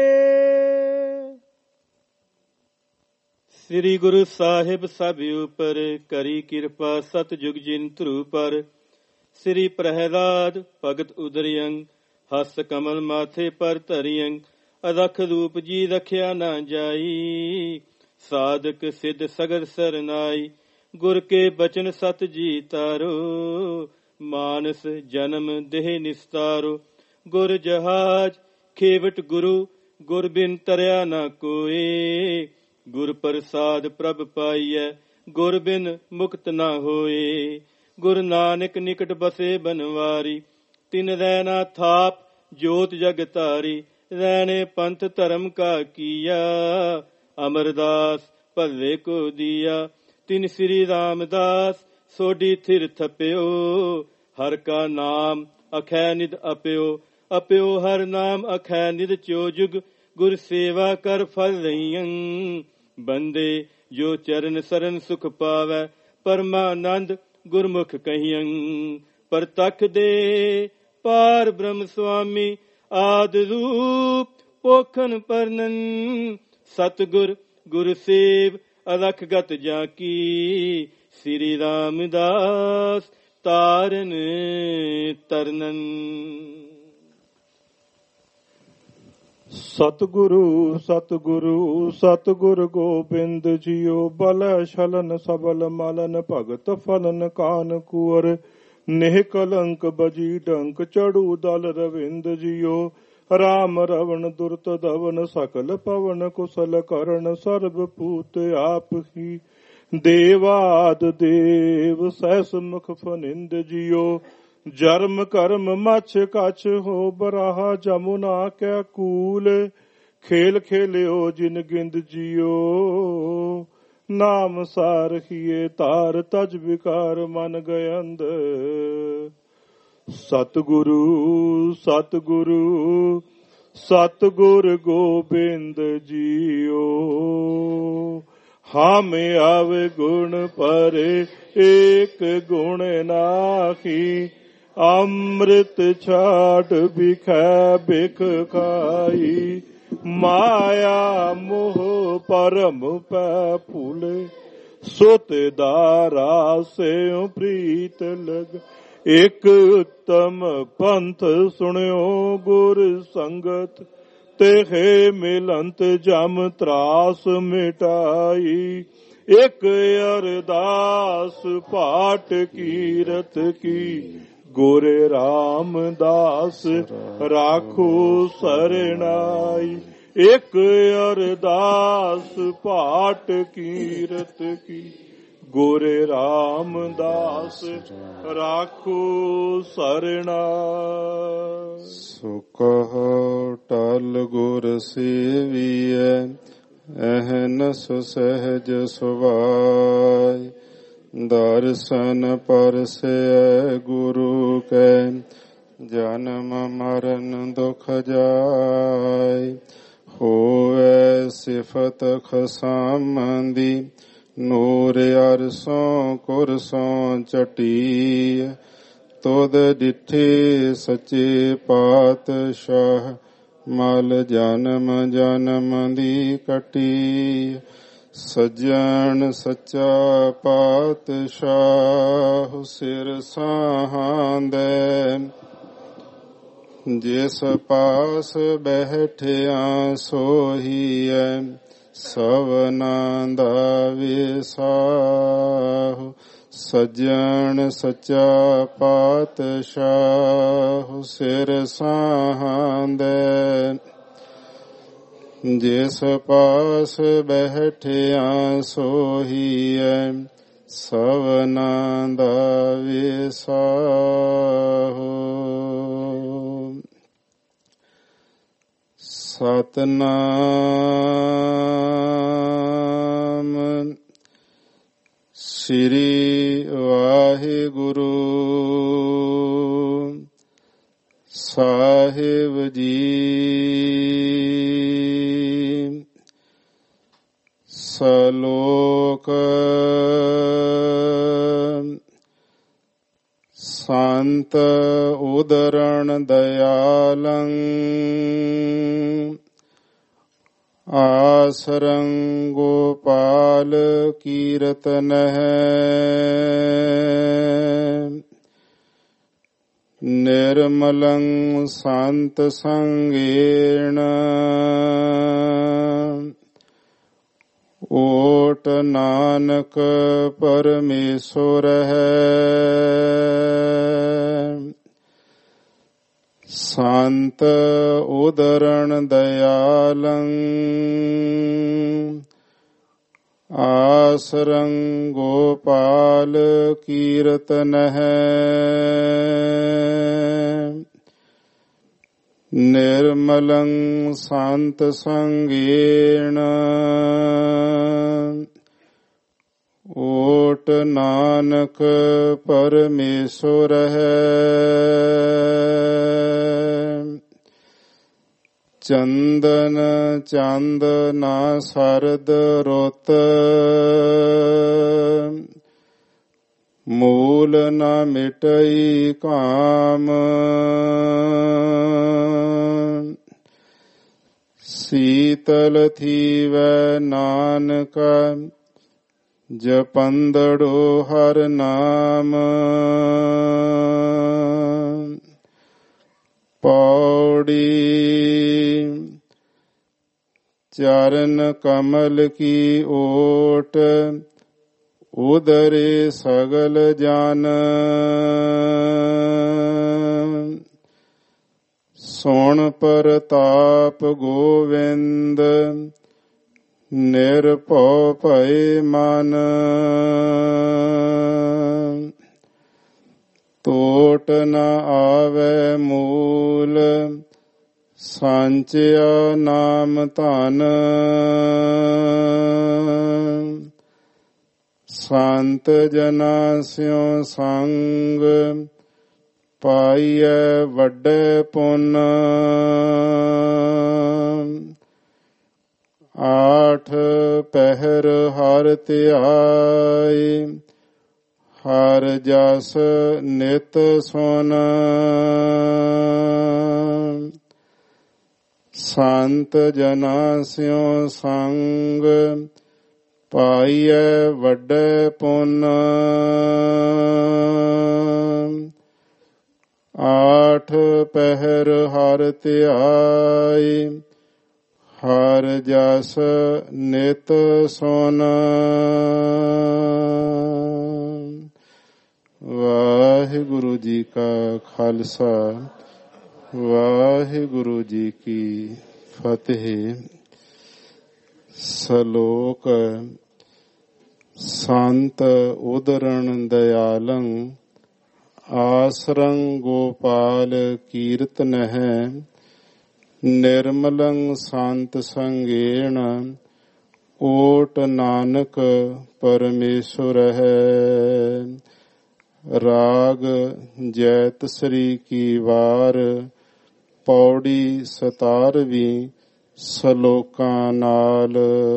ਸ੍ਰੀ ਗੁਰੂ ਸਾਹਿਬ ਸਭ ਉਪਰ, ਕਰੀ ਕਿਰਪਾ ਸਤਜੁਗ ਜਿਨ ਧਰੂ ਪਰ। ਸ੍ਰੀ ਪ੍ਰਹਿਲਾਦ ਭਗਤ ਉਦਰਿਯੰ, ਹਸ ਕਮਲ ਮਾਥੇ ਪਰ ਧਰਿਯੰ। ਅਦਖ ਰੂਪ ਜੀ ਰਖਿਆ ਨਾ ਜਾਈ, ਸਾਧਕ ਸਿੱਧ ਸਗਰ ਸਰਨਾਈ। ਗੁਰ ਕੇ ਬਚਨ ਸਤ ਜੀ ਤਾਰੋ, ਮਾਨਸ ਜਨਮ ਦੇਹ ਨਿਸਤਾਰੋ। ਗੁਰ ਜਹਾਜ ਖੇਵਟ ਗੁਰੂ, ਗੁਰ ਬਿਨ ਤਰਿਆ ਨਾ ਕੋਏ। ਗੁਰ ਪ੍ਰਸਾਦ ਪ੍ਰਭ ਪਾਈਐ, ਗੁਰ ਬਿਨ ਮੁਕਤ ਨਾ ਹੋਏ। ਗੁਰ ਨਾਨਕ ਨਿਕਟ ਬਸੇ ਬਨਵਾਰੀ, ਤਿਨ ਰਹਿਣਾ ਥਾਪ ਜੋਤ ਜਗ ਧਾਰੀ। ਰਹਿਣੇ ਪੰਥ ਧਰਮ ਕਾ ਕੀਆ, ਅਮਰਦਾਸ ਭਲੇ ਕੋ ਦੀਆ। ਤਿਨ ਸ੍ਰੀ ਰਾਮਦਾਸ ਸੋਢੀ ਥਿਰ ਥਪਿਓ, ਹਰ ਕਾ ਨਾਮ ਅਖੈ ਨਿਧ ਅਪਿਓ। ਅਪਿਓ ਹਰ ਨਾਮ ਅਖੈ ਨਿਧ ਚੋ ਜੁਗ, ਗੁਰ ਸੇਵਾ ਕਰ ਫਲ ਰਹੀਆਂ। ਬੰਦੇ ਜੋ ਚਰਨ ਸਰਨ ਸੁਖ ਪਾਵੈ, ਪਰਮਾਨੰਦ ਗੁਰਮੁਖ ਕਹੀਆਂ। ਪਰਤਖ ਦੇ ਪਾਰ ਬ੍ਰਹਮ ਸੁਆਮੀ, ਆਦ ਰੂਪ ਪੋਖਨ ਪਰਨਨ। ਸਤਿਗੁਰ ਗੁਰ ਸੇਵ ਅਲਖ ਗਤ ਜਾ ਕੀ, ਸ੍ਰੀ ਰਾਮਦਾਸ ਤਾਰਨ ਤਰਨਨ। ਸਤਿਗੁਰੂ ਸਤਿਗੁਰੂ ਸਤਿਗੁਰ ਗੋਬਿੰਦ ਜੀਓ, ਬਲ ਛਲਨ ਸਬਲ ਮਲਨ, ਭਗਤ ਫਲਨ ਕਾਨ ਕੁਰ। ਨਿਹ ਕਲੰਕ ਬਜੀ ਡੰਕ, ਚੜੂ ਦਲ ਰਵਿੰਦ ਜੀਓ। ਰਾਮ ਰਵਣ ਦੁਰਤ ਦਵਨ ਸਕਲ ਪਵਨ ਕੁਸਲ ਕਰਨ ਸਰਬ ਭੂਤ ਆਪ ਹੀ ਦੇਵਾਦ ਦੇਵ ਸਹਿਸ ਮੁਖ ਫਨਿੰਦ ਜਿਉ ਜਰਮ ਕਰਮ ਮਛ ਕਛ ਹੋ ਬਰਾਹਾ ਜਮੁਨਾ ਕੈ ਕੂਲ ਖੇਲ ਖੇਲਿਓ ਜਿਨ ਗਿੰਦ ਜਿਉ ਨਾਮ ਸਾਰਖੀਏ ਤਾਰ ਤਜ ਵਿਕਾਰ ਮਨ ਗਇੰਦ ਸਤਿਗੁਰੂ ਸਤਿਗੁਰੂ ਸਤਿਗੁਰ ਗੋਬਿੰਦ ਜੀਓ ਹਾਮੇ ਆਵੇ ਗੁਣ ਪਰੇ ਏਕ ਗੁਣ ਨਾਹੀ ਅੰਮ੍ਰਿਤ ਛਾੜ ਬਿਖੈ ਬਿਖ ਖਾਈ ਮਾਇਆ ਮੋਹ ਪਰਮ ਪੈ ਭੂਲੇ ਸੋਤੇ ਦਾਰਾ ਸਿਉ ਪ੍ਰੀਤ ਲਗ ਇਕ ਉਤਮ ਪੰਥ ਸੁਣਿਓ ਗੁਰ ਸੰਗਤ ਤੇਹੇ ਮਿਲੰਤ ਜਮ ਤਰਾਸ ਮਿਟਾਈ ਇਕ ਅਰਦਾਸ ਪਾਠ ਕੀਰਤ ਕੀ ਗੋਰੇ ਰਾਮਦਾਸ ਰਾਖੋ ਸਰਣਾਈ ਇਕ ਅਰਦਾਸ ਪਾਠ ਕੀਰਤ ਕੀ ਗੋਰੇ ਰਾਮਦਾਸ ਰਾਖੋ ਸਰਣਾ ਸੁਕਹ ਟਲ ਗੁਰ ਸੇਵੀਐ ਅਹਨਸ ਸਹਿਜ ਸੁਭਾਇ ਦਰਸ਼ਨ ਪਰਸੈ ਗੁਰੂ ਕੈ ਜਨਮ ਮਰਨ ਦੁਖ ਜਾਇ ਹੋਵੈ ਸਿਫਤ ਖਸਾਮੰਦੀ ਨੂਰ ਅਰਸੋਂ ਕੁਰਸੋਂ ਚਟੀ ਤੁਧ ਡਿਠੇ ਸੱਚੇ ਪਾਤਸ਼ਾਹ ਮਲ ਜਨਮ ਜਨਮ ਦੀ ਕਟੀ ਸੱਜਣ ਸੱਚਾ ਪਾਤਸ਼ਾਹ ਸਿਰ ਸਾਹਾਂਦੈ ਜਿਸ ਪਾਸ ਬੈਠਿਆ ਸੋਹੀਐ ਸਵਨਾ ਦਾ ਵਿਸਾਹੁ ਸੱਜਣ ਸੱਚਾ ਪਾਤਸ਼ਾਹ ਸਿਰ ਸਾਹਾਂਦੈ ਜਿਸ ਪਾਸ ਬੈਠਿਆ ਸੋਹੀਐ ਸਵਨਾ ਦਾ ਵਿਸਾਹੁ ਸਤਨਾਮ ਸ੍ਰੀ ਵਾਹਿਗੁਰੂ ਸਾਹਿਬ ਜੀ। ਸਲੋਕ ਸੰਤ ਉਦਰਣ ਦਇਆਲੰ ਆਸਰੰ ਗੋਪਾਲ ਕੀਰਤਨਹਿ ਨਿਰਮਲੰ ਸੰਤ ਸੰਗੇਣ ਓਟ ਨਾਨਕ ਪਰਮੇਸ਼ਰ ਹੈ। ਸੰਤ ਉਦਰਣ ਦਇਆਲੰ ਆਸਰੰ ਗੋਪਾਲ ਕੀਰਤਨਹਿ ਨਿਰਮਲੰ ਸੰਤ ਸੰਗੇਣ ਓਟ ਨਾਨਕ ਪਰਮੇਸ਼ਰ ਹੈ। ਚੰਦਨ ਚੰਦ ਨਾ ਸਰਦ ਰੁੱਤ ਮੂਲ ਨ ਮਿਟਈ ਕਾਮ ਸੀਤਲ ਥੀਵੈ ਨਾਨਕ ਜਪੰਦੜੋ ਹਰ ਨਾਮ ਪੌੜੀ ਚਰਨ ਕਮਲ ਕੀ ਓਟ ਉਦਰੇ ਸਗਲ ਜਨ ਸੁਣ ਪ੍ਰਤਾਪ ਗੋਵਿੰਦ ਨਿਰਭਉ ਭਇ ਮਨ ਟੋਟ ਨ ਆਵੈ ਮੂਲ ਸਾਂਚਿਆ ਨਾਮ ਧਨ ਸੰਤ ਜਨਾ ਸਿਉ ਸੰਗ ਪਾਈਐ ਵੱਡੇ ਪੁੰਨ ਆਠ ਪਹਿਰ ਹਰ ਧਿਆਈ ਹਰ ਜਸ ਨਿਤ ਸੁਨ ਸੰਤ ਜਨਾ ਸਿਉ ਸੰਗ ਪਾਈਐ ਵੱਡੇ ਪੁੰਨ ਆਠ ਪਹਿਰ ਹਰ ਧਿਆਈ ਹਰ ਜਸ ਨਿਤ ਸੁਨ ਵਾਹਿਗੁਰੂ ਜੀ ਕਾ ਖਾਲਸਾ ਵਾਹਿਗੁਰੂ ਜੀ ਕੀ ਫਤਿਹ। ਸ਼ਲੋਕ ਸੰਤ ਉਦਰਣ ਦਇਆਲੰ ਆਸਰੰ ਗੋਪਾਲ ਕੀਰਤਨਹਿ ਨਿਰਮਲੰ ਸੰਤ ਸੰਗੇਣ ਓਟ ਨਾਨਕ ਪਰਮੇਸ਼ਵਰਹਿ। ਰਾਗ ਜੈਤ ਸ੍ਰੀ ਕੀ ਵਾਰ ਪੌੜੀ ਸਤਾਰਵੀਂ ਸ਼ਲੋਕਾਂ ਨਾਲ।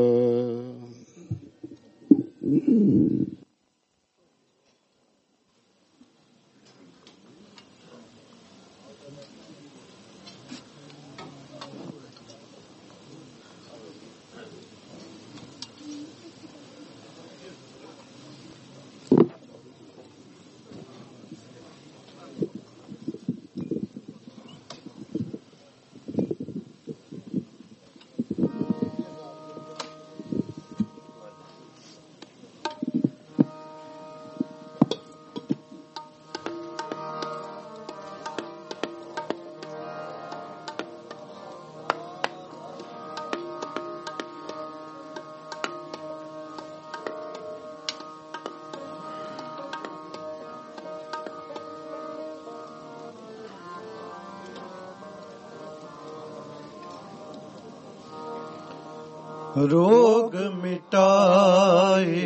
रोग मिटाए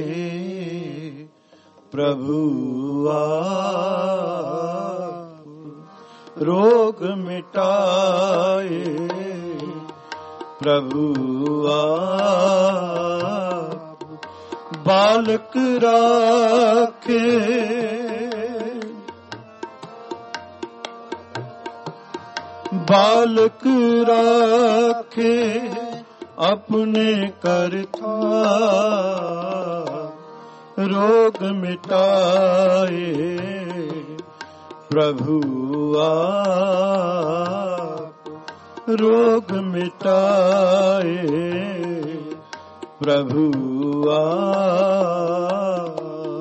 प्रभु आप, रोग मिटाए प्रभु आप, बालक राखे बालक राखे अपने करता, रोग मिटाए प्रभु आप, रोग मिटाए प्रभु आप।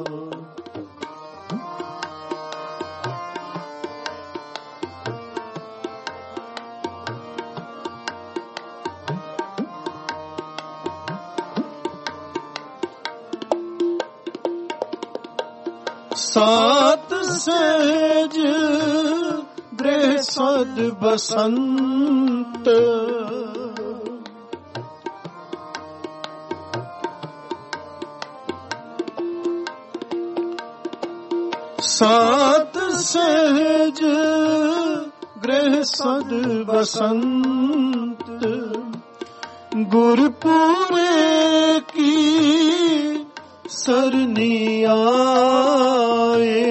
सात सेज गृह सद बसंत, सात सेज गृह सद बसंत, गुरपुरे की सरनी आए,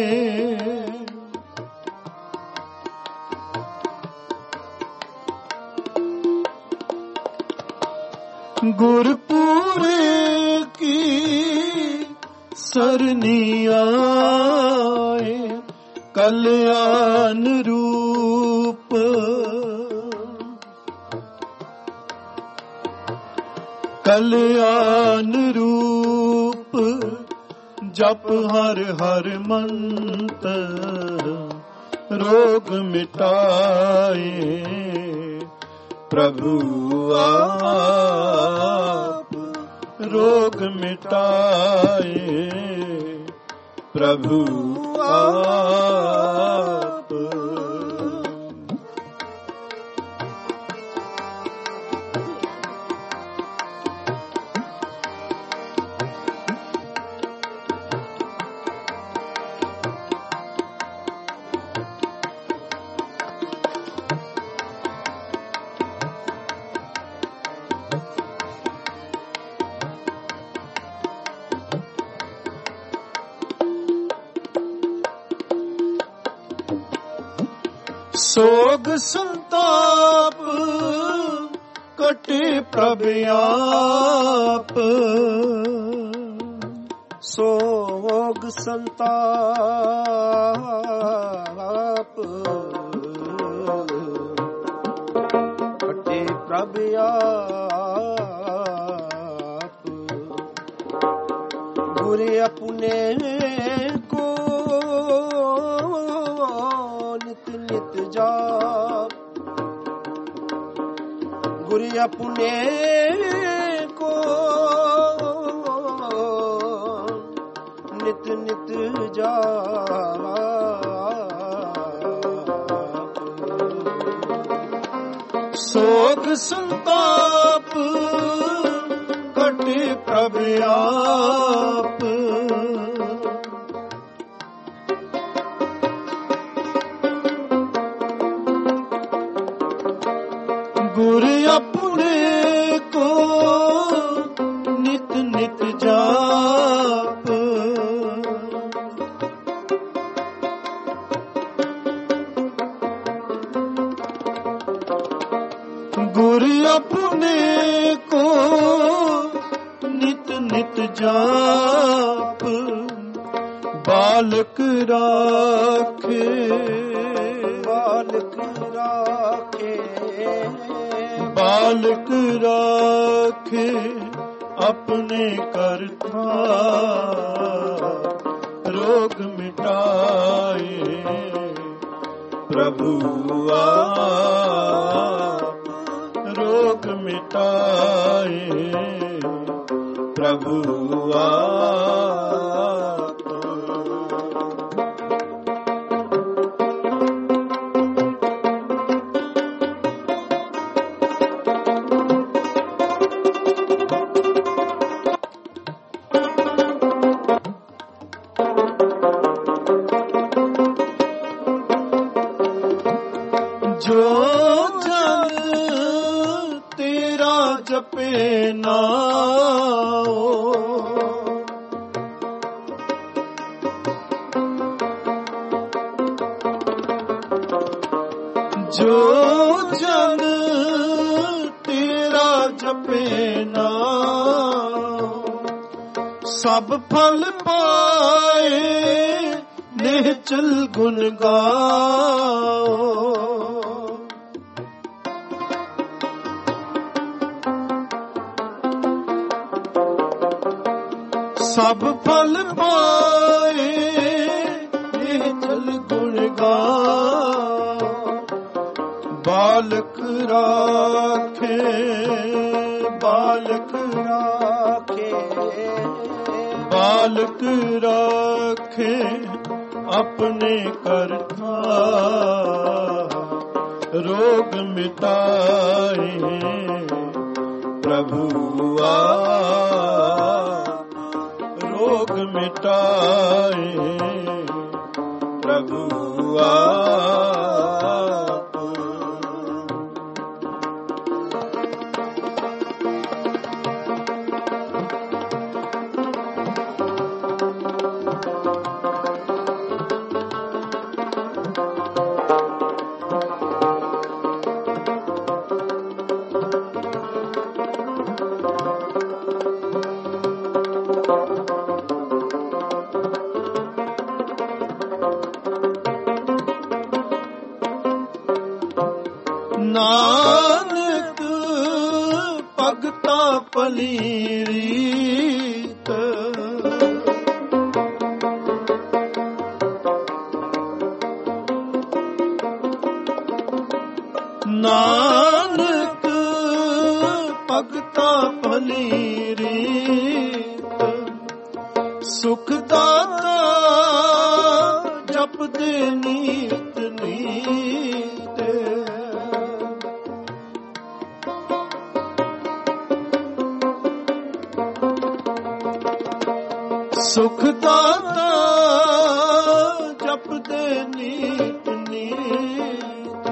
गुरपुरे की सरनी आए, कल्याण रूप कल्याण रूप जप हर हर मंत्र, रोग मिटाए ਪ੍ਰਭੂ ਆਪ ਰੋਗ ਮਿਟਾਏ, ਪ੍ਰਭੂ ਆਪ। ਸੋਗ ਸੰਤਾਪ ਕਟੇ ਪ੍ਰਭ ਆਪ, ਸੋਗ ਸੰਤਾਪ ਕਟੇ ਪ੍ਰਭ ਆਪ, ਗੁਰ ਆਪਣੇ ਕੋ ਨਿਤ ਨਿਤ ਜਾਪ, ਗੁਰ ਆਪਣੇ ਕੋ ਨਿਤ ਨਿਤ ਜਾਪ, ਸੋਗ ਸੰਤਾਪ ਕਟੇ ਪ੍ਰਭ ਆਪ, ਗੁਰ ਆਪਣੇ ਕੋ ਨਿਤ ਨਿਤ ਜਾਪ, ਗੁਰ ਆਪਣੇ ਕੋ ਨਿਤ ਨਿਤ ਜਾਪ, ਬਾਲਕ ਰਾਖੇ ਬਾਲਕ ਰਾਖੇ ਬਾਲਕ ਰਾਖੇ ਆਪਣੇ ਕਰਤਾ, ਰੋਗ ਮਿਟਾਏ, ਪ੍ਰਭੂ ਆਪ ਰੋਗ ਮਿਟਾਏ, ਪ੍ਰਭੂ ਆਪ। ਜੋ ਜਨ ਤੇਰਾ ਜਪੇ ਨਾਉ, ਜੋ ਜਨ ਤੇਰਾ ਜਪੇ ਨਾਉ, ਸਭ ਫਲ ਪਾਏ ਨਿਹਚਲ ਗੁਣ ਗਾਓ, ਸਭ ਫਲ ਪਾਏ ਨਿਹਚਲ ਗੁਣ ਗਾਓ, ਬਾਲਕ ਰਾਖੇ ਬਾਲਕ ਰਾਖੇ ਬਾਲਕ ਰਾਖੇ ਆਪਣੇ ਕਰਤਾ, ਰੋਗ ਮਿਟਾਏ, ਪ੍ਰਭੂ ਆਪ ਰੋਗ ਮਿਟਾਏ, ਪ੍ਰਭੂ ਆਪ। ਨਾਨਕ ਭਗਤਾ ਭਲੀ ਰੀਤ, ਨਾਨਕ ਭਗਤਾਂ ਭਲੀ ਰੀਤ ਸੁਖ ਦਾਤਾ ਜਪਦੇ ਨੀਤ ਨੀਤ ਸੁਖ ਦਾਤਾ ਜਪਦੇ ਨੀਤ ਨੀਤ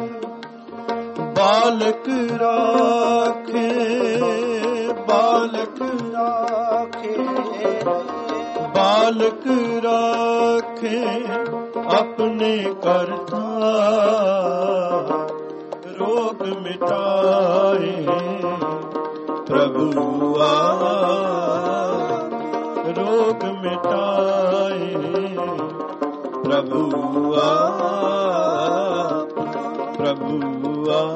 ਬਾਲਕ ਰਾਖੇ ਬਾਲਕ ਰਾਖੇ ਬਾਲਕ ਰਾਖੇ ਆਪਣੇ ਕਰਤਾ ਰੋਗ ਮਿਟਾਏ ਪ੍ਰਭੂ ਆ ਰੋਗ ਮਿਟਾਏ ਪ੍ਰਭੂ ਆ ਪ੍ਰਭੂ ਆ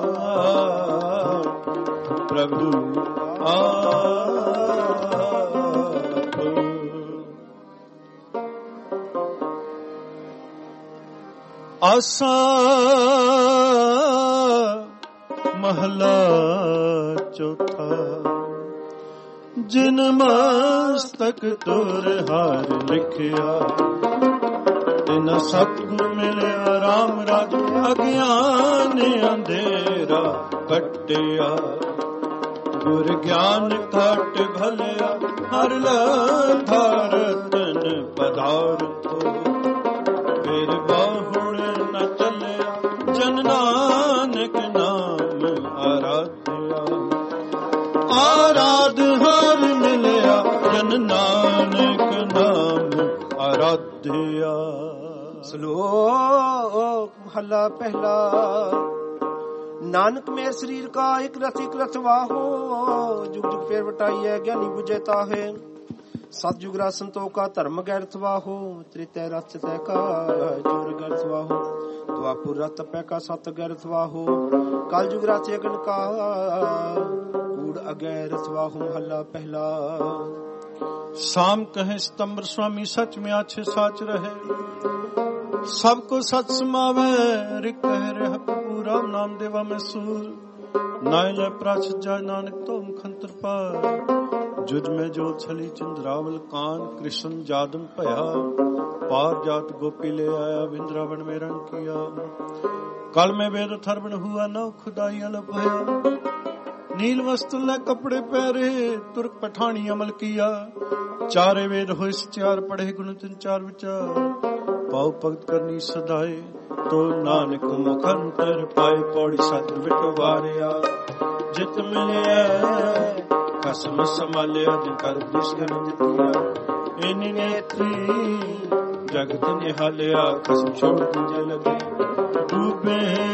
ਪ੍ਰਭੂ ਆ ਆਸਾ ਮਹਲਾ ਚੌਥਾ ਜਿਨ ਮਸਤਕ ਤੁਰ ਹਾਰ ਲਿਖਿਆ ਤਿਨ ਸਤਿਗੁਰ ਮਿਲਿਆ ਰਾਮ ਰਾਜ ਅਗਿਆਨ ਅੰਧੇਰਾ ਕੱਟਿਆ ਗੁਰ ਗਿਆਨ ਘਟ ਭਲਿਆ ਹਰ ਧਾਰਤਨ ਪਦਾਰਥੋ ਫਿਰ ਬਾਹੁੜ ਨ ਚੱਲਿਆ ਜਨ ਨਾਨਕ ਨਾਮ ਆਰਾਧਿਆ ਆਰਾਧ ਹਰ ਮਿਲਿਆ ਜਨ ਨਾਨਕ ਨਾਮ ਆਰਾਧਿਆ। ਸ਼ਲੋਕ ਮਹਲਾ ਪਹਿਲਾ। ਨਾਨਕ ਮੇਰ ਸਰੀਰ ਕਾ ਇਕ ਰਥ ਇਕ ਰਥ ਵਾਹੋ ਜੁਗ ਜੁਗ ਫੇਰ ਵਟਾਈਐ ਗਿਆਨੀ ਬੁਝੇ ਤਾਹੇ ਸਤਜੁਗ ਰਾ ਸੰਤੋਖਾ ਧਰਮ ਗੈਰਥ ਵਾਹੋ ਤ੍ਰਿਤੈ ਰਥ ਤੈ ਕਾ ਜੋਰ ਗੈਰਥ ਵਾਹੋ ਦੁਆਪੁਰ ਰਥ ਪੈ ਕਾ ਸਤ ਗੈਰਥ ਵਾਹੋ ਕਲ ਜੁਗ ਰਾ ਚੇਗਨ ਕਾ ਕੂੜ ਅਗੈਰਥ ਵਾਹੋ ਮਹਲਾ ਪਹਿਲਾ। ਸਾਮ ਕਹੇ ਸਤੰਬਰ ਸੁਆਮੀ ਸਚ ਮਿ ਆਛੇ ਸਾਚ ਰਹੇ ਸਭ ਕੋ ਸਤ ਸਮਾਵੇ ਰਿਕ ਕਹਿ ਰਹਿ ਪ੍ਰਭੂ ਰਾਮ ਨਾਮ ਦੇਵਾ ਮੈਂ ਸੂਰ ਨਾਇ ਲੈ ਪ੍ਰਚ ਜਾ ਨਾਨਕ ਤੋਂ ਮੁਖੰਤਰ ਪਾ ਜੁਜ ਮੈਂ ਜੋ ਛਲੀ ਚੰਦਰਾਵਲ ਕਾਨ ਕ੍ਰਿਸ਼ਨ ਜਾਦਮ ਭਇਆ ਪਾਰ ਜਾਤ ਗੋਪੀ ਲੈ ਆਇਆ ਵਿੰਦਰਾਵਨ में रंग किया कल में वेद थर्बन हुआ न खुदाई अलप है नील वस्त्र ले कपड़े पहरे तुर्क पठानी अमल किया चारे वेद हो चार पढ़े गुण तिन चार विचार पाव भगत करनी सदाए तो नानक मुखंतर पाए पौड़ी सत बिटवारिया जित मिले कसम संभालिया जिन कर दिशा दितिया इन्हीं नेत्री जगत निहालिया कसम छोड़ दूजे लगे डूबे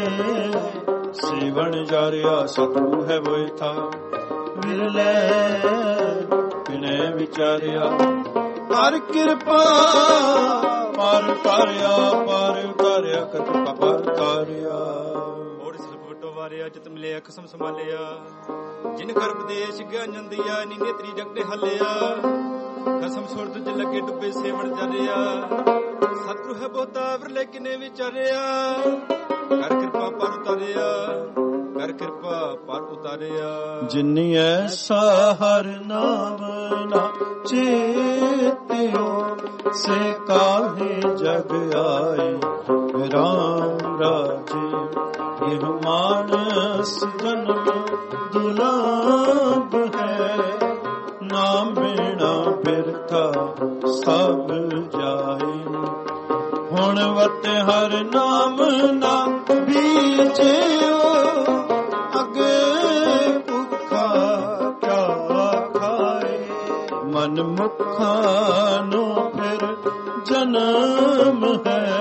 सेवन जारिया सतगुरु है वो था विरले विनय विचारिया हर कृपा पार उतारिया पार उतारिया कृपा पार उतारिया और सिर्फ बटवारिया जित मिले कसम संभालिया जिन कर उपदेश ज्ञान दिया नी नेत्री जग ने हलिया कसम छोड़ तुझे लगे डुबे सेवन जरिया सतगुरु है बहुता विरले किने विचारिया कर कृपा पर उतारिया कर कृपा पर उतारिया जिन्नी ऐसा हर नाम ना चेतियो से काहे जग आए राम राजे यह मानस जन्म दुर्लभ है नाम बिना बिरथा सब जाए हुण वत हर नाम ना बीजियो अगे भुखा क्या खाए मन मुखा नो फिर जन्म है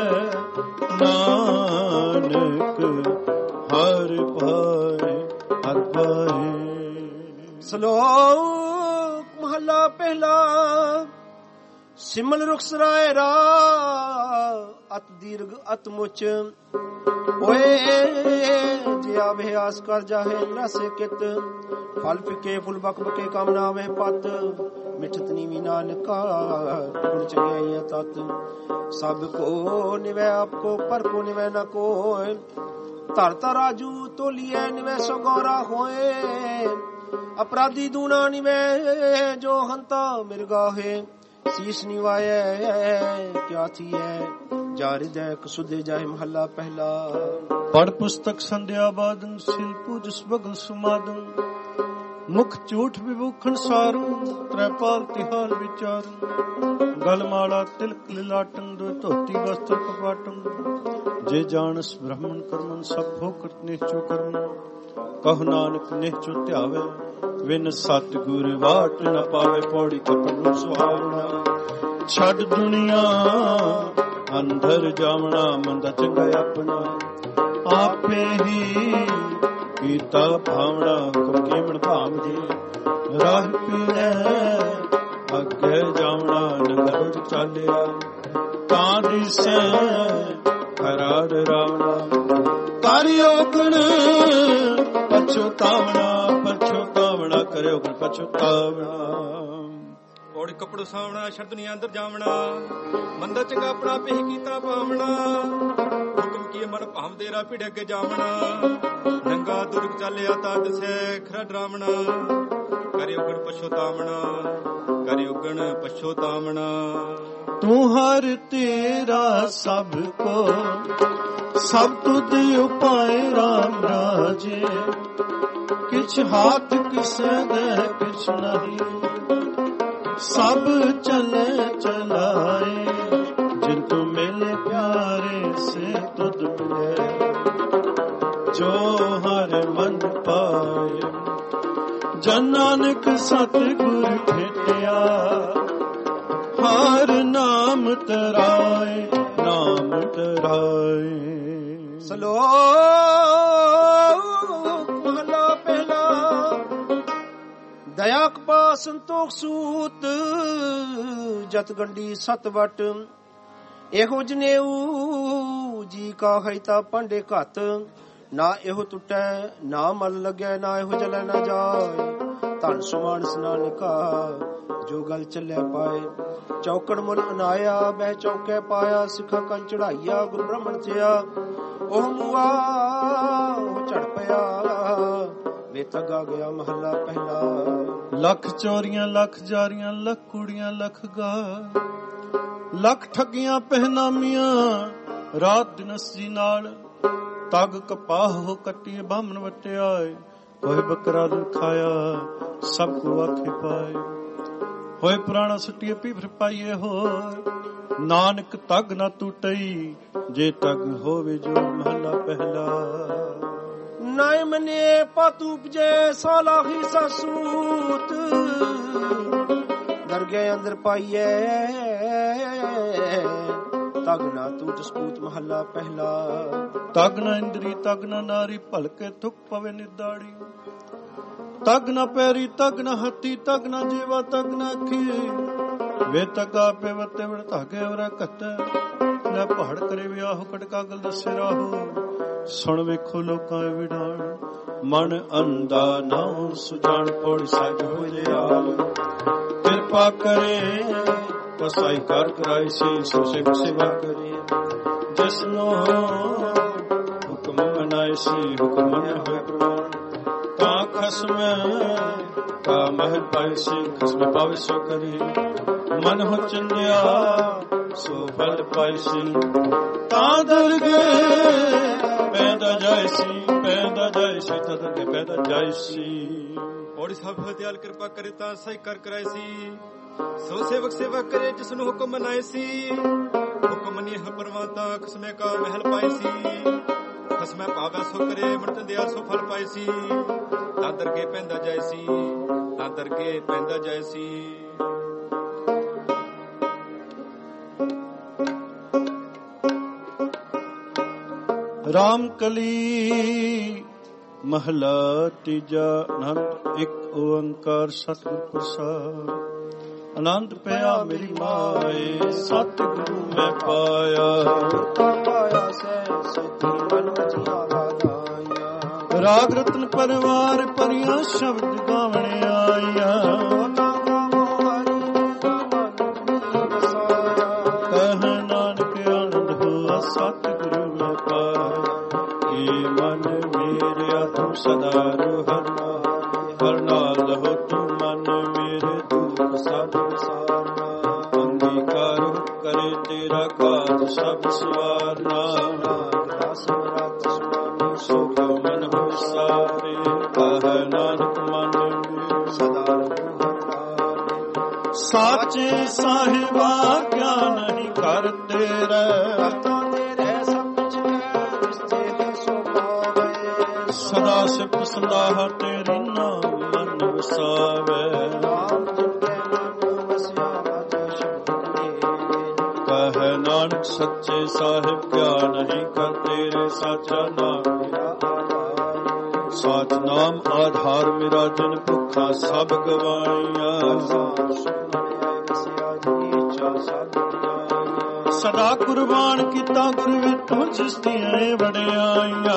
नानक हर पाए हर पाए। श्लोक महला पहला। सिमल रुख सराय रा अत दीर्घ अत मुच ओए जे अभ्यास कर जाहे रसे कित फल फिके फुल बक बके काम ना वे पत मिठत नीवी नानका गुण चंगियाई तत सब को निवै आपको पर को निवै न कोय धरता राजू तो लिये निवै सगौरा होए अपराधी दूना निवे जो हंता मिर्गाहे शीश निवाए क्या थी है जा हृदय कसुदे जाए महला पहला। पढ़ पुस्तक संध्या बादन सिल पूज बगल सुमादन मुख झूठ विभूखण सारू त्रैपाल तिहाल विचारू गलमाला तिलक लिलाटन दो धोती वस्त्र कपाटन जे जानस ब्राह्मण कर्मन सब फोकट निश्चो कर्म कह नानक निश्चो त्यावे विन सतगुर वाट न पावे पौड़ी कपन सुहावना छड़ दुनिया अंधर जावना मंदा चंगा अपना आपे ही कीता भावना केमन भाव जी राह पीने अगे जावना नगर चालिया तां दिसे खराड़ रावना कारियोगण पछुतावना पछुतावना करियो गण पछुतावना पौड़ी कपड़ो सावना शब्द दुनिया अंदर जावना मंदा चंगा अपना पे ही कीता पावना हुक्म किए मन भाव तेरा पीढ़ अगे जावना नंगा दुर्ग चालिया ता दिसे खरा डरावना करियो गण पछुतावना करियो गण पछुतावना तू हर तेरा सब को सब तुद उपाय राम राजे किछ हाथ किसे दे किछ नहीं सब चले चलाए जिनको मिले प्यारे से तुद मिले जो हर मन पाए जन नानक सतगुर भेटिया हर नाम तराए नाम तराए। सलोक महला पहला दया कपा संतोख सूत जत गंडी सत वट एहो जनेऊ जी का हैता पांडे घत ना एहो टुटै ना मल लगे ना एहो जले ना जाए धन सुमानस नानका जो गल चले पाए चौकड़ मुल अनाया बह चौके पाया सिखा कं चढ़ाइया गुरु ब्राह्मण थिया ओह मुआ चढ़ पया वे तगा गया महला पहला। लख चोरियां लख जारियां लख कुड़ियां लख गा लख ठगियां पहनामियां रात दिनस जी नाल तग कपाह हो कट्टी बामन वटियाए कोई बकरा खाया सब को आखे पाए होए पुराना सुटिए पीफर पाइए हो नानक तग न टूटई जे तग होवे जो महला पहला। नाय मने पातूप जे साला ही ससूत दरगे अंदर पाइए तग ना टूट सपूत महला पहला। तग न इंद्री तग न नारी भलके थुक पवे निदाड़ी तग न पैरी तग न हत्ती तग न जीवा तग न अखी वे तगा पे वते वड़ धागे वरा कते ले पहाड़ करे विआह कटका गल दसे राहो सुन वेखो लोकां विडाण मन अंधा ना सुजान पौड़ी साज हो लिया कृपा करे कसाई कर कराई सी सोसे सेवा करे जिसनो हुक्म मनाए सी हुक्म मन होए प्रमाण ता खसम का महल पाए सी खसम पावे सो करे मन हो चंदिया सो फल पाए सी ता दरगे पैदा जाए सी पैदा जाए सी ता दरगे पैदा जाए सी पौड़ी साहब दयाल कृपा करे ता सही कर कराए सी सो सेवक सेवा करे जिसनु हुक्म मनाए सी हुक्म मनिए परमाता खसमे का महल पाए सी खसमे पागा सो करे मर्द दया सो फल पाए सी तादर के पैंदा जाए सी तादर के पैंदा जाए सी। राम कली महला तीजा आनंद एक ओंकार सतगुर प्रसाद आनंद पया मेरी माए सतगुरु मैं पाया पाया से सिद्धि मन वजिया वादाया राग रत्न परिवार परिया शब्द गावने आया कह नानक आनंद हुआ सतगुरु मैं पाया ये मन मेरे तुम सदा हरना हरना ਕਹੈ ਨਾਨਕ ਮਨ ਸਦਾ ਰਹੂ ਸਾਚੇ ਸਾਹਿਬਾ ਕਿਆ ਨਹੀਂ ਕਰ ਤੇਰੇ ਕਰਤਾ ਤੇਰੇ ਸਭ ਕੁਛ ਹੈ ਰਿਸ਼ਤੇ ਦੇ ਸੁਭਾਵੇ ਸਦਾ ਸਿਫਤ ਸੰਦਾਹ ਤੇਰੀ ਨਾਮ ਮਨ ਵਸਾਵੇ ਨਾਮ ਜਪੈ ਮਨ ਵਸਿਆ ਰਾਜਾ ਸ਼ਬਦ ਕਹੈ ਨਾਨਕ ਸੱਚੇ ਸਾਹਿਬ ਕਿਆ ਨਹੀਂ ਕਰ ਤੇਰੇ ਸਾਚਾ ਨਾਮ ਸਾਚ ਨਾਮ ਆਧਾਰ ਮੇਰਾ ਜਨ ਭੁੱਖਾ ਸਭ ਗਵਾਈਆਂ ਸਦਾ ਕੁਰਬਾਨ ਕੀਤਾ ਗੁਰ ਵਿਟੋ ਜਿਸ ਦੀਆਂ ਵਡਿਆਈਆਂ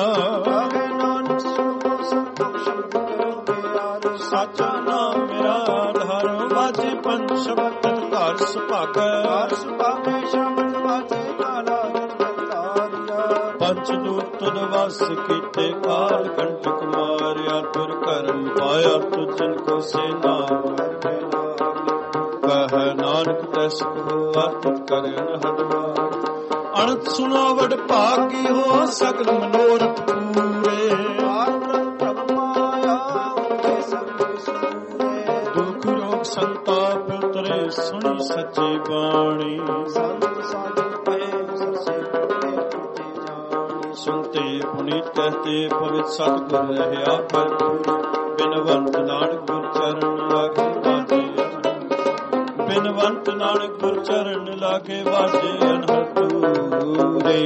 ਸਾਚਾ ਨਾਮ ਮੇਰਾ ਆਧਾਰ ਬਾਜੇ ਪੰਜ ਸ਼ਬਦ ਘਰ ਸੁਭਾਗੈ ਘਰ ਸੁਭਾਗੈ ਸ਼ਬਦ ਬਾਜੇ ਕਾਲਾ ਪੰਚ ਦੂਤ ਤੁਧ ਵਸ ਕੀਤੇ ਕਾਲ ਕੰਟਕ ਮਾਰਿਆ ਤੁਰ ਕਰਮ ਪਾਇਆ ਤੁਝਨ ਕੋ ਸੇਨਾ ਕਹੈ ਨਾਨਕ ਤੈਸ ਕੋ ਆਤਿ ਕਰਨ ਹਦਵਾ ਅਣਤ ਸੁਨੋ ਵਡ ਭਾਗੀ ਹੋ ਸਗਲ ਮਨੋਰਥ ਪੂਰੇ ਦੁਖ ਰੋਗ ਸੰਤਾਪ ਉਤਰੇ ਸੁਣੀ ਸੱਚੀ ਬਾਣੀ ਸੁਨਤੇ ਪੁਨੀਤ ਕਹਤੇ ਪਵਿੱਤ ਸਤਿਗੁਰ ਰਹਿਆ ਭਰਪੂਰ ਬਿਨਵੰਤ ਨਾਨਕ ਗੁਰ ਚਰਨ ਲਾਗੇ ਬਾਜੇ ਬਿਨਵੰਤ ਨਾਨਕ ਗੁਰ ਚਰਨ ਲਾਗੇ ਬਾਜੇ ਅਨਹਤੂਰੇ।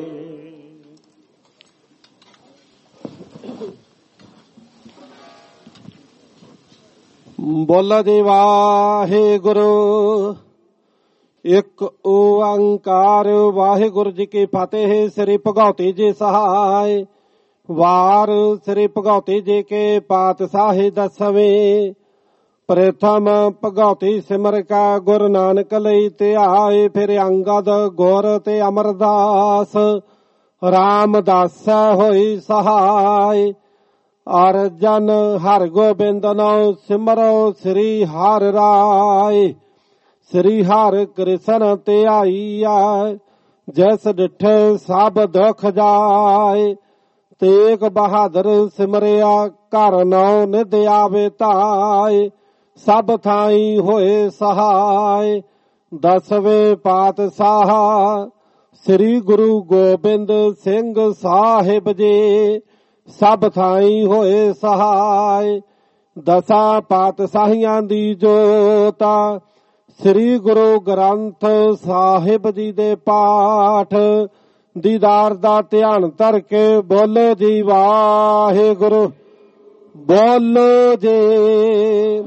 ਬੋਲਾ ਜੀ ਵਾਹਿਗੁਰੂ ਇੱਕ ਓੰਕਾਰ ਵਾਹਿਗੁਰੂ ਜੀ ਕੀ ਫਤਿਹ। ਸ੍ਰੀ ਭਗਉਤੀ ਜੀ ਸਹਾਇ ਵਾਰ ਸ੍ਰੀ ਭਗਉਤੀ ਜੀ ਕੇ ਪਾਤਸ਼ਾਹੀ ਦਸਵੇਂ ਪ੍ਰਥਮ ਭਗਉਤੀ ਸਿਮਰ ਕਾ ਗੁਰੂ ਨਾਨਕ ਲਈ ਧਿਆਏ ਫਿਰ ਅੰਗਦ ਗੁਰ ਤੇ ਅਮਰਦਾਸ ਰਾਮਦਾਸ ਹੋਈ ਸਹਾਇ ਅਰਜਨ ਹਰਿ ਗੋਬਿੰਦ ਨਾਮ ਸਿਮਰੋ ਸ੍ਰੀ ਹਰਿ ਰਾਏ ਸ੍ਰੀ ਹਰਿ ਕ੍ਰਿਸ਼ਨ ਧਿਆਈਆ ਜੈਸ ਡਿਠੇ ਸਭ ਦੁਖ ਜਾਏ ਤੇਗ ਬਹਾਦਰ ਸਿਮਰਿਆ ਘਰ ਨੌ ਨਿਧ ਆਵੇ ਧਾਏ ਸਭ ਥਾਈ ਹੋਏ ਸਹਾਇ ਦਸਵੇਂ ਪਾਤਸ਼ਾਹ ਸ੍ਰੀ ਗੁਰੂ ਗੋਬਿੰਦ ਸਿੰਘ ਸਾਹਿਬ ਜੀ ਸਭ ਥਾਈ ਹੋਏ ਸਹਾਇ ਦਸਾਂ ਪਾਤਸ਼ਾਹੀਆਂ ਦੀ ਜੋਤਾ ਸ੍ਰੀ ਗੁਰੂ ਗ੍ਰੰਥ ਸਾਹਿਬ ਜੀ ਦੇ ਪਾਠ ਦੀਦਾਰ ਦਾ ਧਿਆਨ ਧਰ ਕੇ ਬੋਲੋ ਜੀ ਵਾਹਿਗੁਰੂ ਬੋਲੋ ਜੀ।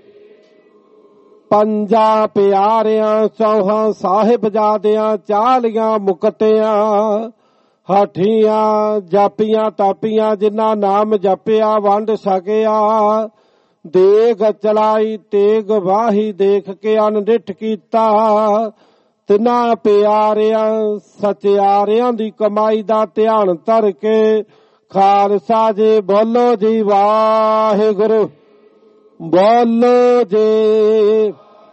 ਪੰਜਾਂ ਪਿਆਰਿਆਂ ਚੌਹਾਂ ਸਾਹਿਬਜ਼ਾਦਿਆਂ ਚਾਲੀਆਂ ਮੁਕਤਿਆਂ ਹਾਠੀਆਂ ਜਾਪੀਆਂ ਤਾਪੀਆਂ ਜਿਨ੍ਹਾਂ ਨਾਮ ਜਪਿਆ ਵੰਡ ਸਕਿਆ ਦੇਗ ਚਲਾਈ ਤੇਗ ਵਾਹੀ ਦੇਖ ਕੇ ਅਨਡਿਠ ਕੀਤਾ ਤਿਨਾਂ ਪਿਆਰਿਆਂ ਸਚਿਆਰਿਆਂ ਦੀ ਕਮਾਈ ਦਾ ਧਿਆਨ ਧਰ ਕੇ ਖਾਲਸਾ ਜੀ ਬੋਲੋ ਜੀ ਵਾਹਿਗੁਰੂ ਬੋਲੋ ਜੀ।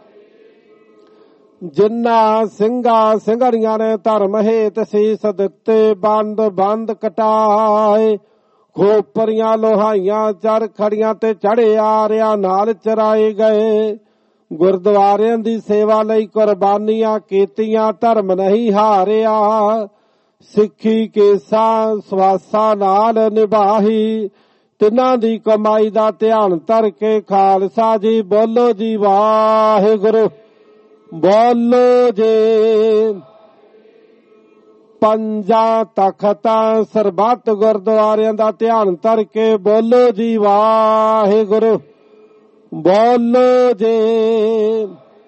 ਜਿਨ੍ਹਾਂ ਸਿੰਘਾਂ ਸਿੰਘੜੀਆਂ ਨੇ ਧਰਮ ਹੇਤ ਸੀਸ ਦਿੱਤੇ ਬੰਦ ਬੰਦ ਕਟਾਏ ਖੋਪਰੀਆਂ ਲੋਹਾਈਆਂ ਚਰ ਖੜੀਆਂ ਤੇ ਚੜੇ ਆਰਿਆਂ ਨਾਲ ਚਰਾਏ ਗਏ ਗੁਰਦੁਆਰਿਆਂ ਦੀ ਸੇਵਾ ਲਈ ਕੁਰਬਾਨੀਆਂ ਕੀਤੀਆਂ ਧਰਮ ਨਹੀਂ ਹਾਰਿਆ ਸਿੱਖੀ ਕੇਸਾਂ ਸਵਾਸਾਂ ਨਾਲ ਨਿਭਾਹੀ ਤਿੰਨਾਂ ਦੀ ਕਮਾਈ ਦਾ ਧਿਆਨ ਧਰ ਕੇ ਖਾਲਸਾ ਜੀ ਬੋਲੋ ਜੀ ਵਾਹਿਗੁਰੂ ਬੋਲੋ ਜੀ। ਪੰਜਾਂ ਤਖਤਾਂ ਸਰਬੱਤ ਗੁਰਦੁਆਰਿਆਂ ਦਾ ਧਿਆਨ ਧਰ ਕੇ ਬੋਲੋ ਜੀ ਵਾਹਿਗੁਰੂ ਬੋਲੋ ਜੀ।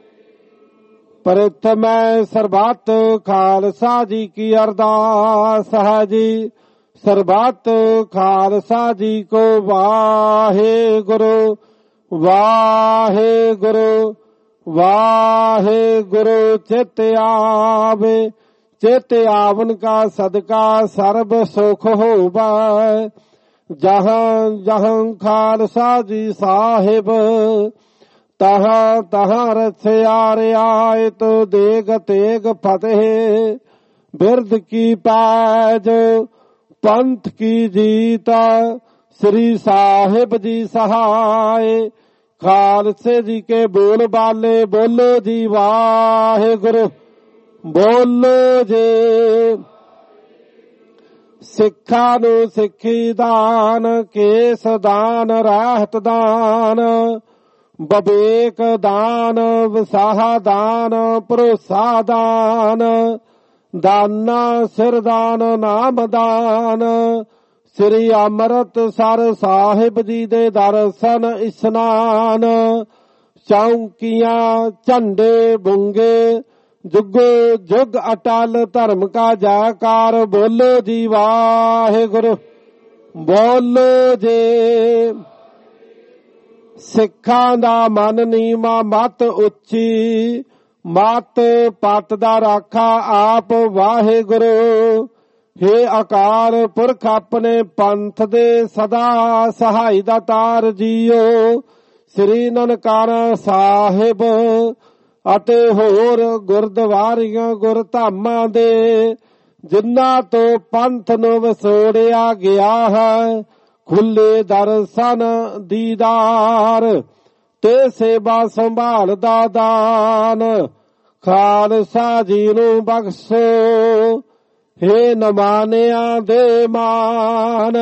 ਪ੍ਰਥਮੈ ਸਰਬੱਤ ਖਾਲਸਾ ਜੀ ਕੀ ਅਰਦਾਸ ਹੈ ਜੀ ਸਰਬੱਤ ਖਾਲਸਾ ਜੀ ਕੋ ਵਾਹਿਗੁਰੂ ਵਾਹਿਗੁਰੂ ਵਾਹਿਗੁਰੂ ਚਿਤ ਆਵੇ ਚਿਤ ਆਵਨ ਕਾ ਸਦਕਾ ਸਰਬ ਸੁਖ ਹੋਵੇ ਜਹਾਂ ਜਹਾਂ ਖਾਲਸਾ ਜੀ ਸਾਹਿਬ ਤਹਾਂ ਤਹਾਂ ਰਥਿਆ ਰਿਆਇਤ ਦੇਗ ਤੇਗ ਫਤਿਹ ਬਿਰਦ ਕੀ ਪੈਜ ਪੰਥ ਕੀ ਜੀਤ श्री साहिब जी सहाय। खालसे जी के बोल बाले बोलो जी वाहे गुरु बोलो जे। सिखा नू सिखी दान केस दान राहत दान बबेक दान विसाह दान भरोसा दान दाना सिर दान नाम दान। श्री अमृतसर साहिब जी दे दर्शन इशनान चौंकियां झंडे बुंगे जुगो जुग अटल धर्म का जयकार। बोलो जी वाहे गुरु बोलो जे। सिखां दा मन नीमा मत उच्ची मत पत दा राखा आप वाहे गुरु। हे अकाल पुरख अपने पंथ दे सदा सहाय दा तार जियो। श्री ननकाना साहिब ਅਤੇ ਹੋਰ ਗੁਰਦੁਆਰਿਆਂ ਗੁਰਧਾਮਾਂ ਦੇ ਜਿਨ੍ਹਾਂ ਤੋਂ ਪੰਥ ਨੂੰ ਵਿਛੋੜਿਆ ਗਿਆ ਹੈ ਖੁੱਲੇ ਦਰਸ਼ਨ ਦੀਦਾਰ ਤੇ ਸੇਵਾ ਸੰਭਾਲ ਦਾ ਦਾਨ ਖਾਲਸਾ ਜੀ ਨੂੰ ਬਖਸ਼ੋ। ਹੇ ਨਮਾਨਿਆਂ ਦੇ ਮਾਨ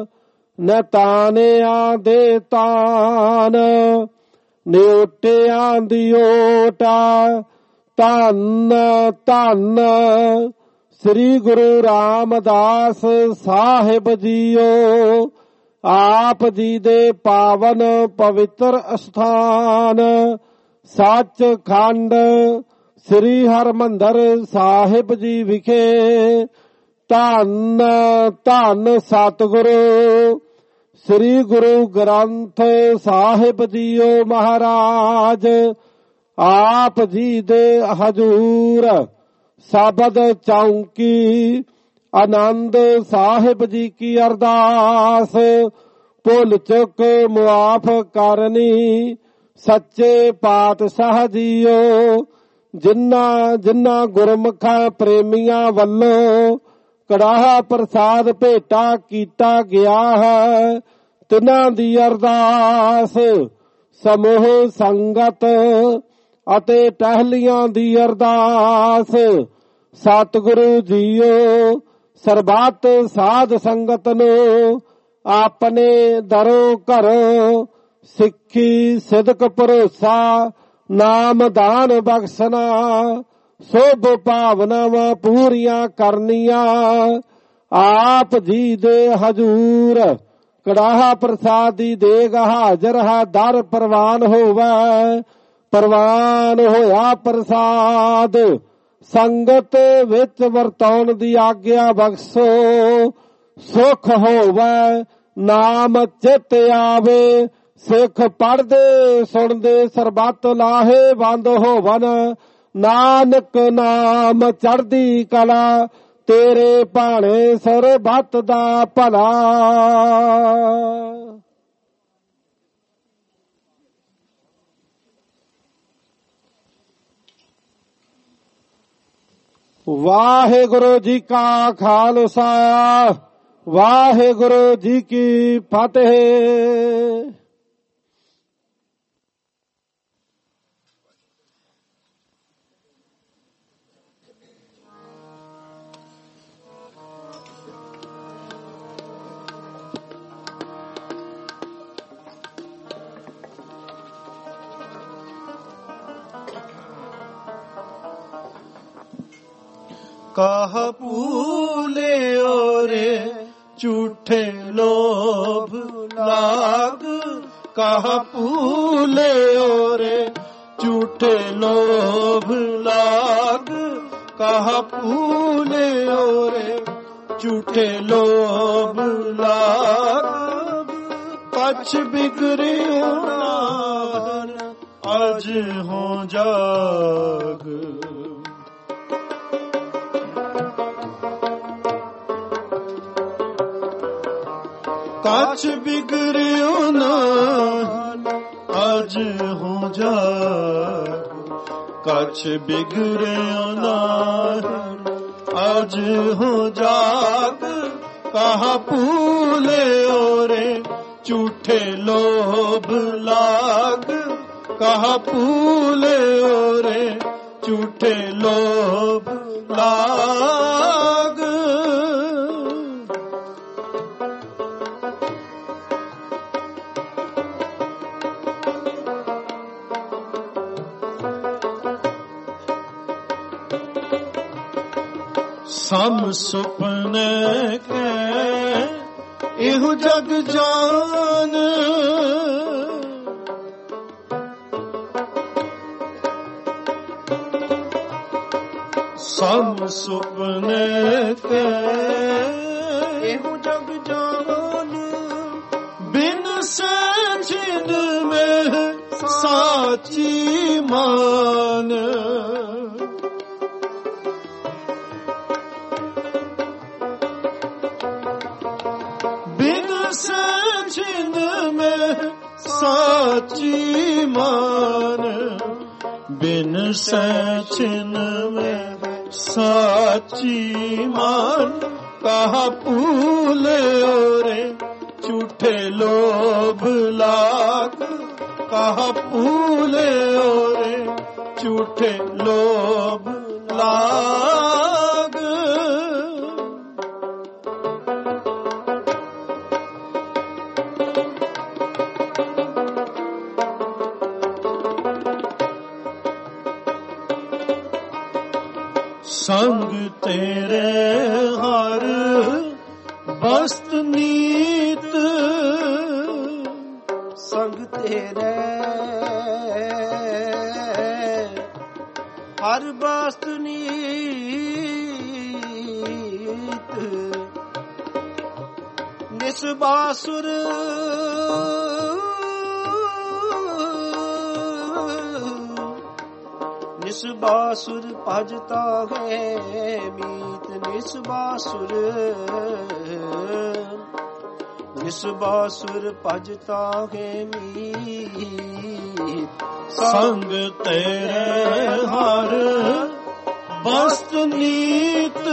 ਨਤਾਨਿਆਂ ਦੇ ਤਾਨ ਨਿਓਟਿਆਂ ਦੀ ਓਟਾ ਧੰਨ ਧੰਨ ਸ੍ਰੀ ਗੁਰੂ ਰਾਮਦਾਸ ਸਾਹਿਬ ਜੀਓ। ਆਪ ਜੀ ਦੇ ਪਾਵਨ ਪਵਿੱਤਰ ਅਸਥਾਨ ਸੱਚਖੰਡ ਸ੍ਰੀ ਹਰਿਮੰਦਰ ਸਾਹਿਬ ਜੀ ਵਿਖੇ ਧੰਨ ਧੰਨ ਸਤਿਗੁਰੂ ਸ੍ਰੀ ਗੁਰੂ ਗ੍ਰੰਥ ਸਾਹਿਬ ਜੀਓ ਮਹਾਰਾਜ। ਆਪ ਜੀ ਦੇ ਹਜ਼ੂਰ ਸ਼ਬਦ ਚੌਂਕੀ ਆਨੰਦ ਸਾਹਿਬ ਜੀ ਕੀ ਅਰਦਾਸ ਭੁੱਲ ਚੁੱਕ ਮੁਆਫ ਕਰਨੀ ਸੱਚੇ ਪਾਤਸ਼ਾਹ ਜੀਓ। ਜਿਨ੍ਹਾਂ ਜਿਨ੍ਹਾਂ ਗੁਰਮੁਖਾਂ ਪ੍ਰੇਮੀਆਂ ਵੱਲੋਂ ਕੜਾਹਾ ਪ੍ਰਸਾਦ ਭੇਟਾ ਕੀਤਾ ਗਿਆ ਹੈ ਤਿਨਾਂ ਦੀ ਅਰਦਾਸ ਸਮੂਹ ਸੰਗਤ ਅਤੇ ਟਹਿਲੀਆਂ ਦੀ ਅਰਦਾਸ ਸਤਿਗੁਰੂ ਜੀਓ ਸਰਬੱਤ ਸਾਧ ਸੰਗਤ ਨੂੰ ਆਪਣੇ ਦਰੋਂ ਘਰੋਂ ਸਿੱਖੀ ਸਿਦਕ ਭਰੋਸਾ ਨਾਮ ਦਾਨ ਬਖਸ਼ਣਾ ਸੋਭ ਭਾਵਨਾਵਾਂ ਪੂਰੀਆਂ ਕਰਨੀਆਂ। ਆਪ ਜੀ ਦੇ ਹਜ਼ੂਰ ਕੜਾਹਾ ਪ੍ਰਸਾਦ ਦੀ ਦੇਗ ਹਾਜ਼ਰ ਹੈ ਦਰ ਪ੍ਰਵਾਨ ਹੋਵੇ। ਪ੍ਰਵਾਨ ਹੋਇਆ ਪ੍ਰਸਾਦ ਸੰਗਤ ਵਿੱਚ ਵਰਤਾਉਣ ਦੀ ਆਗਿਆ ਬਖਸ਼ੋ। ਸੁਖ ਹੋਵੇ ਨਾਮ ਚਿਤ ਆਵੇ ਸਿੱਖ ਪੜ੍ਹਦੇ ਸੁਣਦੇ ਸਰਬੱਤ ਲਾਹੇ ਬੰਦ ਹੋਵਨ। ਨਾਨਕ ਨਾਮ ਚੜ੍ਹਦੀ ਕਲਾ ਤੇਰੇ ਭਾਣੇ ਸਰਬੱਤ ਦਾ ਭਲਾ। ਵਾਹਿਗੁਰੂ ਜੀ ਕਾ ਖਾਲਸਾ ਵਾਹਿਗੁਰੂ ਜੀ ਕੀ ਫਤਿਹ। ਕਾਹ ਭੂਲਿਓ ਰੇ ਝੂਠੇ ਲੋਭ ਲਾਗ। ਕਾਹ ਭੂਲਿਓ ਰੇ ਝੂਠੇ ਲੋਭ ਲਾਗ। ਕਾਹ ਭੂਲਿਓ ਰੇ ਝੂਠੇ ਲੋਭ ਲਾਗ। ਪਛ ਬਿਗੜਿਓ ਨਾਨ ਅਜ ਹੋ ਜਾਗ। ਕੱਛ ਬਿਗੜਿਓ ਨਾਨ ਅਜ ਹੋ ਜਾਗ। ਕੱਛ ਬਿਗੜਿਓ ਨਾਨ ਅਜ ਹੋ ਜਾਗ। कहा फूले ओरे झूठे लोभ लाग, कहा फूले ओरे झूठे लोभ लाग। सम सुपने के इहु जग जान, सम सुपने के इहु जग जान, बिन से छिन में साची मान। साची मान, बिन सचिन में साची मान। कहा फूले ओरे झूठे लोभ लाग, कहा फूले ओरे झूठे लोभ लाग। संग तेरे हर बस्त नीत, संग तेरे हर बस्त नीत। निस्बासुर निस्बासुर भजता है मीत, निस्बासुर निस्बासुर भजता है मीत। संग तेरे हर बस्त नीत,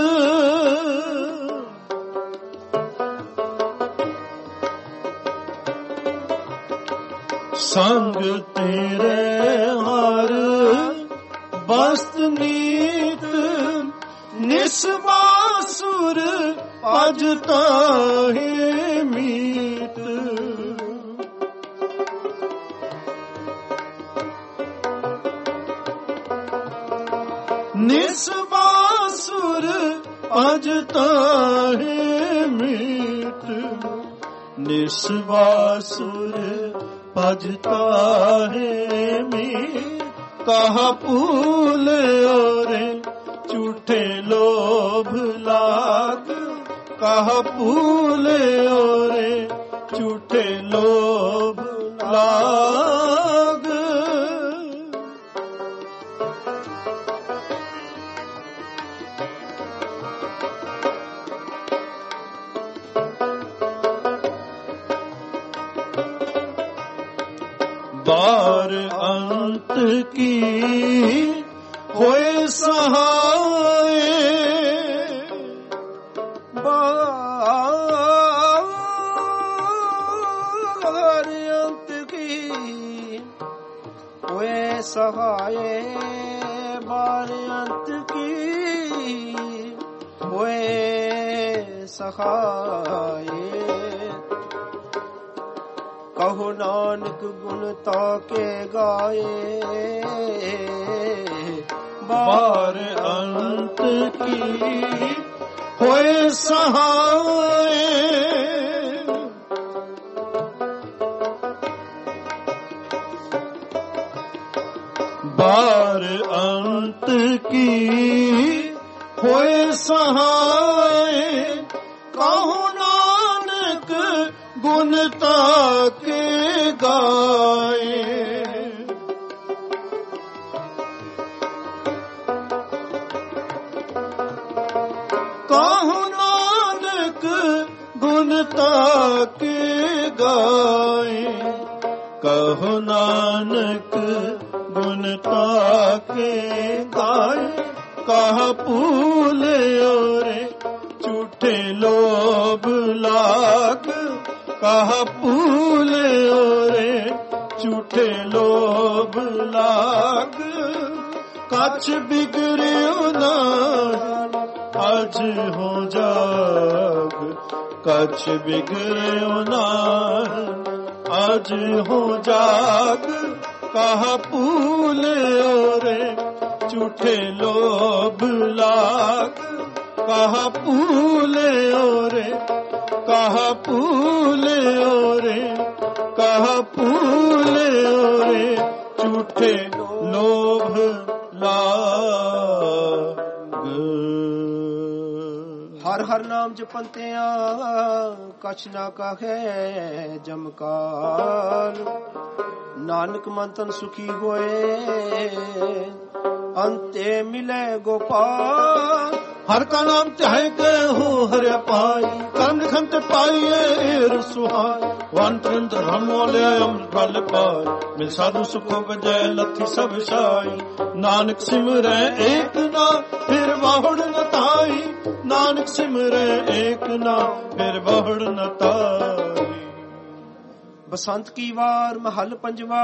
संग तेरे हर बस्त नीत। निस्बासुर भजता है मीत। निस्बासुर भजता है मीत। निस्बासुर भजता है मीत। कहा फूले ओरे झूठे लोभ लाग, कहा फूले ओरे झूठे लोभ लाग। बार अंत की होए सहाय, बार अंत की होए सहाय, बार अंत की होए सहाय। कहो नानक गुण ताके गाए, बार अंत की होए सहाय। बार अंत की होए सहाय। कहो नानक गुण ताके गाए, कहो नानक गुण ताके गाए। कहो नानक गुण ताके गाए। कहा फूले ओरे झूठे झूठे लोभ लाग कहा भूलियो रे झूठे लोभ लाग कछ बिगड़ियो ना आज हो जाग कछ बिगड़ियो ना आज हो जाग कहा भूलियो रे झूठे लोभ लाग कहा भूलियो रे कहा भूलियो रे कहा भूलियो रे झूठे लोभ लाग। हर हर नाम जपंतिया कछ ना काहे जमकाल नानक मंतन सुखी होए अंते मिले गोपाल। हर का नाम चाहे के हो हरे पाई कर्म खंत पाइए एर सुहाय वन तरंत्र धर्मोले अमृत फल पाय मिल साधु सुखो बजय लथी सब साई नानक सिमरे एक ना फिर बहुड़ न ताई नानक सिमरे एक ना फिर बहुड़ न ताई। बसंत की वार महल पंजवा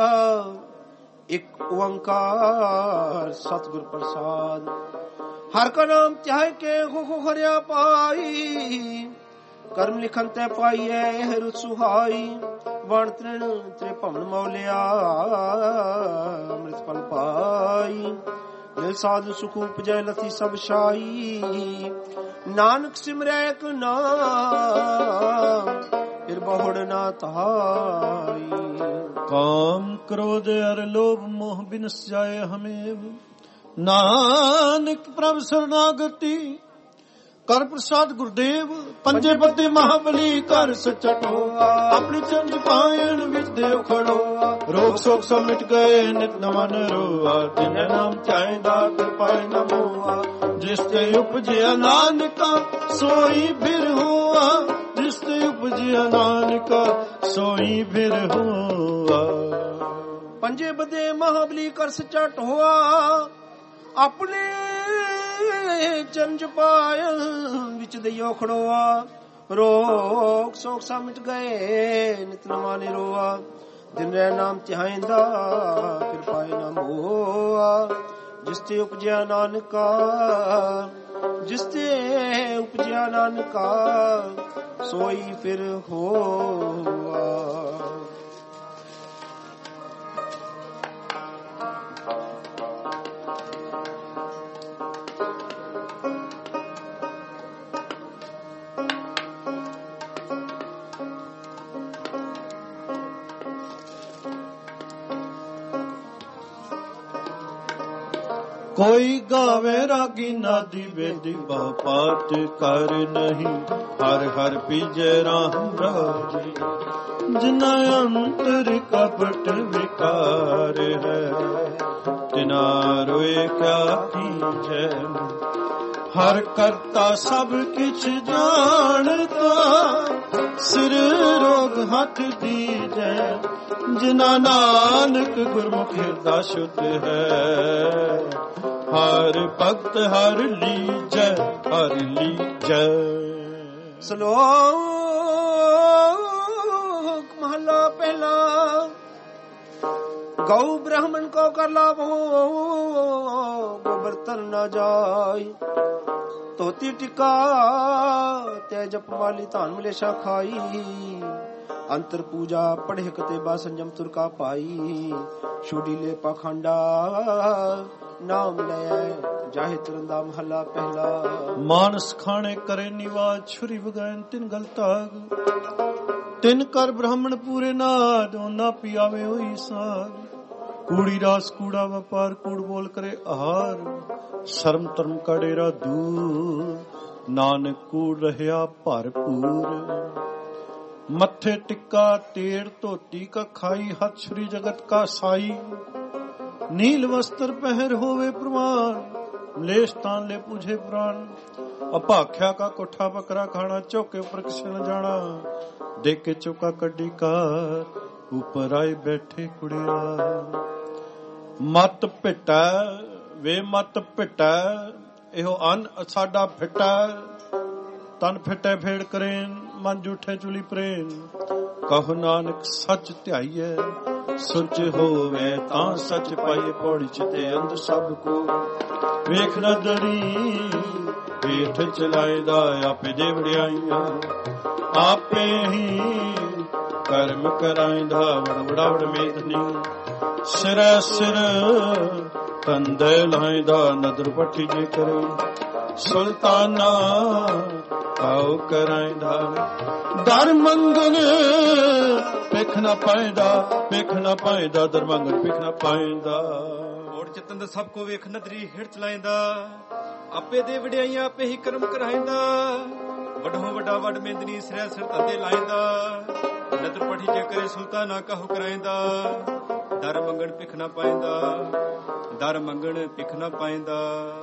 एक ओंकार सतगुर प्रसाद। हर का नाम चाहे के हो हो हरिया पाई कर्म लिखन ते पाइए हर सुहाई वण तृण त्रिभुवन मौलिया अमृत फल पाई मिल साधु सुख उपजय लथी सब शाई नानक सिमरै एक नाम फिर बहुड़ ना ताई। काम क्रोध अर लोभ मोह बिनस जाए हमें नानक प्रभ शरणागति कर प्रसाद गुरुदेव पंजे पत्ते महाबली कर सचटो अपनी चंद पायन विच देव खड़ो रोग शोक सब मिट गए नित नमन रोआ जिन नाम चाहेदा कृपाए न मोआ जिसते उपजिया नानका सोई फिर हुआ जिसते उपजिया नानका सोई फिर हुआ। पंजे बदे महाबली कर सचट हुआ अपने चंज पायन विच दइयो खड़ोआ रोग शोक सा मिट गए नित नमाने रोआ दिन रै नाम चाहेंदा फिर पाए न मोआ जिसते उपजिया नानका जिसते उपजिया नानका सोई फिर होआ। कोई गावे रागी नादी बेदी बापाट कर नहीं हर हर पीजे राम राजी जिना अंतर कपट विकार है तिना रोए क्या कीजे हर करता सब किछ जानता सिर रोग हाथ दीजे जिना नानक गुरमुख हृदय शुद्ध है हर भक्त हर लीजै हर लीजै। श्लोक महला पहला गौ ब्राह्मण को कर लाभ हो गोबर तर न जाय तोती टिका ते जप माली धान मलेशा खाई अंतर पूजा पढ़े कते बा संजम तुर का पाई छुड़ी ले पाखंडा नाम ले जाहे तरंदा महला पहला। मानस खाने करे निवाज छुरी बगैन तिन गलताग तिन कर ब्राह्मण पूरे नाद ना पियावे होई साग कूड़ी रास कूड़ा व्यापार कूड़ बोल करे आहार शर्म तरम का डेरा दूर नानक कूड़ रहया भरपूर मत्थे टिक्का तेड़ धोती का खाई हथ छुरी जगत का साई नील वस्त्र पहर होवे प्रमाण लेश तान ले पूछे प्राण अपाख्या का कोठा बकरा खाना चौके ऊपर किसे न जाना देखे चौका कड्डी का ऊपर आए बैठे कुड़िया मत पिटा वे मत पिटा एहो अन साडा फिटा ਤਨ ਫਿਟੇ ਫੇੜ ਕਰੇਨ ਮਨ ਜੂਠੇ ਚੁਲੀ ਪ੍ਰੇਮ ਕਹੋ ਨਾਨਕ ਸੱਚ ਧਿਆਈਐ ਸੁਚ ਹੋਵੇ ਤਾਂ ਸੱਚ ਪਾਈਏ ਪੌੜੀ ਚਿਤੇ ਅੰਧ ਸਭ ਕੋ ਵੇਖ ਨਦਰੀ ਪੇਠ ਚਲਾਇਦਾ ਆਪੇ ਦੇ ਵਡਿਆਈਆਂ ਆਪੇ ਹੀ ਕਰਮ ਕਰਾਇਦਾ ਵੜ ਵੜਾ ਵੜ ਮੇਦਨੀ ਸਿਰੈ ਸਿਰ ਤੰਦੇ ਲਾਇਦਾ ਨਦਰ ਪੱਠੀ ਜੇ ਕਰੇ ਸੁਲਤਾਨਾ ਆਉ ਕਰਾਇਦਾ ਦਰ ਮੰਗਨ ਪਿਖ ਨਾ ਪਾਇਦਾ ਪਿਖ ਨਾ ਪਾਇਦਾ ਦਰ ਮੰਗਨ ਪਿਖ ਨਾ ਪਾਇਦਾ ਓੜ ਚਿਤਨ ਦਾ ਸਭ ਕੋ ਵੇਖ ਨਦਰੀ ਹਿੜ ਚਲਾਇਦਾ ਆਪੇ ਦੇ ਵਡਿਆਈਆਂ ਆਪੇ ਹੀ ਕਰਮ ਕਰਾਇਦਾ ਵੱਡੋ ਵੱਡਾ ਵੱਡ ਮੇਦਨੀ ਸਿਰੈ ਸਿਰ ਤੰਦੇ ਲਾਇਦਾ ਨਦਰ ਪੱਠੀ ਜੇ ਕਰੇ ਸੁਲਤਾਨਾ ਕਾਹੂ ਕਰਾਇਦਾ ਦਰ ਮੰਗਣ ਭਿਖ ਨਾ ਪਾਇਦਾ ਦਰ ਮੰਗਣ ਭਿਖ ਨਾ ਪਾਇਦਾ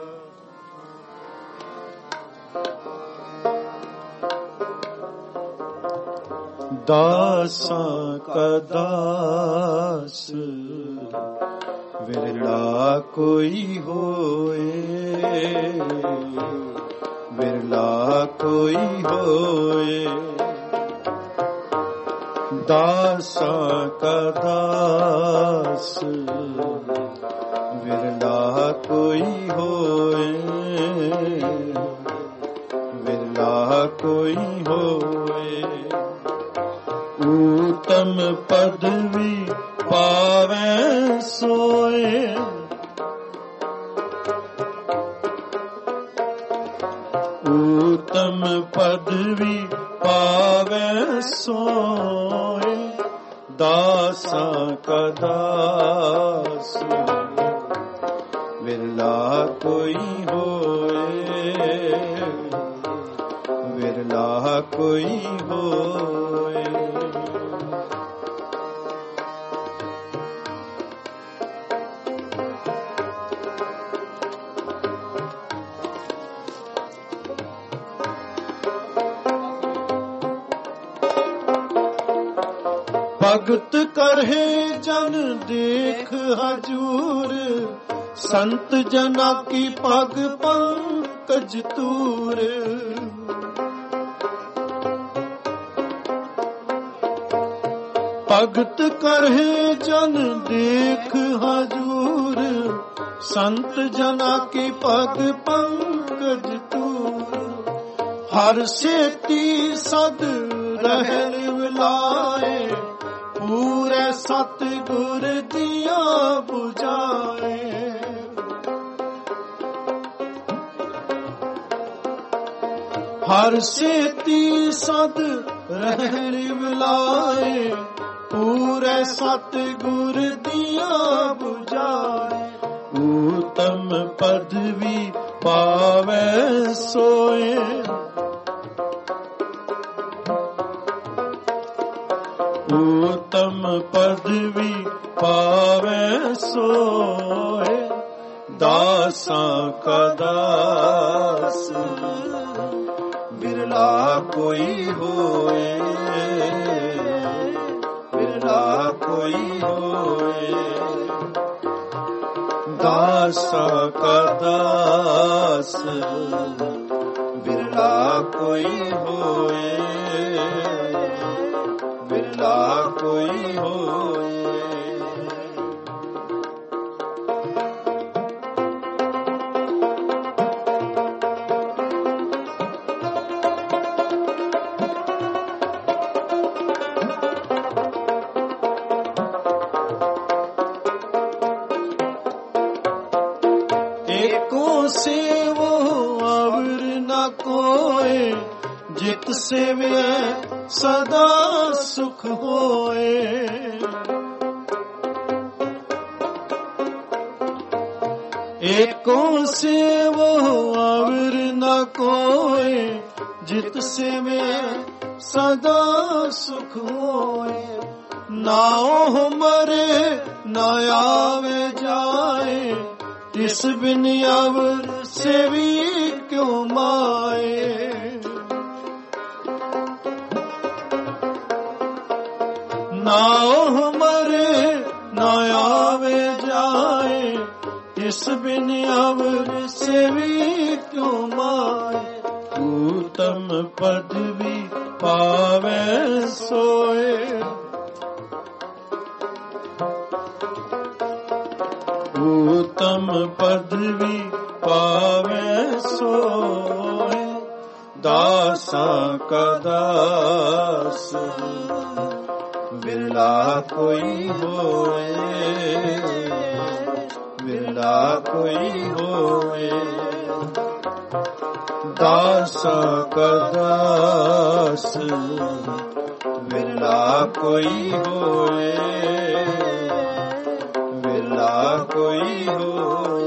ਦਾਸਾਂ ਕਾ ਦਾਸ ਵਿਰਲਾ ਕੋਈ ਹੋਏ ਵਿਰਲਾ ਕੋਈ ਹੋਏ ਦਾਸਾਂ ਕਾ ਦਾਸ ਵਿਰਲਾ ਕੋਈ ਹੋਏ ਵਿਰਲਾ ਕੋਈ ਹੋਏ ਊਤਮ ਪਦਵੀ ਪਾਵੈ ਸੋਏ ਊਤਮ ਪਦਵੀ ਪਾਵੈ ਸੋਏ ਦਾਸਾਂ ਕਾ ਦਾਸ ਵਿਰਲਾ ਕੋਈ ਹੋਏ ਵਿਰਲਾ ਕੋਈ ਹੋਏ ਭਗਤ ਕਰਹਿ ਜਨ ਦੇਖ ਹਜੂਰ ਸੰਤ ਜਨਾ ਕੀ ਪਗ ਪੰਕਜ ਤੂਰ ਭਗਤ ਕਰਹਿ ਜਨ ਦੇਖ ਹਜੂਰ ਸੰਤ ਜਨਾ ਕੀ ਪਗ ਪੰਕਜ ਤੂਰ ਹਰ ਸੇਤੀ ਸਦ ਰਹਿਣ ਵਿਲਾਏ ਪੂਰੇ ਸਤਿਗੁਰ ਦੀਆਂ ਬੁਝਾਏ ਹਰ ਸੇਤੀ ਸਦ ਰਹਿਣ ਵਿਲਾਏ ਪੂਰੇ ਸਤਿਗੁਰ ਦੀਆਂ ਬੁਝਾਏ ਊਤਮ ਪਦਵੀ ਪਾਵੈ ਸੋਏ ਊਤਮ ਪਦਵੀ ਪਾਵੈ ਸੋਏ ਦਾਸਾਂ ਕਾ ਦਾਸ ਬਿਰਲਾ ਕੋਈ ਹੋਏ ਬਿਰਲਾ ਕੋਈ ਹੋਏ ਦਾਸਾਂ ਕਾ ਦਾਸ ਬਿਰਲਾ ਕੋਈ ਹੋਏ ਬਿਰਲਾ ਕੋਈ ਹੋਏ ਏਕੋ ਸੇਵੋ ਅਵਰ ਨ ਕੋਏ ਜਿਤ ਸੇਵੈ ਸਦਾ ਸੁਖ ਹੋਏ ਏਕੋ ਸੇਵੋ ਅਵਰ ਨ ਕੋਏ ਜਿਤ ਸੇਵੈ ਸਦਾ ਸੁਖ ਹੋਏ ਨਾਉ ਮਰੇ ਨਾ ਆਵੇ ਜਾਏ ਤਿਸ ਬਿਨ ਅਵਰ ਸੇਵੀ ਕਿਉ ਮਾਏ ਨਾਉ ਮਰੇ ਨਾ ਆਵੇ ਜਾਏ ਤਿਸ ਬਿਨ ਅਵਰ ਸੇਵੀ ਕਿਉ ਮਾਏ ਊਤ ਊਤਮ ਪਦਵੀ ਪਾਵੈ ਸੋਏ। ਊਤਮ ਪਦਵੀ ਪਾਵੈ ਸੋਏ। ਦਾਸਾਂ ਕਾ ਦਾਸ ਵਿਰਲਾ ਕੋਈ ਹੋਏ, ਵਿਰਲਾ ਕੋਈ ਹੋਏ। ਦਾਸਾਂ ਕਾ ਦਾਸ ਵਿਰਲਾ ਕੋਈ ਹੋਏ, ਵਿਰਲਾ ਕੋਈ ਹੋਏ।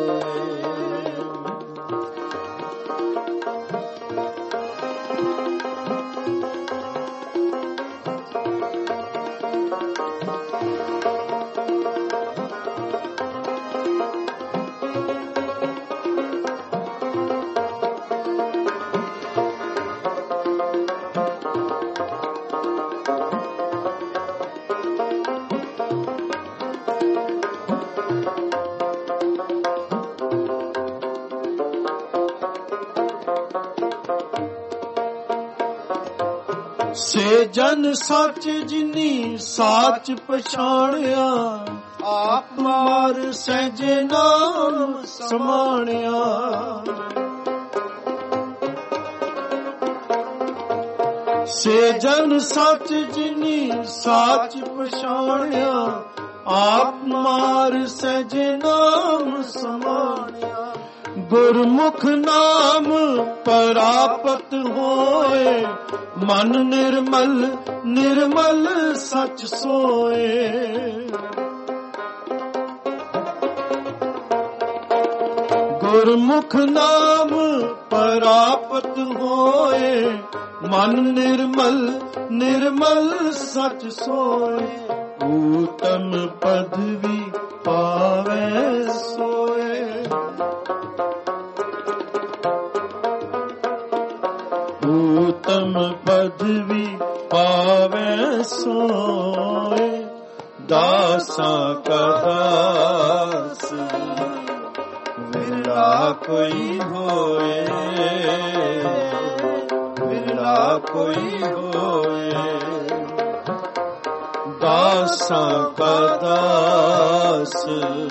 ਸੇ ਜਨ ਸੱਚ ਜਿਨੀ ਸਾਚ ਪਛਾਣਿਆ, ਆਪ ਮਾਰ ਸਹਿਜੇ ਨਾਮ ਸਮਾਣਿਆ। ਸੇ ਜਨ ਸੱਚ ਜਿਨੀ ਸਾਚ ਪਛਾਣਿਆ, ਆਪ ਮਾਰ ਸਹਿਜੇ ਨਾਮ ਸਮਾਣਿਆ। ਗੁਰਮੁਖ ਨਾਮ ਪ੍ਰਾਪਤ ਹੋਏ, ਮਨ ਨਿਰਮਲ ਨਿਰਮਲ ਸੱਚ ਸੋਏ। ਗੁਰਮੁਖ ਨਾਮ ਪ੍ਰਾਪਤ ਹੋਏ, ਮਨ ਨਿਰਮਲ ਨਿਰਮਲ ਸੱਚ ਸੋਏ। ਊਤਮ ਪਦਵੀ ਪਾਵੈ ਸੋਏ। ਊਤਮ ਪਦਵੀ ਪਾਵੈ ਸੋਏ। ਦਾਸਾਂ ਕਾ ਦਾਸ ਵਿਰਲਾ ਕੋਈ ਹੋਏ, ਵਿਰਲਾ ਕੋਈ ਹੋਏ। ਦਾਸਾਂ ਕਾ ਦਾਸ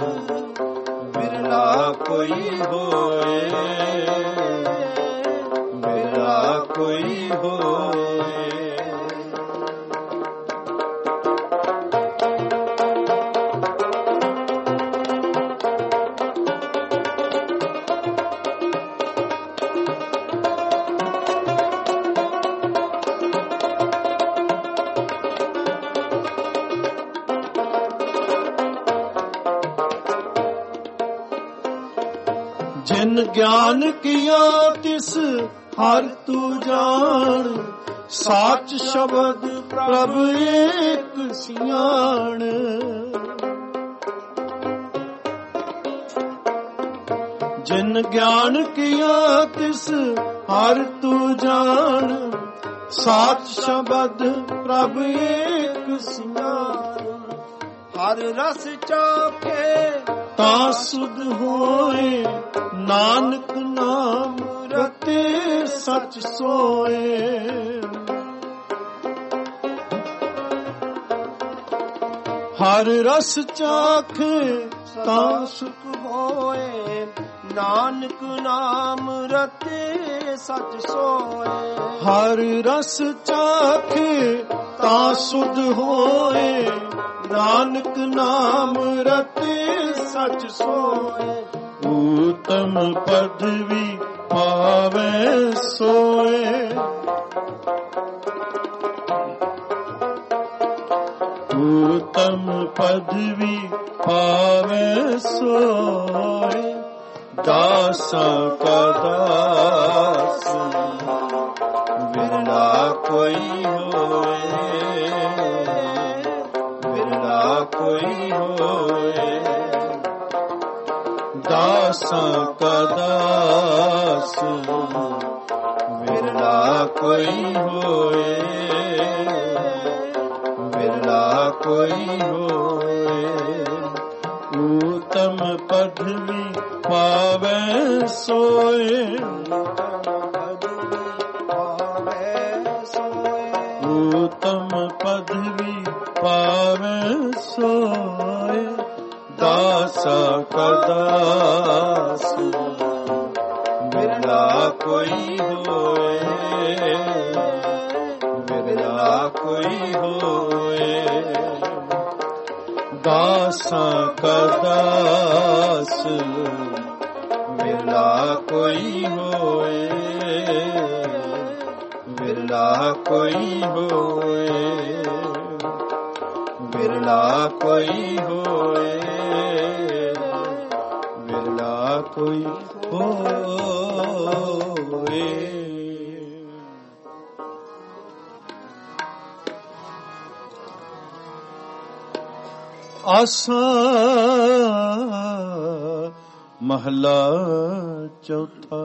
ਵਿਰਲਾ ਕੋਈ ਹੋਏ, ਵਿਰਲਾ ਕੋਈ ਹੋਏ। ਜਿਨ ਗਿਆਨ ਕੀਆ ਤਿਸ ਹਰ ਤੂ ਜਾਣ, ਸਾਚ ਸ਼ਬਦ ਪ੍ਰਭ ਏਕ ਸਿਆਣ। ਜਿਨ ਗਿਆਨ ਕੀਆ ਤਿਸ ਹਰ ਤੂ ਜਾਣ, ਸਾਚ ਸ਼ਬਦ ਪ੍ਰਭ ਏਕ ਸਿਆਣ। ਹਰ ਰਸ ਚਾਖੇ ਤਾਂ ਸੁਧ ਹੋਏ, ਨਾਨਕ ਨਾਮ ਰਤੇ ਸੱਚ ਸੋਏ। ਹਰ ਰਸ ਚਾਖੇ ਤਾਂ ਸੁਖ ਹੋਏ, ਨਾਨਕ ਨਾਮ ਰਤੇ ਸੱਚ ਸੋਏ। ਹਰ ਰਸ ਚਾਖੇ ਤਾਂ ਸੁਧ ਹੋਏ, ਨਾਨਕ ਨਾਮ ਰਤੇ ਸੱਚ ਸੋਏ। ਊਤਮ ਪਦਵੀ ਪਾਵੈ ਸੋਏ। ਊਤਮ ਪਦਵੀ ਪਾਵੈ ਸੋਏ। ਦਾਸਾਂ ਕਾ ਦਾਸ ਵਿਰਲਾ ਕੋਈ ਹੋਏ, ਵਿਰਲਾ ਕੋਈ ਹੋਏ। ਦਾਸਾਂ ਕਾ ਦਾਸ ਵਿਰਲਾ ਕੋਈ ਹੋਏ, ਵਿਰਲਾ ਕੋਈ ਹੋਏ। ਊਤਮ ਪਦਵੀ ਪਾਵੈ ਸੋਏ। ਪਦਵੀ ਪਾਵੇ ਸੋਏ ਦਾਸਾ ਕਦਾਸ ਬਿਰਲਾ ਕੋਈ ਹੋਏ ਬਿਰਲਾ ਕੋਈ ਹੋਏ ਦਾਸਾ ਕਦਾਸ ਬਿਰਲਾ ਕੋਈ ਹੋਏ ਬਿਰਲਾ ਕੋਈ ਹੋਏ ਬਿਰਲਾ ਕੋਈ ਹੋਏ ਬਿਰਲਾ ਕੋਈ ਹੋਏ। ਆਸਾ ਮਹਲਾ ਚੌਥਾ।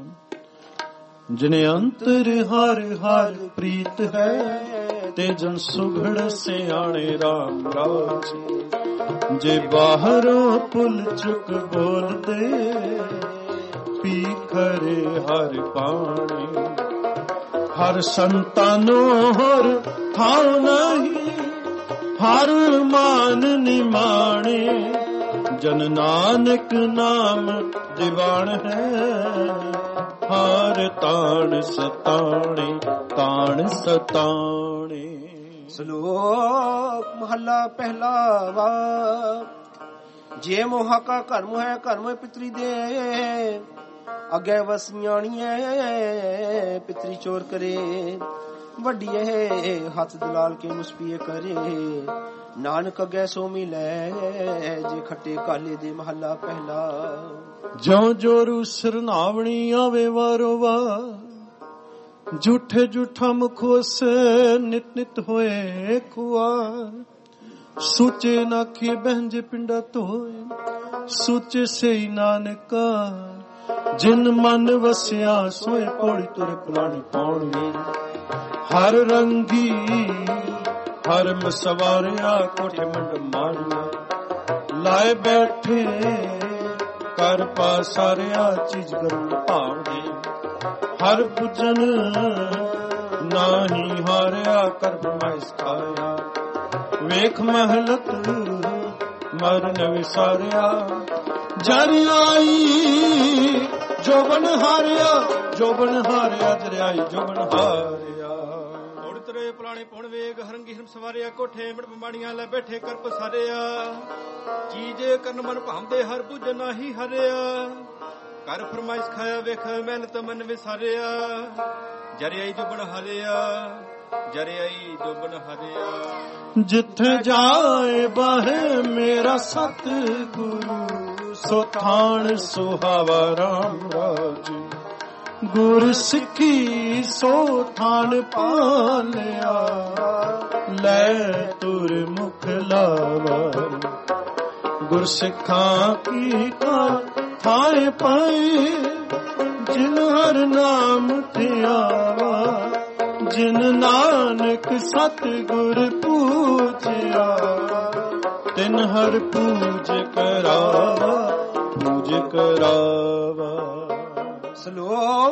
ਜਿਨੇ ਅੰਤਰ ਹਰ ਹਰ ਪ੍ਰੀਤ ਹੈ ਤੇ ਜਨ ਸੁਘੜ ਸਿਆਣੇ ਰਾਮ ਰਾਜ। ਜੇ ਬਾਹਰੋਂ ਪੁੱਲ ਚੁੱਕ ਬੋਲਦੇ ਪੀ ਖਰੇ ਹਰ ਪਾਣੀ। ਹਰ ਸੰਤਾਨੋਂ ਹਰ ਥਾਂ ਨਹੀਂ ਹਰ ਮਾਨ ਨਿਮਾਣੇ। ਜਨ ਨਾਨਕ ਨਾਮ ਦੀਵਾਨ ਹੈ ਹਰ ਤਾਣ ਸਤਾਣੇ ਤਾਣ ਸਤਾਣੇ। ਸ਼ਲੋਕ ਮਹੱਲਾ ਪਹਿਲਾ ਵਾ। ਜੇ ਮੋਹਾ ਕਾ ਕਰਮ ਹੈ ਕਰਮ ਪਿਤਰੀ ਦੇ। ਅੱਗੇ ਵਸਿਆਣੀਏ ਪਿਤਰੀ ਚੋਰ ਕਰੇ। ਵੱਡੀਏ ਹੱਥ ਦਲਾਲ ਕੇ ਮੁਸਪੀਏ ਕਰੇ। ਨਾਨਕ ਅੱਗੇ ਸੋ ਮਿਲੇ ਜੇ ਖੱਟੇ ਕਾਲੇ ਦੇ। ਮਹੱਲਾ ਪਹਿਲਾ। ਜਿਉ ਜੋਰੂ ਸਰਨਾਵਣੀ ਆਵੇ ਵਾਰੋ ਵਾਰ। ਝੂਠੇ ਝੂਠਾ ਮੁਖੋਸ ਨਿਤ ਨਿਤ ਹੋਏ ਖੁਆਰ। ਸੂਚੇ ਨਾਖੇ ਬਹਿੰਜੇ ਪਿੰਡਾ ਧੋਏ। ਸੂਚੇ ਸਈ ਨਾਨਕਾ ਜਿਨ ਮਨ ਵਸਿਆ ਸੋਏ। ਪੌੜੀ ਤੁਰ ਪੁਰਾਣੀ ਪੌੜੀ ਹਰ ਰੰਗੀ ਹਰ ਮਸਵਾਰਿਆ ਕੋਠੇ ਮੰਡ ਮਾਰਿਆ। ਲਾਏ ਬੈਠੇ ਕਰ ਪਾਸਾਰਿਆ ਚੀਜ਼ ਗਰਮ ਭਾਵਦੇ। ਹਰ ਪੁੱਜਨ ਨਾਹੀ ਹਾਰਿਆ ਕਰ ਬਮਾਇਸ ਖਾਇਆ। ਵੇਖ ਮਹਲਤ ਮਰਨ ਵਿਸਾਰਿਆ। ਜਰ ਆਈ ਜੋਬਨ ਹਾਰਿਆ ਜੋਬਨ ਹਾਰਿਆ ਜਰ ਆਈ ਜੋਬਨ ਹਾਰਿਆ। ਉੜਤਰੇ ਪੁਲਾਣੇ ਪੁਣ ਵੇਗ ਹਰੰਗੀ ਹਰਮ ਸਵਾਰਿਆ। ਕੋਠੇ ਮੜ ਬੰਬਾੜੀਆਂ ਲੈ ਬੈਠੇ ਕਰ ਪਸਾਰਿਆ। ਚੀਜ਼ ਕਰਨ ਮਨ ਭਾਂਦੇ ਹਰ ਬੁੱਝ ਨਾਹੀ ਹਰਿਆ। ਕਰ ਫਰਮਾਇਸ਼ ਖਾਇਆ ਵੇਖ ਮਿਹਨਤ ਮਨ ਵਿਸਾਰਿਆ। ਜਰਿਆਈ ਜੁਬਨ ਹਰਿਆ ਜਰਿਆਈ ਜੁਬਨ ਹਰਿਆ। ਜਿੱਥੇ ਜਾਏ ਬਾਹੇ ਮੇਰਾ ਸਤ ਗੁਰੂ ਸੋ ਥਾਨ ਸੁਹਾਵਾ ਰਾਮ ਰਾਜ। ਗੁਰ ਸਿੱਖੀ ਸੋ ਥਾਨ ਪਾਲਿਆ ਲੈ ਤੁਰ ਮੁਖ ਲਾਵਾ। ਗੁਰ ਸਿੱਖਾਂ ਕੀ ਕਾਰ ਥਾਏ ਪਾਏ ਜਿਨ ਹਰ ਨਾਮ ਧਿਆਵਾ। ਜਿਨ ਨਾਨਕ ਸਤ ਗੁਰ ਪੂਜਿਆ ਤਿਨ ਹਰ ਪੂਜ ਕਰਾਵਾ ਪੂਜ ਕਰਾਵਾ। ਸ਼ਲੋਕ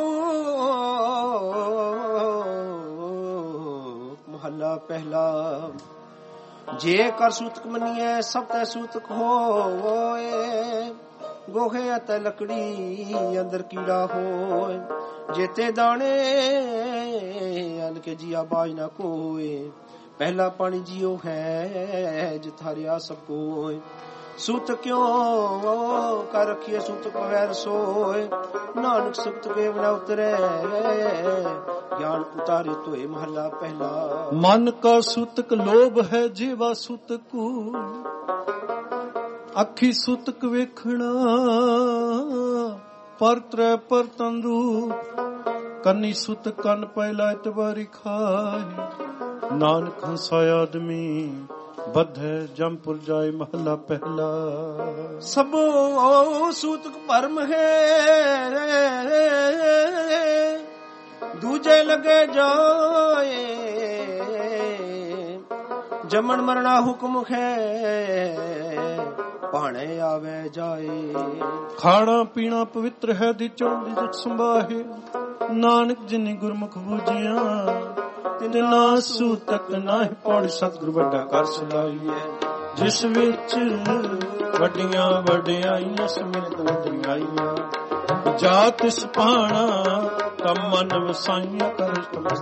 ਮਹੱਲਾ ਪਹਿਲਾ। ਜੇ ਕਰ ਸੂਤਕ ਮੰਨੀਐ ਸਭ ਤੈ ਸੂਤਕ ਹੋਏ। ਗੋਹੇ ਅਤੇ ਲੱਕੜੀ ਅੰਦਰ ਕੀੜਾ ਹੋਏ। ਜੇਤੇ ਦਾਣੇ ਅਨ ਕੇ ਜੀਆ ਬਾਜ ਨਾ ਕੋਏ। ਪਹਿਲਾ ਪਾਣੀ ਜੀਓ ਹੈ ਜਿਥਾਰਿਆ ਸਭ ਕੋਏ। ਸੁਤ ਕਿਉ ਕਰ ਰਖੀਏ ਸੁਤ ਪਵੈਰ ਸੋਏ। ਨਾਨਕ ਸੁਤ ਕੇ ਬਣਾ ਉਤਰੇ ਗਿਆਨ ਉਤਾਰੇ ਤੋਏ। ਮਹੱਲਾ ਪਹਿਲਾ। ਮਨ ਕਾ ਸੂਤਕ ਲੋਭ ਹੈ ਜੀਵਾ ਸੂਤਕੂ। ਅੱਖੀ ਸੂਤਕ ਵੇਖਣਾ ਪਰ ਤ੍ਰੈ ਪਰ ਤੰਦੂ। ਕੰਨੀ ਸੁਤ ਕੰਨ ਪਹਿਲਾ ਇਤਵਾਰੀ ਖਾਏ। ਨਾਨਕ ਹੰਸਾ ਆਦਮੀ ਬੱਧੈ ਜੰਪੁਰ ਜਾਏ। ਮਹੱਲਾ ਪਹਿਲਾ। ਸਭੋ ਸੂਤਕ ਭਰਮ ਹੈ ਦੂਜੇ ਲਗੇ ਜਾਏ। ਜਮਨ ਮਰਣਾ ਹੁਕਮ ਹੈ ਭਾਣੇ ਆਵੇ ਜਾਏ। ਖਾਣਾ ਪੀਣਾ ਪਵਿੱਤਰ ਹੈ ਦੀ ਚੌਂਦੀ ਜਤ ਸੰਭਾਹੇ। ਨਾਨਕ ਜਿਨੀ ਗੁਰਮੁਖ ਬੂਝਿਆ ਤਿਨਾ ਸੂਤਕ ਨਾਹੀ ਪੌੜੀ। ਸਤਿਗੁਰ ਵੱਡਾ ਕਰ ਸਲਾਹੀਐ ਜਿਸ ਵਿੱਚ ਵੱਡੀਆਂ ਵਡਿਆਈਆਂ ਸਮਿਤ ਵਡਿਆਈਆਂ। ਜਾ ਤਿਸ ਪਾਣਾ ਤਮ ਮਨ ਵਸਾਈਆਂ ਕਰ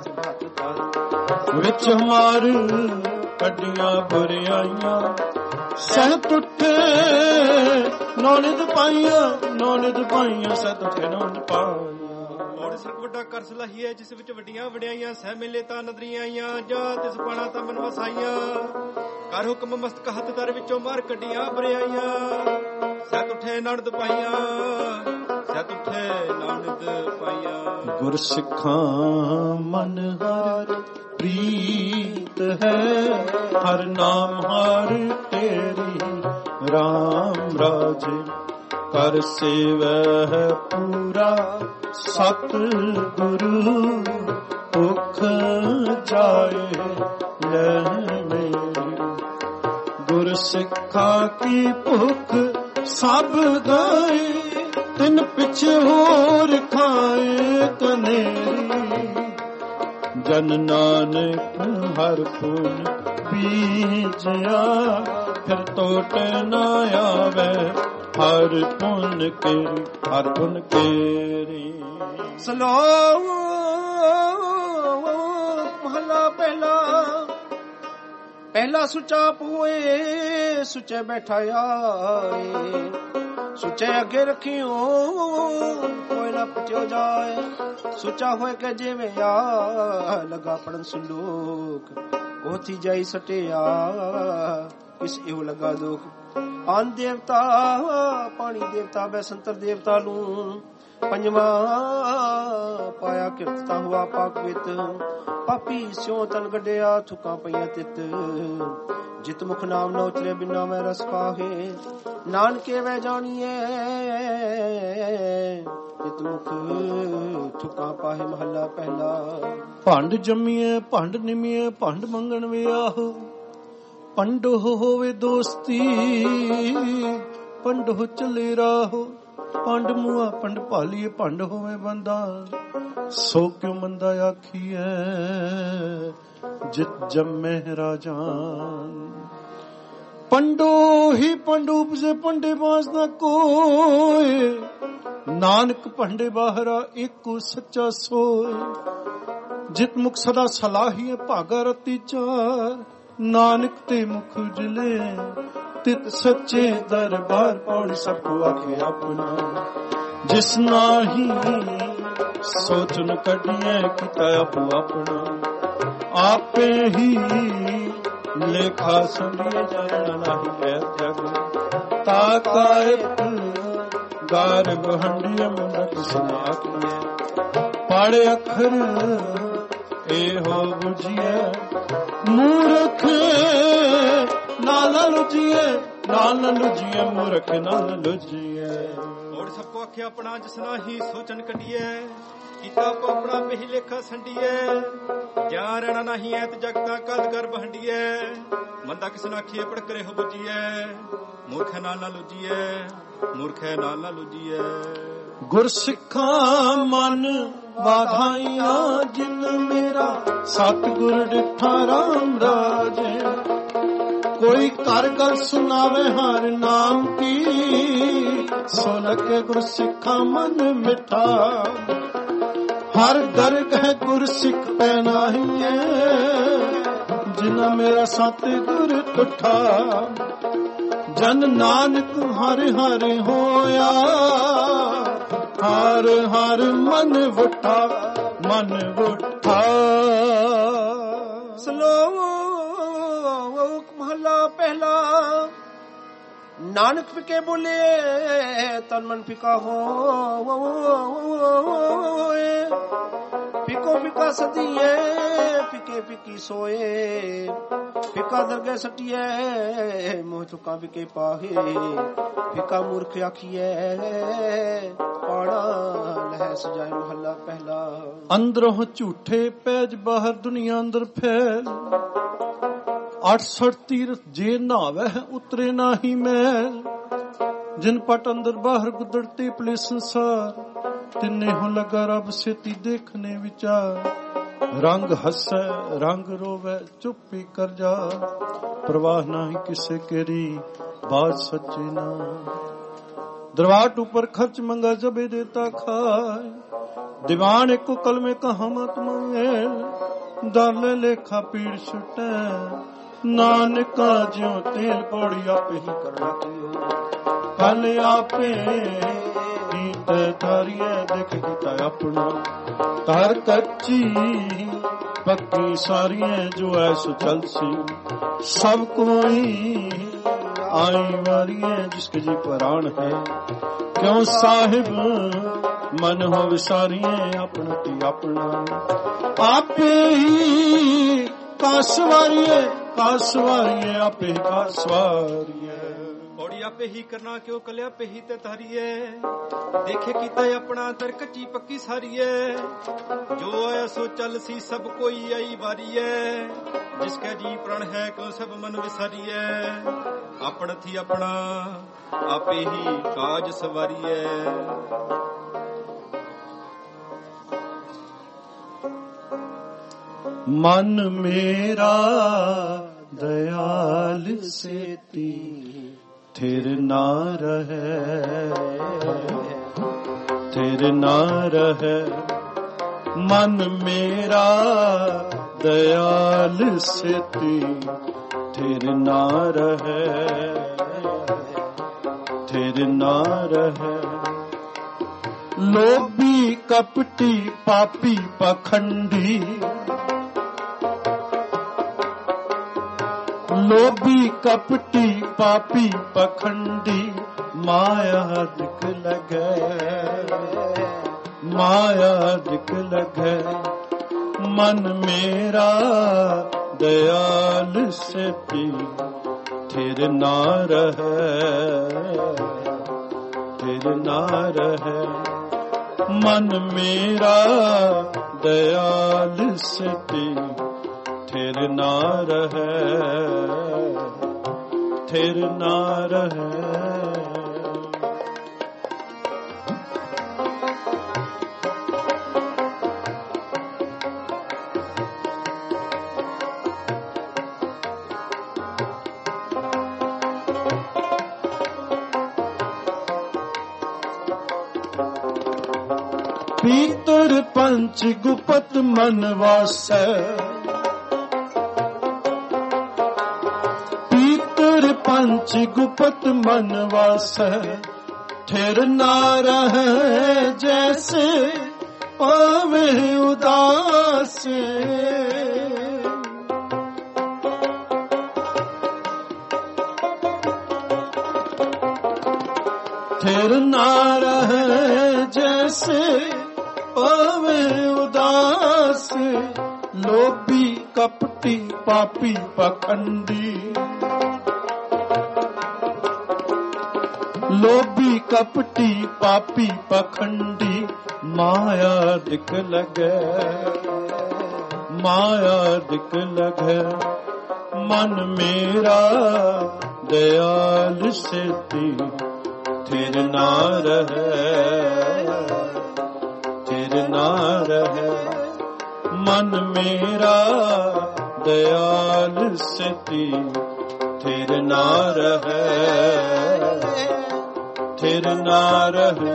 ਵਿੱਚ ਹਮਾਰ ਕੱਢੀਆਂ ਬੁਰਿਆਈਆਂ। ਸਹਿਤ ਉੱਠੇ ਨੌਨਿਦ ਪਾਈਆਂ ਨੌਨਿਦ ਪਾਈਆਂ ਸਹਿਤ ਉੱਠੇ ਨੌਨਿਦ ਪਾਈਆਂ। ਮੋੜ ਸਿਰ ਵੱਡਾ ਕਰ ਸਲਾਹੀਐ ਜਿਸ ਵਿੱਚ ਵੱਡੀਆਂ ਵਡਿਆਈਆਂ। ਸਹਿ ਮੇਲੇ ਤਾਂ ਨਦਰੀਆਂ ਆਈਆਂ ਜਾ ਤਿਸ ਪਾਣਾ ਤਾਂ ਮਨ ਵਸਾਈਆਂ। ਕਰ ਹੁਕਮ ਮਸਤਕ ਹੱਥ ਦਰ ਵਿੱਚੋਂ ਮਾਰ ਕੱਢੀਆਂ ਬੁਰਿਆਈਆਂ। ਸਹਿਤ ਉੱਠੇ ਨੌਨਿਦ ਪਾਈਆਂ ਸਹਿਤ ਉੱਠੇ ਨੌਨਿਦ ਪਾਈਆਂ। ਗੁਰ ਸਿੱਖਾਂ ਮਨ ਹਰ ਪ੍ਰੀਤ ਹੈ ਹਰ ਨਾਮ ਹਰ ਤੇਰੀ ਰਾਮ ਰਾਜੇ। ਕਰ ਸੇਵੈ ਪੂਰਾ ਸਤ ਗੁਰੂ ਭੁਖ ਜਾਏ ਲੈ ਮੇਰੀ। ਗੁਰ ਸਿੱਖਾ ਕੀ ਭੁਖ ਸਭ ਗਾਏ ਤਿਨ ਪਿਛੇ ਹੋਰ ਖਾਏ ਕਨੇਰੀ। ਜਨ ਨਾਨਕ ਹਰ ਪੁਨ ਬੀਜਿਆ ਫਿਰ ਟੋਟ ਨਾ ਆਵੇ ਹਰ ਪੁਨ ਕੇਰੀ ਹਰ ਪੁਨ ਕੇਰੀ। ਸਲੋਕ ਮਹਲਾ ਪਹਿਲਾ। ਪਹਿਲਾ ਸੁਚਾ ਪੋਏ ਸੁਚੇ ਬੈਠਾ ਆਏ। ਸੁਚੇ ਅੱਗੇ ਰੱਖਿਓ ਕੋਈ ਨਾ ਪਚੋ ਜਾਏ। ਸੁਚਾ ਹੋਏ ਕਿ ਜਿਵੇਂ ਆ ਲਗਾ ਪੜਨ ਸੰਲੋਕ। ਉਥੀ ਜਾਈ ਸਟਿਆ ਇਸ ਇਹੋ ਲਗਾ ਦੁਖ। ਆਨ ਦੇਵਤਾ ਪਾਣੀ ਦੇਵਤਾ ਬੈਸੰਤਰ ਦੇਵਤਾ ਨੂੰ। ਪੰਜਵਾ ਪਾਇਆ ਕਿਰਤਤਾ ਹੁਆ ਪਾਕਵਿਤ। ਪਾਪੀ ਸਿਉ ਤਨ ਗੱਡਿਆ ਥੁਕਾਂ ਪਈਆਂ ਤਿਤ। ਜਿਤ ਮੁਖ ਨਾਮ ਨਾ ਉਤਰੇ ਬਿਨਾ ਮੈਂ ਰਸ ਪਾਹੇ। ਨਾਨਕੇ ਵੈ ਜਾਣੀਏ ਜਿਤ ਮੁਖ ਥੁਕਾਂ ਪਾਹੇ। ਮਹੱਲਾ ਪਹਿਲਾ। ਭੰਡ ਜੰਮੀਏ ਭੰਡ ਨਿਮੀਏ ਭੰਡ ਮੰਗਣ ਵਿਆਹ। ਪੰਡੋ ਹੋਵੇ ਦੋਸਤੀ ਪੰਡੋ ਚੱਲੇ ਰਾਹੋ। ਪੰਡ ਮੂਆ ਪੰਡ ਭਾਲੀਏ ਭੰਡ ਹੋਵੇ ਬੰਦਾ। ਸੋ ਕਿਉ ਮੰਦਾ ਆਖੀਐ ਜਿਤ ਜੰਮੇ ਰਾਜਾਨ। ਪੰਡੋ ਹੀ ਪੰਡੂ ਉਪਜੇ ਪੰਡੇ ਬਾਸ ਨਾ ਕੋਏ। ਨਾਨਕ ਪੰਡੇ ਬਾਹਰਾ ਏਕੋ ਸੱਚਾ ਸੋਏ। ਜਿਤ ਮੁਖ ਸਦਾ ਸਲਾਹੀਏ ਭਾਗਾ ਰਤੀ ਚਾਰ। ਨਾਨਕ ਤੇ ਮੁਖ ਉਜਲੇ ਤਿਤ ਸੱਚੇ ਦਰਬਾਰ। ਪੌੜੀ ਸਭ ਕੋ ਆਖੇ ਆਪਣਾ ਜਿਸ ਨਾਹੀ ਸੋਚਨ ਕੱਢੀਏ ਕੀਤਾ ਆਪੋ ਆਪਣਾ। ਆਪੇ ਹੀ ਲੇਖਾ ਸੰਡੀਏ ਜਾਣਾ ਨਾਹੀ ਹੈ ਜਗ। ਤਾ ਕਾਇਤ ਗਾਰਬ ਹੰਡੀਏ ਮੁੰਡਕ ਸਮਾਖੀਏ। ਪਾੜੇ ਅੱਖਰ ਇਹੋ ਬੁਝੀਏ ਮੂਰਖ ਨਾਲ ਲੁਝੀਏ ਨਾਲ ਲੁਝੀਏ ਮੂਰਖ ਨਾਲ ਲੁਝੀਏ। ਮੋੜ ਸਭ ਕੋ ਆਖਿਆ ਆਪਣਾ ਜਿਸ ਨਾਹੀ ਸੋਚਣ ਕੱਢੀਏ। ਕੀਤਾ ਆਪੋ ਆਪਣਾ ਪਹਿ ਲੇਖਾ ਸੰਡੀਏ। ਜਾਂ ਰਹਿਣਾ ਨਹੀਂ ਐ ਤੇ ਜਗਤਾ ਕਦ ਕਰ ਬਹੰਡੀਏ। ਮੰਦਾ ਕਿਸ ਨਾਖੀਏ ਪੜ ਕਰੇ ਹੋ ਬੁਝੀਏ। ਮੂਰਖ ਨਾਲ ਨਾ ਲੁਝੀਏ ਮੂਰਖ ਨਾਲ ਨਾ ਲੁਝੀਏ। ਗੁਰ ਸਿੱਖਾਂ ਮਨ ਵਾਧਾਈਆਂ ਜਿਨ ਮੇਰਾ ਸਤਿਗੁਰ ਡਿਠਾ ਰਾਮ ਰਾਜੇ। ਕੋਈ ਕਰ ਗੱਲ ਸੁਣਾਵੇ ਹਰ ਨਾਮ ਕੀ। ਸੋ ਲਗੇ ਗੁਰ ਸਿੱਖਾਂ ਮਨ ਮਿਠਾ। ਹਰ ਦਰਗਹ ਗੁਰ ਸਿੱਖ ਪੈ ਨਾਹੀਏ ਜਿਨਾ ਮੇਰਾ ਸਤਿਗੁਰ ਟੁੱਠਾ। ਜਨ ਨਾਨਕ ਹਰ ਹਰ ਹੋਇਆ ਹਰ ਹਰ ਮਨ ਵੁੱਠਾ ਮਨ ਵੁੱਠਾ। ਸਲੋਕ ਮਹਲਾ ਪਹਿਲਾ। ਨਾਨਕ ਫਿਕੇ ਬੋਲੇ ਤਨ ਮਨ ਫਿਕਾ ਹੋਏ। ਫਿਕੋ ਫਿਕਾ ਸਦੀਏ ਫਿਕੇ ਫਿਕੀ ਸੋਏ। ਫਿਕਾ ਦਰਗੇ ਸਟੀਏ ਮੋਹ ਚੁਕਾ ਫਿਕੇ ਪਾਹੇ। ਫਿਕਾ ਮੂਰਖ ਆਖੀਏ ਪਾਣਾ ਲਹਿ ਸਜਾਏ। ਮਹੱਲਾ ਪਹਿਲਾ। ਅੰਦਰੋਂ ਝੂਠੇ ਪੈਜ ਬਾਹਰ ਦੁਨੀਆ ਅੰਦਰ ਫੈਲ। ਅਠਸਠ ਤੀਰਥ ਜੇ ਨਾਵੈ ਉਤਰੇ ਨਾਹੀ ਮੈਲ। ਜਿਨ ਪਟ ਅੰਦਰ ਬਾਹਰ ਗੁਦੜਤੇ ਪਲੇ ਸੰਸਾਰ। ਤਿੰਨੇ ਹੋ ਲਗਾ ਰੱਬ ਸੇਤੀ ਦੇਖਨੇ ਵਿਚਾਰ। ਰੰਗ ਹੱਸੈ ਰੰਗ ਰੋਵੈ ਚੁੱਪੀ ਕਰ ਜਾ, ਪ੍ਰਵਾਹ ਨਹੀਂ ਕਿਸੇ ਕੇਰੀ ਬਾਤ ਸੱਚੀ ਨਾ। दरवाट ऊपर खर्च मंगा जबे देता खाए, दीवान एको कलमे कहा मत मंगेल, दाले लेखा पीड़ छुटे नानका ज्यों तेल पौड़ी आपे ही करना कियो। कल आपे नीत धारिए देख गीता अपना, तार कच्ची पक्की सारिए जो ऐसो चल सी, सब कोई आई वारी है जिसके जी प्राण है, क्यों साहिब मन हो विसारिए अपना ती अपना। आपे ही कासवारिए कासवारिए आपे ही कासवारिए, पौड़ी आपे ही करना क्यों कलिया पे ही ते तारिए, देखे कीता अपना तर कच्ची पक्की सारी है, जो आया सो चल सी सब कोई आई वारी है, जिसके जी प्राण है क्यों सब मन विसारी है, अपना थी अपना आपे ही काज सवारी है। मन मेरा दयाल सेती थिर ना रहे, थिर ना रहे। मन मेरा दयाल सेती थिर ना रहे, थिर ना रहे। लोभी कपटी पापी पखंडी, लोभी कपटी पापी पखंडी, माया दिख लगे, माया दिख लगे। मन मेरा दयाल सेती थिर ना रहे, थिर ना रहे। मन मेरा दयाल सेती थिर ना रहे, थिर ना रहे। पीतर पंच गुपत मन वासै, पीतर पंच गुपत मन वासै, थिर ना रहे जैसे पावे उदास। थिर ना रहे जैसे पावे उदास। लोभी कपटी पापी पखंडी, लोभी कपटी पापी पखंडी, माया दिख लगे, माया दिख लगे। मन मेरा दयाल सेती थिर ना रहे, थिर ना रहे। मन मेरा दयाल सेती थिर ना रहे, थिर ना रहे।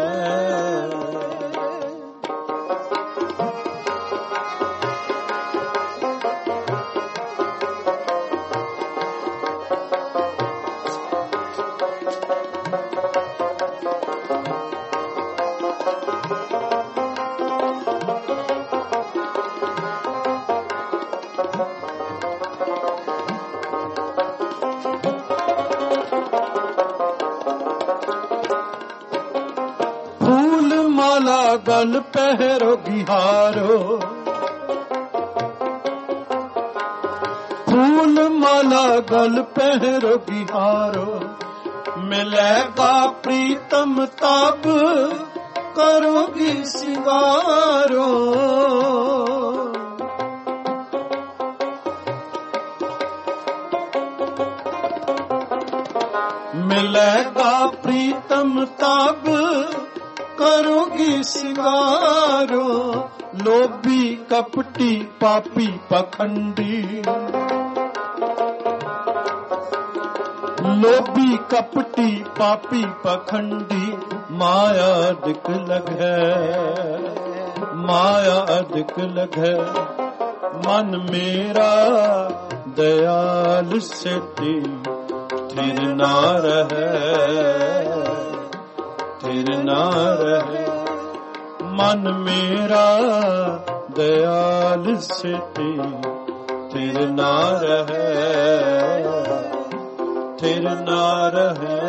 गल पहरो गिहारो, फूल माला गल पहरो गिहारो, मिलेगा प्रीतम ताब करोगी सिंगारो। मिलेगा प्रीतम ताब करोगी सिंगारो लोभी कपटी पापी पखंडी लोभी कपटी पापी पखंडी माया अधिक लगे माया अधिक लगे मन मेरा दयाल सेती थिर ना रहे थिर ना रहे मन मेरा दयाल सेती थिर ना रहे थिर ना रहे।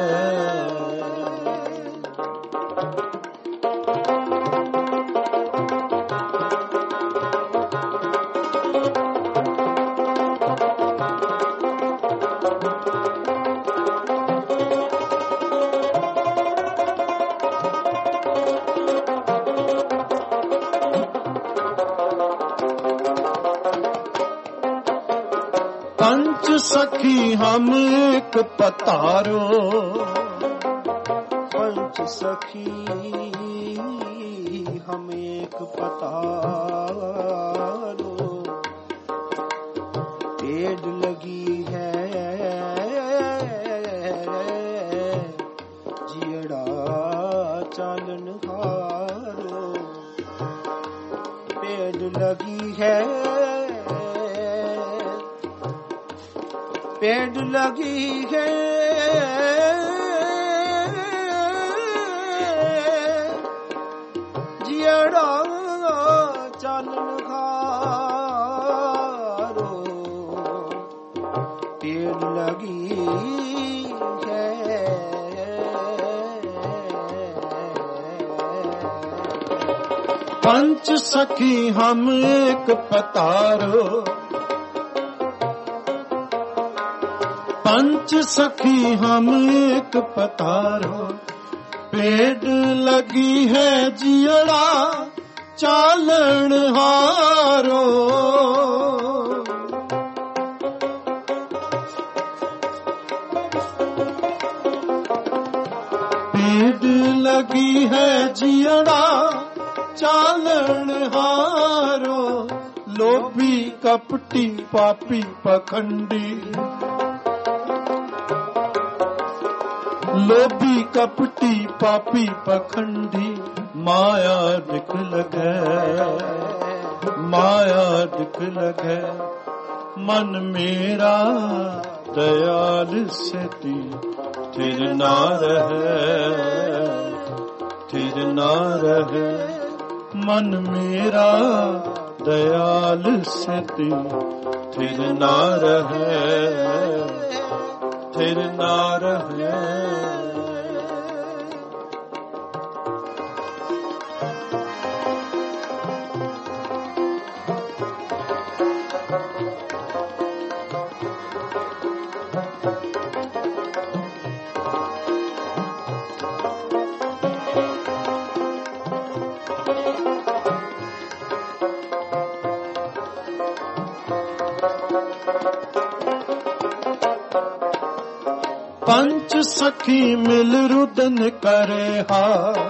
पंच सखी हम एक पतारो पंच सखी हम एक पतारो पेड़ लगी है जियड़ा चालन हारो पेड़ लगी है पेड़ लगी है जियड़ा चालन खारो पेड़ लगी है पंच सखी हम एक पतारो पंच सखी हम एक पतारो पेड़ लगी है जियड़ा चालन हारो पेड़ लगी है जियड़ा चालन हारो लोभी कपटी पापी पखंडी लोभी कपटी पापी पखंडी माया अधिक लगे माया अधिक लगे मन मेरा दयाल सेती थिर ना रहे थिर ना रहे मन मेरा दयाल सेती थिर ना रहे थिर ना रहे। पंच सखी मिल रुदन करे हा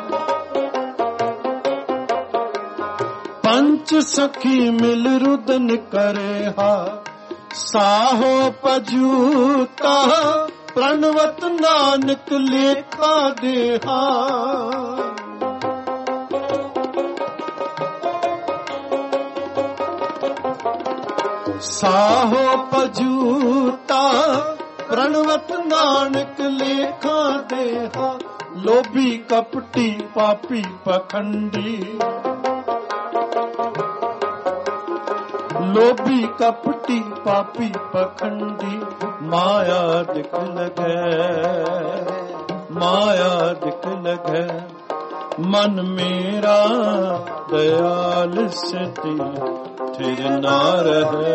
पंच सखी मिल रुदन करे हा साहो पजूता प्रणवत नानक लेखा देहा साहो पजूता प्रणवत नानक लेखा देहा लोभी कपटी पापी पखंडी लोभी कपटी पापी पखंडी माया दिख लगे माया दिख लगे मन मेरा दयाल सेती थिर ना रहे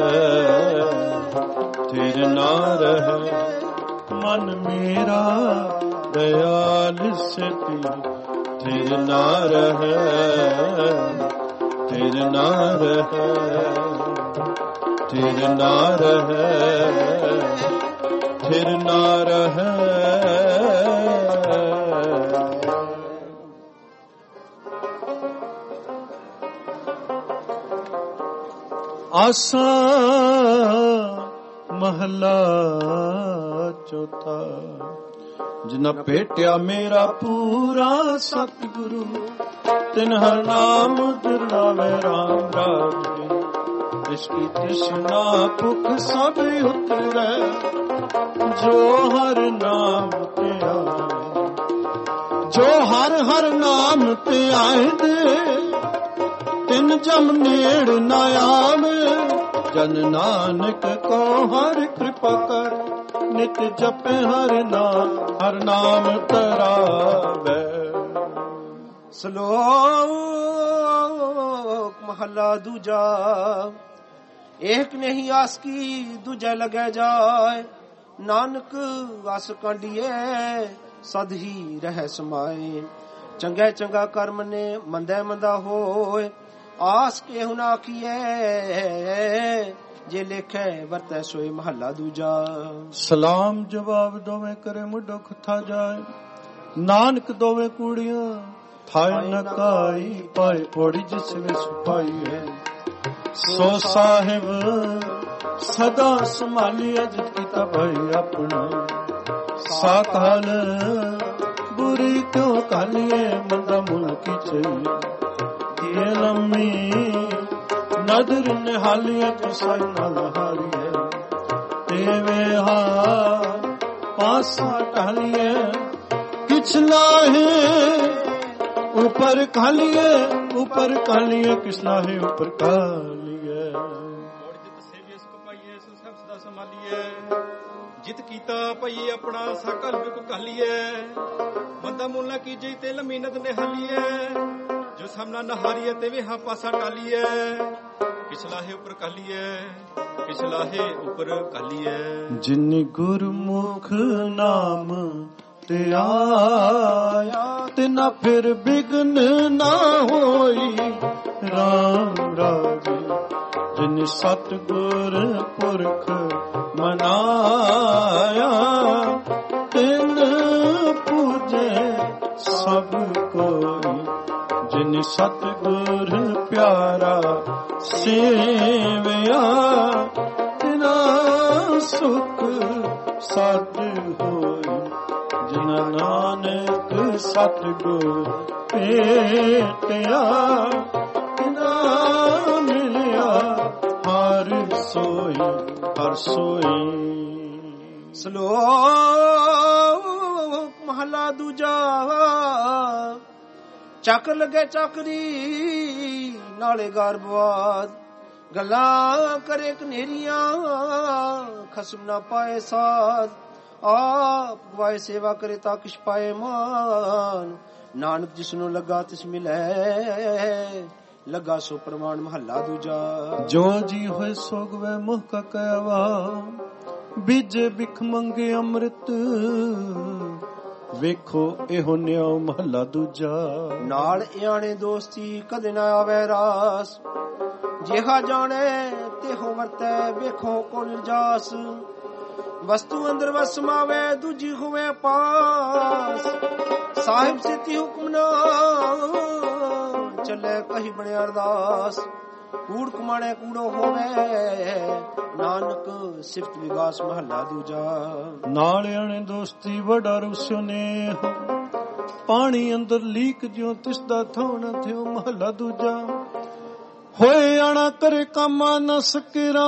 थिर ना रहे मन मेरा दयाल सेती थिर ना रहे थिर ना रहे थिर ना रहे थिर ना रहे। ਆਸਾ ਮਹਲਾ ਚੌਥਾ। ਜਿਨਾ ਭੇਟਿਆ ਮੇਰਾ ਪੂਰਾ ਸਤਿਗੁਰੂ, ਤਿਨ ਹਰ ਨਾਮ ਦੁਰਨਾਵੇ ਰਾਮ ਰਾਜੇ। ਇਸ਼ਕੀ ਤ੍ਰਿਸ਼ਨਾ ਭੁਖ ਸਭ ਉਤਰੈ, ਜੋ ਹਰ ਨਾਮ ਤੇ ਆਏ। ਜੋ ਹਰ ਹਰ ਨਾਮ ਤੇ ਆਏ ਦੇ, ਤਿਨ ਜਮ ਨੇੜ ਨਾ ਆਵੇ। ਜਨ ਨਾਨਕ ਕੋ ਹਰ ਕਿਰਪਾ ਕਰ, ਨਿਤ ਜਪੇ ਹਰ ਨਾਮ ਹਰ ਨਾਮ ਤਰਾਵੇ। ਸ਼ਲੋਕ ਮਹਲਾ ਦੂਜਾ। ਏਕ ਨਹੀਂ ਆਸ ਕੀ ਦੂਜੇ ਲਗੇ ਜਾਏ, ਨਾਨਕ ਵਸ ਕਾਂਡੀਏ ਸਦ ਹੀ ਰਹਿ ਸਮਾਏ। ਚੰਗੇ ਚੰਗਾ ਕਰਮ ਨੇ ਮੰਦੇ ਮੰਦਾ ਹੋਏ, ਆਸ ਕੇ ਹੁਨ ਆਖੀਏ ਜੇ ਲੇਖੇ ਵਰਤੈ ਸੋਏ। ਮਹੱਲਾ ਦੂਜਾ। ਸਲਾਮ ਜਵਾਬ ਦੋਵੇਂ ਕਰੇ ਮੁਢੋ ਖੁੱਥਾ ਜਾਏ, ਨਾਨਕ ਦੋਵੇਂ ਕੂੜੀਆਂ ਥਾਇ ਨਕਾਈ। ਪਾਏ ਪੌੜੀ ਜਿਸ ਵਿੱਚ ਸੁਪਾਈ ਹੈ, ਸੋ ਸਾਹਿਬ ਸਦਾ ਸੰਭਾਲੀਏ। ਜਿਤ ਕੀਤਾ ਭਾਈ ਆਪਣਾ, ਸਾਕਾਲ ਬੁਰੀ ਕਿਉਂ ਕਾਲੀਏ। ਮੰਦਾ ਮੁਲ ਕੀ ਚਾਹੀਏ, ਇਹ ਲੰਮੀ ਨਦਰ ਨਿਹਾਲੀਏ। ਤੁਸਾਂ ਨਾਲ ਹਾਰੀਏ, ਤੇਵੇ ਹਾ ਪਾਸਾ ਢਾਲੀਏ। ਕਿਛਲਾ ਹੈ ऊपर कालिए, ऊपर कालिए। किसना है ऊपर कालिए। ਜਿਤ ਕੀਤਾ ਭਈ ਆਪਣਾ ਸਾਕਲ ਵਿਕ ਕਾਲੀਏ। ਮੰਦਾ ਮੁੱਲ ਨਾ ਕੀਜੇ ਤੇ ਲਮੀਨਤ ਨਿਹਾਲੀਏ। ਜੋ ਸਾਹਮਣਾ ਨਹਾਰੀਏ ਤੇ ਵੇਹਾ ਪਾਸਾ ਟਾਲੀਏ। ਕਿਛਲਾਹੇ ਉੱਪਰ ਕਾਲੀਏ, ਕਿਛਲਾਹੇ ਉੱਪਰ ਕਾਲੀਏ। ਜਿਨ ਗੁਰਮੁਖ ਨਾਮ ਤੇ ਆਇਆ, ਤਿਨਾ ਫਿਰ ਬਿਗਨ ਨਾ ਹੋਈ। ਰਾਮ ਰਾਜੇ ਜਿਨ ਸਤਿਗੁਰ ਪੁਰਖ ਮਨਾਇਆ, ਤਿਨ ਪੂਜੇ ਸਭ ਕੋਈ। ਜਿਨ ਸਤਿਗੁਰ ਪਿਆਰਾ ਸੇਵਿਆ, ਤਿਨਾ ਸੁਖ ਸਤ ਹੋਈ। ਜਿਨਾ ਨਾਨਕ ਸਤਿਗੁਰ ਭੇਟਿਆ, ਤਿਨਾ ਮਿਲਿਆ ਹਰ ਸੋਈ ਹਰ ਸੋਈ। ਸ਼ਲੋਕ ਮਹਲਾ ਦੂਜਾ। ਚੱਕ ਲਗੇ ਚੱਕਰੀ ਨਾਲੇ ਗਰਬਵਾਦ, ਗੱਲਾਂ ਕਰੇ ਕਨੇਰੀਆਂ ਖਸਮ ਨਾ ਪਾਏ ਸਾਧ। ਆਪ ਗਵਾਏ ਸੇਵਾ ਕਰੇ ਤਾਂ ਕਿਛ ਪਾਏ ਮਾਨ, ਨਾਨਕ ਜਿਸਨੂੰ ਲੱਗਾ ਤਿਸ ਮਿਲੇ। ਲੱਗਾ ਸੋ ਪ੍ਰਮਾਣ। ਮਹੱਲਾ ਦੂਜਾ। ਜੋ ਜੀ ਹੋਏ ਸੋਗਵੇ ਮੁਹ ਕਾ ਕਹਿਵਾ, ਬੀਜੇ ਬਿਖ ਮੰਗੇ ਅੰਮ੍ਰਿਤ। ਵੇਖੋ ਇਹੋ ਨਿਉ। ਮਹੱਲਾ ਦੂਜਾ। ਨਾਲ ਇਆਣੇ ਦੋਸਤੀ ਕਦੇ ਨਾ ਆਵੇ ਰਾਸ, ਜਿਹਾ ਜਾਣੇ ਤਿਹੋ ਵਰਤੈ ਵੇਖੋ ਕੋ ਨਿਰਜਾਸ। ਵਸਤੂ ਅੰਦਰ ਵਸ ਸਮਾਵੇ, ਦੂਜੀ ਹੋਵੇ ਪਾਸ। ਸਾਹਿਬ ਸਿੱਧੀ ਹੁਕਮ ਨਾ ਚੱਲੇ, ਕਹੀ ਬਣਿਆ ਅਰਦਾਸ। ਕੂੜ ਕਮਾਣੇ ਕੂੜੋ ਹੋਵੇ, ਨਾਨਕ ਸਿਫਤ ਵਿਗਾਸ। ਮਹੱਲਾ ਦੂਜਾ। ਨਾਲ ਆਣੇ ਦੋਸਤੀ ਵਡਾ ਰੁਸਿਓ ਨੇ, ਪਾਣੀ ਅੰਦਰ ਲੀਕ ਜਿਉ ਤਿਸ ਦਾ ਥਾਉ ਨਾ ਥਿਓ। ਮਹੱਲਾ ਦੂਜਾ। ਹੋਏ ਆਣਾ ਕਰੇ ਕਾਮਾ ਨਾ ਸਕਰਾ,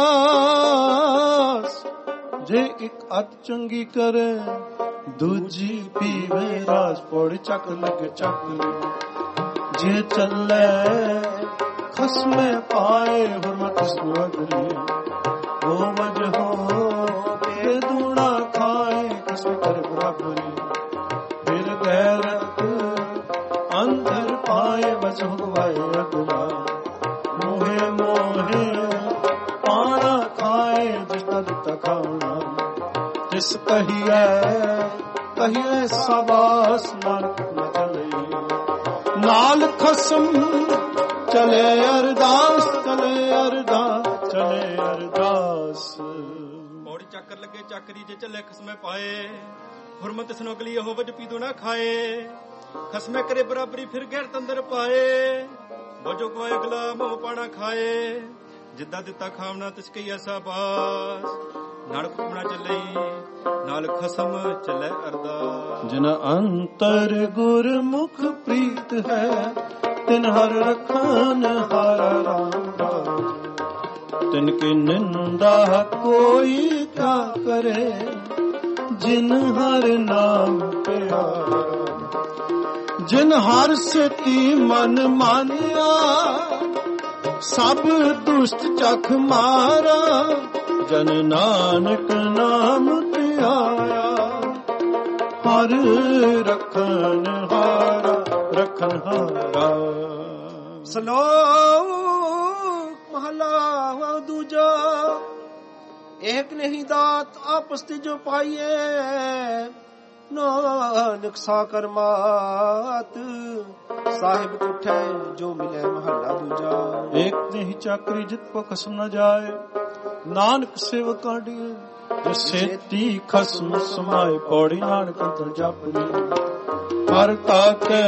ਜੇ ਇੱਕ ਅੱਤ ਚੰਗੀ ਕਰੇ ਦੂਜੀ ਪੀਵੇ ਰਾਸ। ਪੌੜੀ ਚੱਕ ਲੱਗੇ ਚੱਕ, ਜੇ ਚੱਲੇ ਖਸਮੇ ਪਾਏ ਹੁਰਮਤ ਸੁਅਗਲੀ। ਉਹ ਵਜਹੋ ਬੇਦੂਣਾ ਖਾਏ, ਖਸਮ ਕਰ ਬਰਾਬਰੀ। ਫਿਰ ਗੈਰਤ ਅੰਦਰ ਪਾਏ, ਵਜਹ ਗਵਾਏ ਅਗਲਾ। ਮੋਹੇ ਮੋਹੇ ਪਾਣਾ ਖਾਏ, ਜਿਸ ਦਾ ਦਿੱਤਾ ਖਾਉਣਾ। ਤਿਸ ਕਹੀਏ ਕਹੀਏ ਸਬਾਸ, ਨਾਨਕ ਨ ਚਲੇ। ਨਾਲ ਖਸਮ ਚਲੇ ਅਰਦਾਸ, ਚਲੇ ਅਰਦਾਸ, ਚਲੇ ਅਰਦਾਸ। ਪੌੜੀ ਚੱਕਰ ਲੱਗੇ ਚੱਕਰੀ, ਜੇ ਚੱਲੇ ਖਸਮੇ ਪਾਏ। ਹੁਰਮਤ ਸਨੋਗਲੀ ਉਹ ਵਜ ਪੀਦੂ ਨਾ ਖਾਏ। ਖਸਮੇ ਕਰੇ ਬਰਾਬਰੀ, ਫਿਰ ਗੈਰ ਤੰਦਰ ਪਾਏ। ਵਜੋ ਕੋਈ ਅਗਲਾ ਮੋਹ ਪਾਣਾ ਖਾਏ। ਜਿੱਦਾਂ ਦਿੱਤਾ ਖਾਵਣਾ ਤਿਸ ਕਈ ਐਸਾ ਬਾਸ, ਨਾਨਕ ਹੁਕਮਣਾ ਚੱਲੇ ਨਾਲ ਖਸਮ ਚੱਲੇ ਅਰਦਾਸ। ਜਿਨ ਅੰਤਰ ਗੁਰਮੁਖ ਪ੍ਰੀਤ ਹੈ, ਤਿਨ ਹਰ ਰਖਾਨ ਹਰ ਰਾਮ ਰਾਜ। ਤਿਨ ਕੀ ਨਿੰਦਾ ਕੋਈ ਕਾ ਕਰੇ, ਜਿਨ ਹਰ ਨਾਮ ਪਿਆਰਾ। ਜਿਨ ਹਰ ਸਤੀ ਮਨ ਮਾਨਿਆ, ਸਭ ਦੁਸ਼ਟ ਚਖ ਮਾਰਾ। ਜਨ ਨਾਨਕ ਨਾਮ ਧਿਆਇਆ, ਹਰ ਰਖਨ ਹਾਰਾ ਰਖਨ ਹਾਰਾ। ਸਲੋਕ ਮਹਲਾ ਦੂਜਾ। ਏਕ ਨਹੀਂ ਦਾਤ ਆਪਸ ਤੇ ਜੋ ਪਾਈਏ, ਨਾਨਕ ਸਾਕਰ ਮਾਤ। ਸਾਹਿਬ ਉਠੇ ਜੋ ਮਿਲੇ ਮਹਲਾ ਦੂਜਾ। ਏਕ ਨਹੀਂ ਚਾਕਰੀ ਜਿਤ ਕੋ ਖਸਮ ਨ ਜਾਏ, ਨਾਨਕ ਸੇਵਕ ਕਾਢੀਏ। ਜਿਸੇ ਤੀ ਖਸਮ ਸਮਾਏ, ਪੌੜੀ ਨਾਨਕ ਅੰਤਰ ਜਾਪਦੀ। ਹਰ ਤਾਕੇ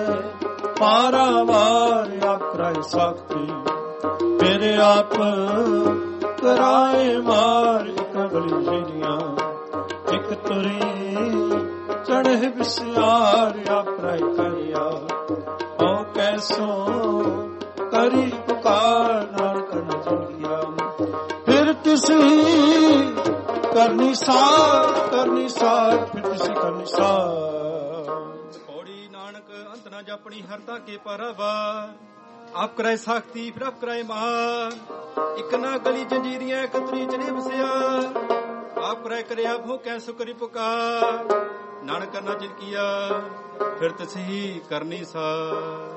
ਪਾਰਾਵਾਰ, ਆਕਰਾਏ ਸਾਖੀ। ਤੇਰੇ ਆਪ ਕਰਾਏ ਮਾਰ, ਇੱਕ ਗਲੀ ਜਿਹੜੀਆਂ ਇੱਕ ਤੁਰੀ। ਚੜ੍ਹੇ ਵਿਸਿਆਰ, ਆਕਰਾਏ ਕਰਿਆ। ਓ ਕੈਸੋ ਕਰੀ ਪੁਕਾਰ, ਨਾਨਕ ਨ ਜੁਗਿਆ। ਫਿਰ ਤੁਸੀਂ ਕਰਨੀ ਸਾਰ, ਕਰਨੀ ਸਾਰ, ਫਿਰ ਤੁਸੀਂ ਕਰਨੀ ਸਾਰ। ਪੌੜੀ ਨਾਨਕ ਅੰਤ ਨਾ ਜਾਪਣੀ, ਹਰ ਤਾਂ ਕੇ ਪਾਰਾਵਾਰ। ਆਪ ਕਰਾਏ ਸਾਖਤੀ, ਫਿਰ ਆਪ ਕਰਾਏ ਮਾਰ। ਇੱਕ ਨਾ ਗਲੀ ਜੰਜੀਰੀਆਂ, ਕਤਰੀ ਚੜੇ ਵਸਿਆ। ਆਪ ਕਰਾਏ ਕਰਿਆ ਭੋ ਕੈਸੋ ਕਰੀ ਪੁਕਾਰ। ਨਾਨਕ ਕਰਨਾ ਜਿਨ ਕੀਆ, ਫਿਰ ਤਸੀ ਕਰਨੀ ਸਾਰ।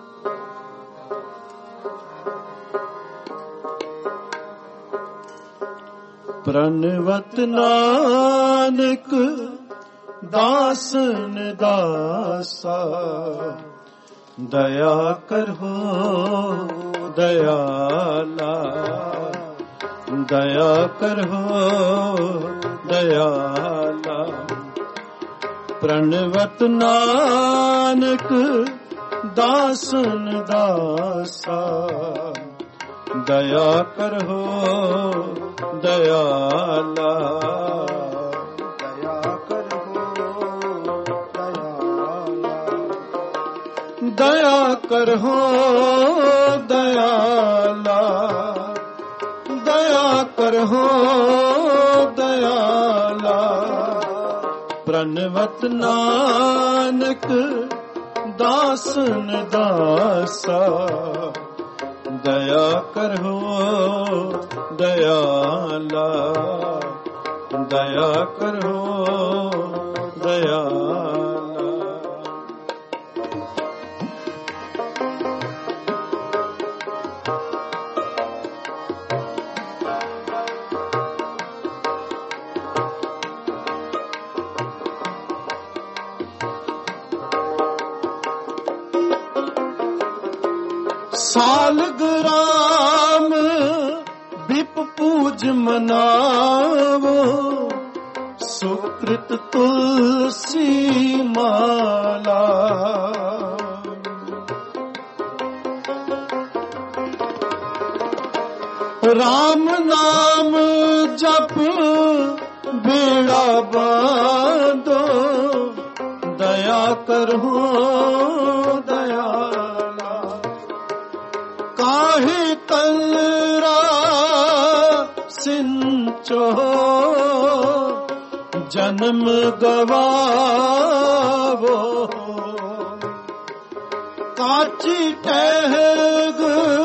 ਪ੍ਰਣਵਤ ਨਾਨਕ ਦਾਸਨ ਦਾਸਾ। ਦਇਆ ਕਰੋ ਦਇਆਲਾ, ਦਇਆ ਕਰੋ ਦਇਆਲਾ। ਪ੍ਰਣਵਤ ਨਾਨਕ ਦਾਸਨ ਦਾਸਾ। ਦਇਆ ਕਰੋ ਦਇਆਲਾ, ਦਇਆ ਕਰੋ ਦਇਆਲਾ। ਦਇਆ ਕਰੋ ਦਇਆਲਾ, ਦਇਆ ਕਰੋ ਦਇਆਲਾ। ਪ੍ਰਣਵਤ ਨਾਨਕ ਦਾਸਨ ਦਾਸਾ। ਦਇਆ ਕਰੋ ਦਇਆਲਾ, ਦਇਆ ਕਰੋ ਦਇਆਲਾ। ਸਾਲਗਰਾਮ ਬਿਪ ਪੂਜ ਮਨਾਵੋ, ਸੁਕ੍ਰਿਤ ਤੁਲਸੀ ਮਾਲਾ। ਰਾਮ ਨਾਮ ਜਪ ਬੇੜਾ ਬਾਂਧੋ, ਦਇਆ ਕਰੋ ਦਇਆਲਾ। ਕਾਹੇ ਕਲਰਾ ਸਿੰਚੋ, ਜਨਮ ਗਵਾਵੋ। ਕਾਚੀ ਟਹਿਗ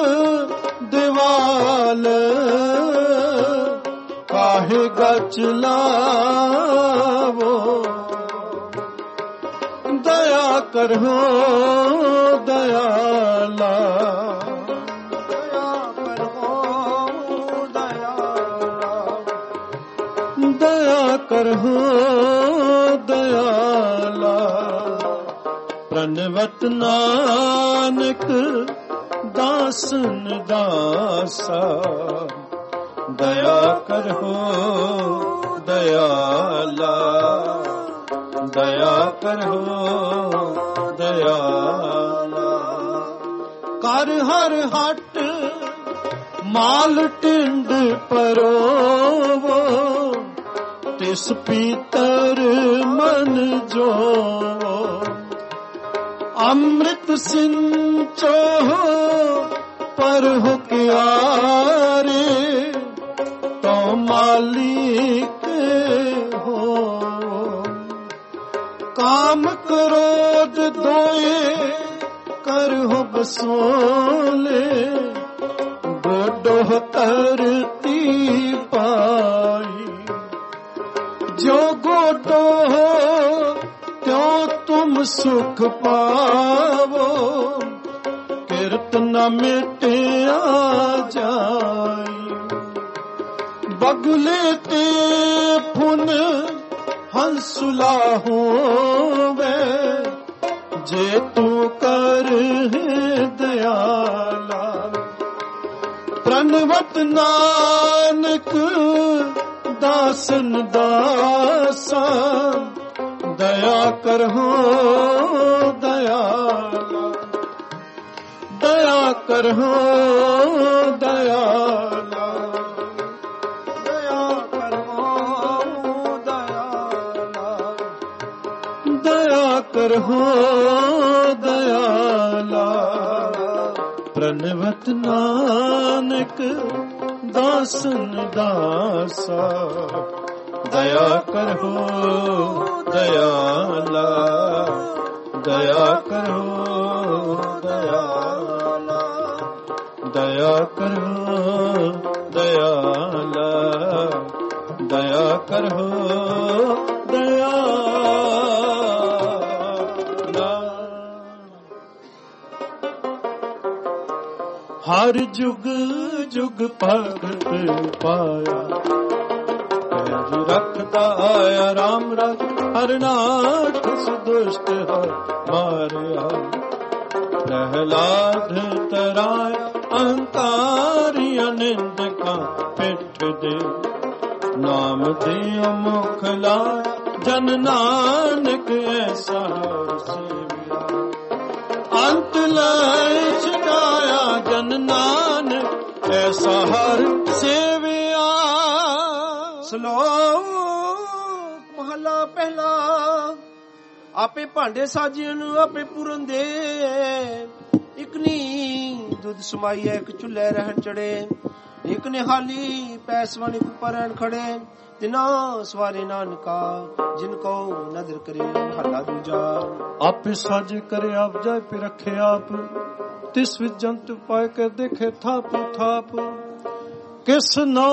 ਦੀਵਾਲ, ਕਾਹੇ ਗਚ ਲਾਵੋ। ਦਇਆ ਕਰੋ ਦਇਆਲਾ, ਦਇਆ ਕਰੋ ਦਇਆਲਾ। ਪ੍ਰਣਵਤ ਨਾਨਕ ਦਾਸਨ ਦਾਸਾ। ਦਇਆ ਕਰੋ ਦਇਆਲਾ, ਦਇਆ ਕਰੋ ਦਇਆਲਾ। ਕਰ ਹਰ ਹਟ ਮਾਲ ਟਿੰਡ ਪਰੋਵੋ ਤਿਸ ਪੀਤਰ ਮਨ ਜੋਵੋ ਅੰਮ੍ਰਿਤ ਸਿੰਚੋ ਪਰ ਹੁਕਿਆਰੇ ਤੋ ਮਾਲਿਕ ਹੋ ਕਾਮ ਕ੍ਰੋਧ ਦੋਏ ਕਰਹੁ ਬਸੋਲੇ ਗੋਡੋ ਧਰਤੀ ਪਾਈ ਜੋ ਗੋਡੋ ਤਿਉ ਤੁਮ ਸੁਖ ਪਾਵੋ ਕਿਰਤ ਨ ਮਿਟਿਆ ਜਾਈ ਬਗਲੇ ਤੇ ਫੁਨ ਹੰਸੁਲਾ ਹੋਵੇ ਜੇ ਤੂੰ ਕਰ ਦਇਆਲਾ ਪ੍ਰਣਵਤ ਨਾਨਕ ਦਾਸਨ ਦਾਸਾ ਦਇਆ ਕਰਹੁ ਦਇਆਲਾ ਦਇਆ ਕਰਹੁ ਦਇਆਲਾ ਦਇਆ ਕਰਹੁ ਦਇਆਲਾ ਦਇਆ ਕਰਹੁ ਦਇਆਲਾ ਪ੍ਰਣਵਤ ਨਾਨਕ ਦਾਸਨ ਦਾਸਾ ਦਇਆ ਕਰਹੁ ਦਇਆਲਾ ਦਇਆ ਕਰਹੁ ਦਇਆਲਾ ਦਇਆ ਕਰਹੁ ਦਇਆਲਾ ਦਇਆ ਕਰਹੁ ਦਇਆਲਾ ਹਰ ਜੁਗ ਜੁਗ ਭਗਤ ਪਾਇਆ ਪੈਜ ਰੱਖਦਾ ਆਇਆ ਰਾਮ ਰਖ ਹਰ ਨਾਠ ਸੁਦੁਸ਼ਟ ਹਰ ਮਾਰਿਆ ਪ੍ਰਹਿਲਾਦ ਤਰਾਇਆ ਅਹੰਕਾਰੀ ਅਨਿੰਦਕਾਂ ਪਿੱਠ ਦੇ ਨਾਮ ਦੇ ਮੁਖ ਲਾਇਆ ਜਨ ਨਾਨਕ ਐਸਾ ਹਰ ਸੇਵਿਆ ਅੰਤ ਲੈ ਛਡਾਇਆ ਜਨ ਨਾਨਕ ਐਸਾ ਹਰ ਸੇਵਿਆ। ਸ਼ਲੋਕ ਮਹਲਾ ਪਹਿਲਾ। ਆਪੇ ਭਾਂਡੇ ਸਾਜਿਆਂ ਨੂੰ ਆਪੇ ਪੂਰਨ ਦੇ, ਇਕ ਨੀ ਦੁੱਧ ਸਮਾਈਐ ਇਕ ਚੁੱਲ੍ਹੇ ਰਹਿਣ ਚੜੇ, ਇਕ ਨਿਹਾਲੀ ਪੈਸਵਾਨੀ ਉੱਪਰ ਰਹਿਣ ਖੜੇ, ਤਿਨਾ ਸਵਾਰੇ ਨਾਨਕਾ ਜਿਨ ਕੋ ਨਦਰ ਕਰੇ ਮਹਲਾ ਦੂਜਾ। ਆਪੇ ਸਾਜੇ ਕਰੇ ਆਪ ਜਾਇ ਪੇ ਰੱਖੇ ਆਪ, ਤਿਸ ਵਿੱਚ ਜੰਤ ਪਾਇ ਕੇ ਦੇਖੇ ਥਾਪ ਥਾਪ, ਕਿਸ ਨੋ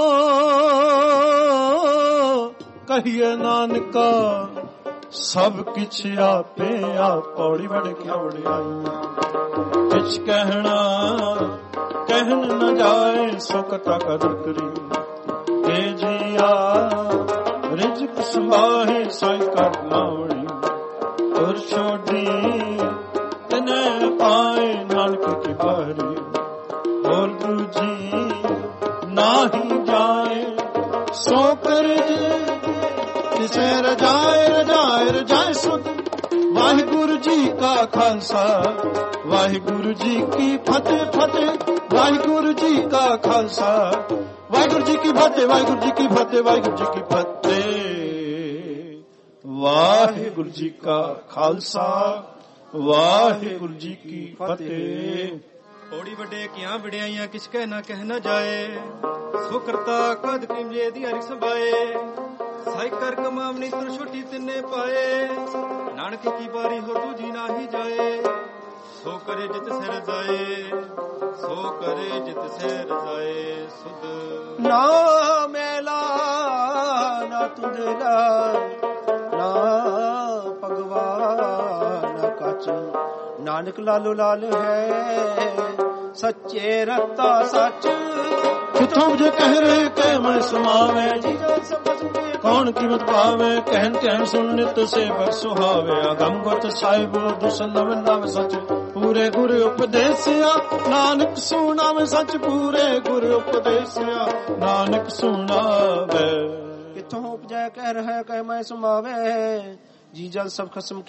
ਕਹੀਏ ਨਾਨਕਾ ਸਭ ਕਿਛ ਆਪੇ ਆਪ। ਪੌੜੀ ਵੜ ਕੇ ਵੜਿਆਈ ਕਿਛ ਕਹਿਣਾ ਕਹਿਣ ਨ ਜਾਏ, ਸੋ ਕਥਾ ਕਦਰ ਕਰੀ ਤੇ ਜੀਆ ਰਿਜਕ ਸਮਾਹੇ ਸਾਈ ਕਰ ਲਾਵਣੀ, ਤੁਰ ਛੋਡੀ ਤਨੇ ਪਾਏ ਨਾਨਕ ਕੀ ਬਾਰੀ, ਹੋਰ ਦੂਜੀ ਨਾਹੀ ਜਾਏ ਸੋ ਕਰ ਕਿਸੇ ਰਜਾਏ ਰਜਾਏ ਰਜਾਏ ਸੁਧ। ਵਾਹਿਗੁਰੂ ਜੀ ਕਾ ਖਾਲਸਾ ਵਾਹਿਗੁਰੂ ਜੀ ਕੀ ਫਤਿਹ ਫਤਿਹ, ਵਾਹਿਗੁਰੂ ਜੀ ਕਾ ਖਾਲਸਾ ਵਾਹਿਗੁਰੂ ਜੀ ਕੀ ਫਤਿਹ, ਵਾਹਿਗੁਰੂ ਜੀ ਕੀ ਫਤਿਹ, ਵਾਹਿਗੁਰੂ ਜੀ ਕੀ ਫਤਿਹ। ਵਾਹਿਗੁਰੂ ਜੀ ਕਾ ਖਾਲਸਾ ਵਾਹਿਗੁਰੂ ਜੀ ਕੀ ਫਤਿਹ। ਥੋੜੀ ਵੱਡੇ ਕਿਆਂ ਵਡਿਆਈਆਂ ਕਿਸ ਕਹਿ ਨਾ ਕਹਿ ਨਾ ਜਾਏ, ਸੋ ਕਰਤਾ ਕਦ ਕਿਮਲੇ ਦੀ ਹਰਿ ਸੰਭਾਏ, ਸਾਈ ਕਰ ਕਮਾਮਨੀ ਤੁਰ ਛੋਟੀ ਤਿੰਨੇ ਪਾਏ, ਨਾਨਕ ਕੀ ਬਾਰੀ ਹੋ ਦੂਜੀ ਨਾਹੀ ਜਾਏ, ਸੋ ਕਰੇ ਜਿਤ ਸਿਰ ਜਾਏ, ਸੋ ਕਰੇ ਜਿਤ ਸਿਰ ਜਾਏ ਸੁਧ। ਨਾ ਮੈਲਾ ਨਾ ਤੁੰਦਲਾ ਨਾ ਭਗਵਾ ਨਾ ਕੱਚ, ਨਾਨਕ ਲਾਲੋ ਲਾਲ ਹੈ ਸੱਚੇ ਰਤਾ ਸੱਚ। ਕਿਥੋਂ ਜੇ ਕਹਿ ਰਹੇ ਕਹਿ ਮੈਂ ਸਮਾਵੇ, ਕੌਣ ਕੀਮਤ ਪਾਵੇ, ਕਹਿਣ ਕਹਿਣ ਸੁਣ ਨਿਤ ਸੇਵਕ ਸੁਹਾਵੇ। ਅਗਮ ਗੁਰਤ ਸਾਹਿਬ ਦੁਸਲਵ ਨਵ ਸੱਚ, ਪੂਰੇ ਗੁਰ ਉਪਦੇਸਿਆ ਨਾਨਕ ਸੁਣਾਵੇ ਸੱਚ, ਪੂਰੇ ਗੁਰ ਉਪਦੇਸਿਆ ਨਾਨਕ ਸੁਣਾਵੇ। ਕਿਥੋਂ ਉਪਜੈ ਕਹਿ ਰਿਹਾ ਕਹਿ ਮੈਂ ਸੁਮਾਵੇ, ਜੀ ਜਲ ਸਭ ਖਸਮ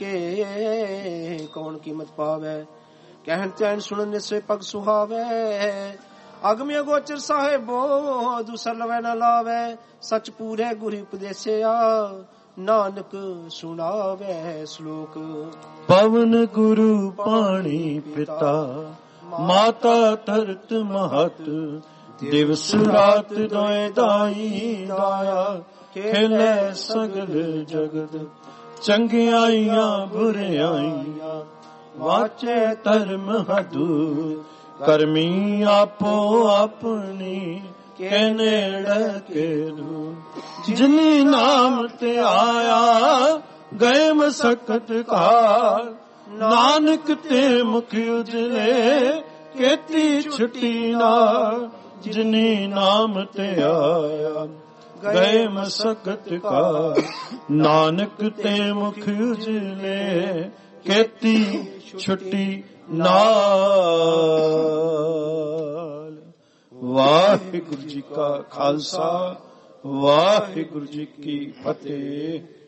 ਕੇ ਕੌਣ ਕੀਮਤ ਪਾਵੇ। ਕਹਿਣ ਤੈਨ ਸੁਣਨ ਨਿਸੇ ਪਗ ਸੁਹਾਵੇ, ਅਗਮਿ ਗੋਚਰ ਸਾਹਿਬੋ ਦੂਸਰ ਲਵੈ ਨ ਲਾਵੈ ਸਚ ਪੂਰੇ ਗੁਰ ਉਪਦੇਸਿਆ ਨਾਨਕ ਸੁਣਾਵੇ ਸ਼ਲੋਕ। ਪਵਨ ਗੁਰੂ ਪਾਣੀ ਪਿਤਾ ਮਾਤਾ ਧਰਤ ਮਹਤ ਦਿਵਸ ਰਾਤ ਦੋਇ ਦਾਈ ਦਾਇਆ ਖੇਲੇ ਸਗਲ ਜਗਤ ਚੰਗਿਆਈਆਂ ਬੁਰਿਆਈਆਂ ਵਾਚੇ ਧਰਮ ਹਦੂ ਕਰਮੀ ਆਪੋ ਆਪਣੀ ਕੇ ਨੇੜੇ ਕੇਰੂ ਜਿਨੀ ਨਾਮ ਤੇ ਆਇਆ ਗਏ ਮਸਕਤ ਕਾਲ ਨਾਨਕ ਤੇ ਮੁਖ ਉਜਲੇ ਕੀਤੀ ਛੁੱਟੀ ਨਾਲ ਜਿਨੀ ਨਾਮ ਤੇ ਆਇਆ ਗਏ ਮਸਕਤ ਕਾਲ ਨਾਨਕ ਤੇ ਮੁਖ ਉਜਲੇ ਕੀਤੀ ਛੁੱਟੀ ਨਾਲ। ਵਾਹਿਗੁਰੂ ਜੀ ਕਾ ਖਾਲਸਾ ਵਾਹਿਗੁਰੂ ਜੀ ਕੀ ਫਤਿਹ।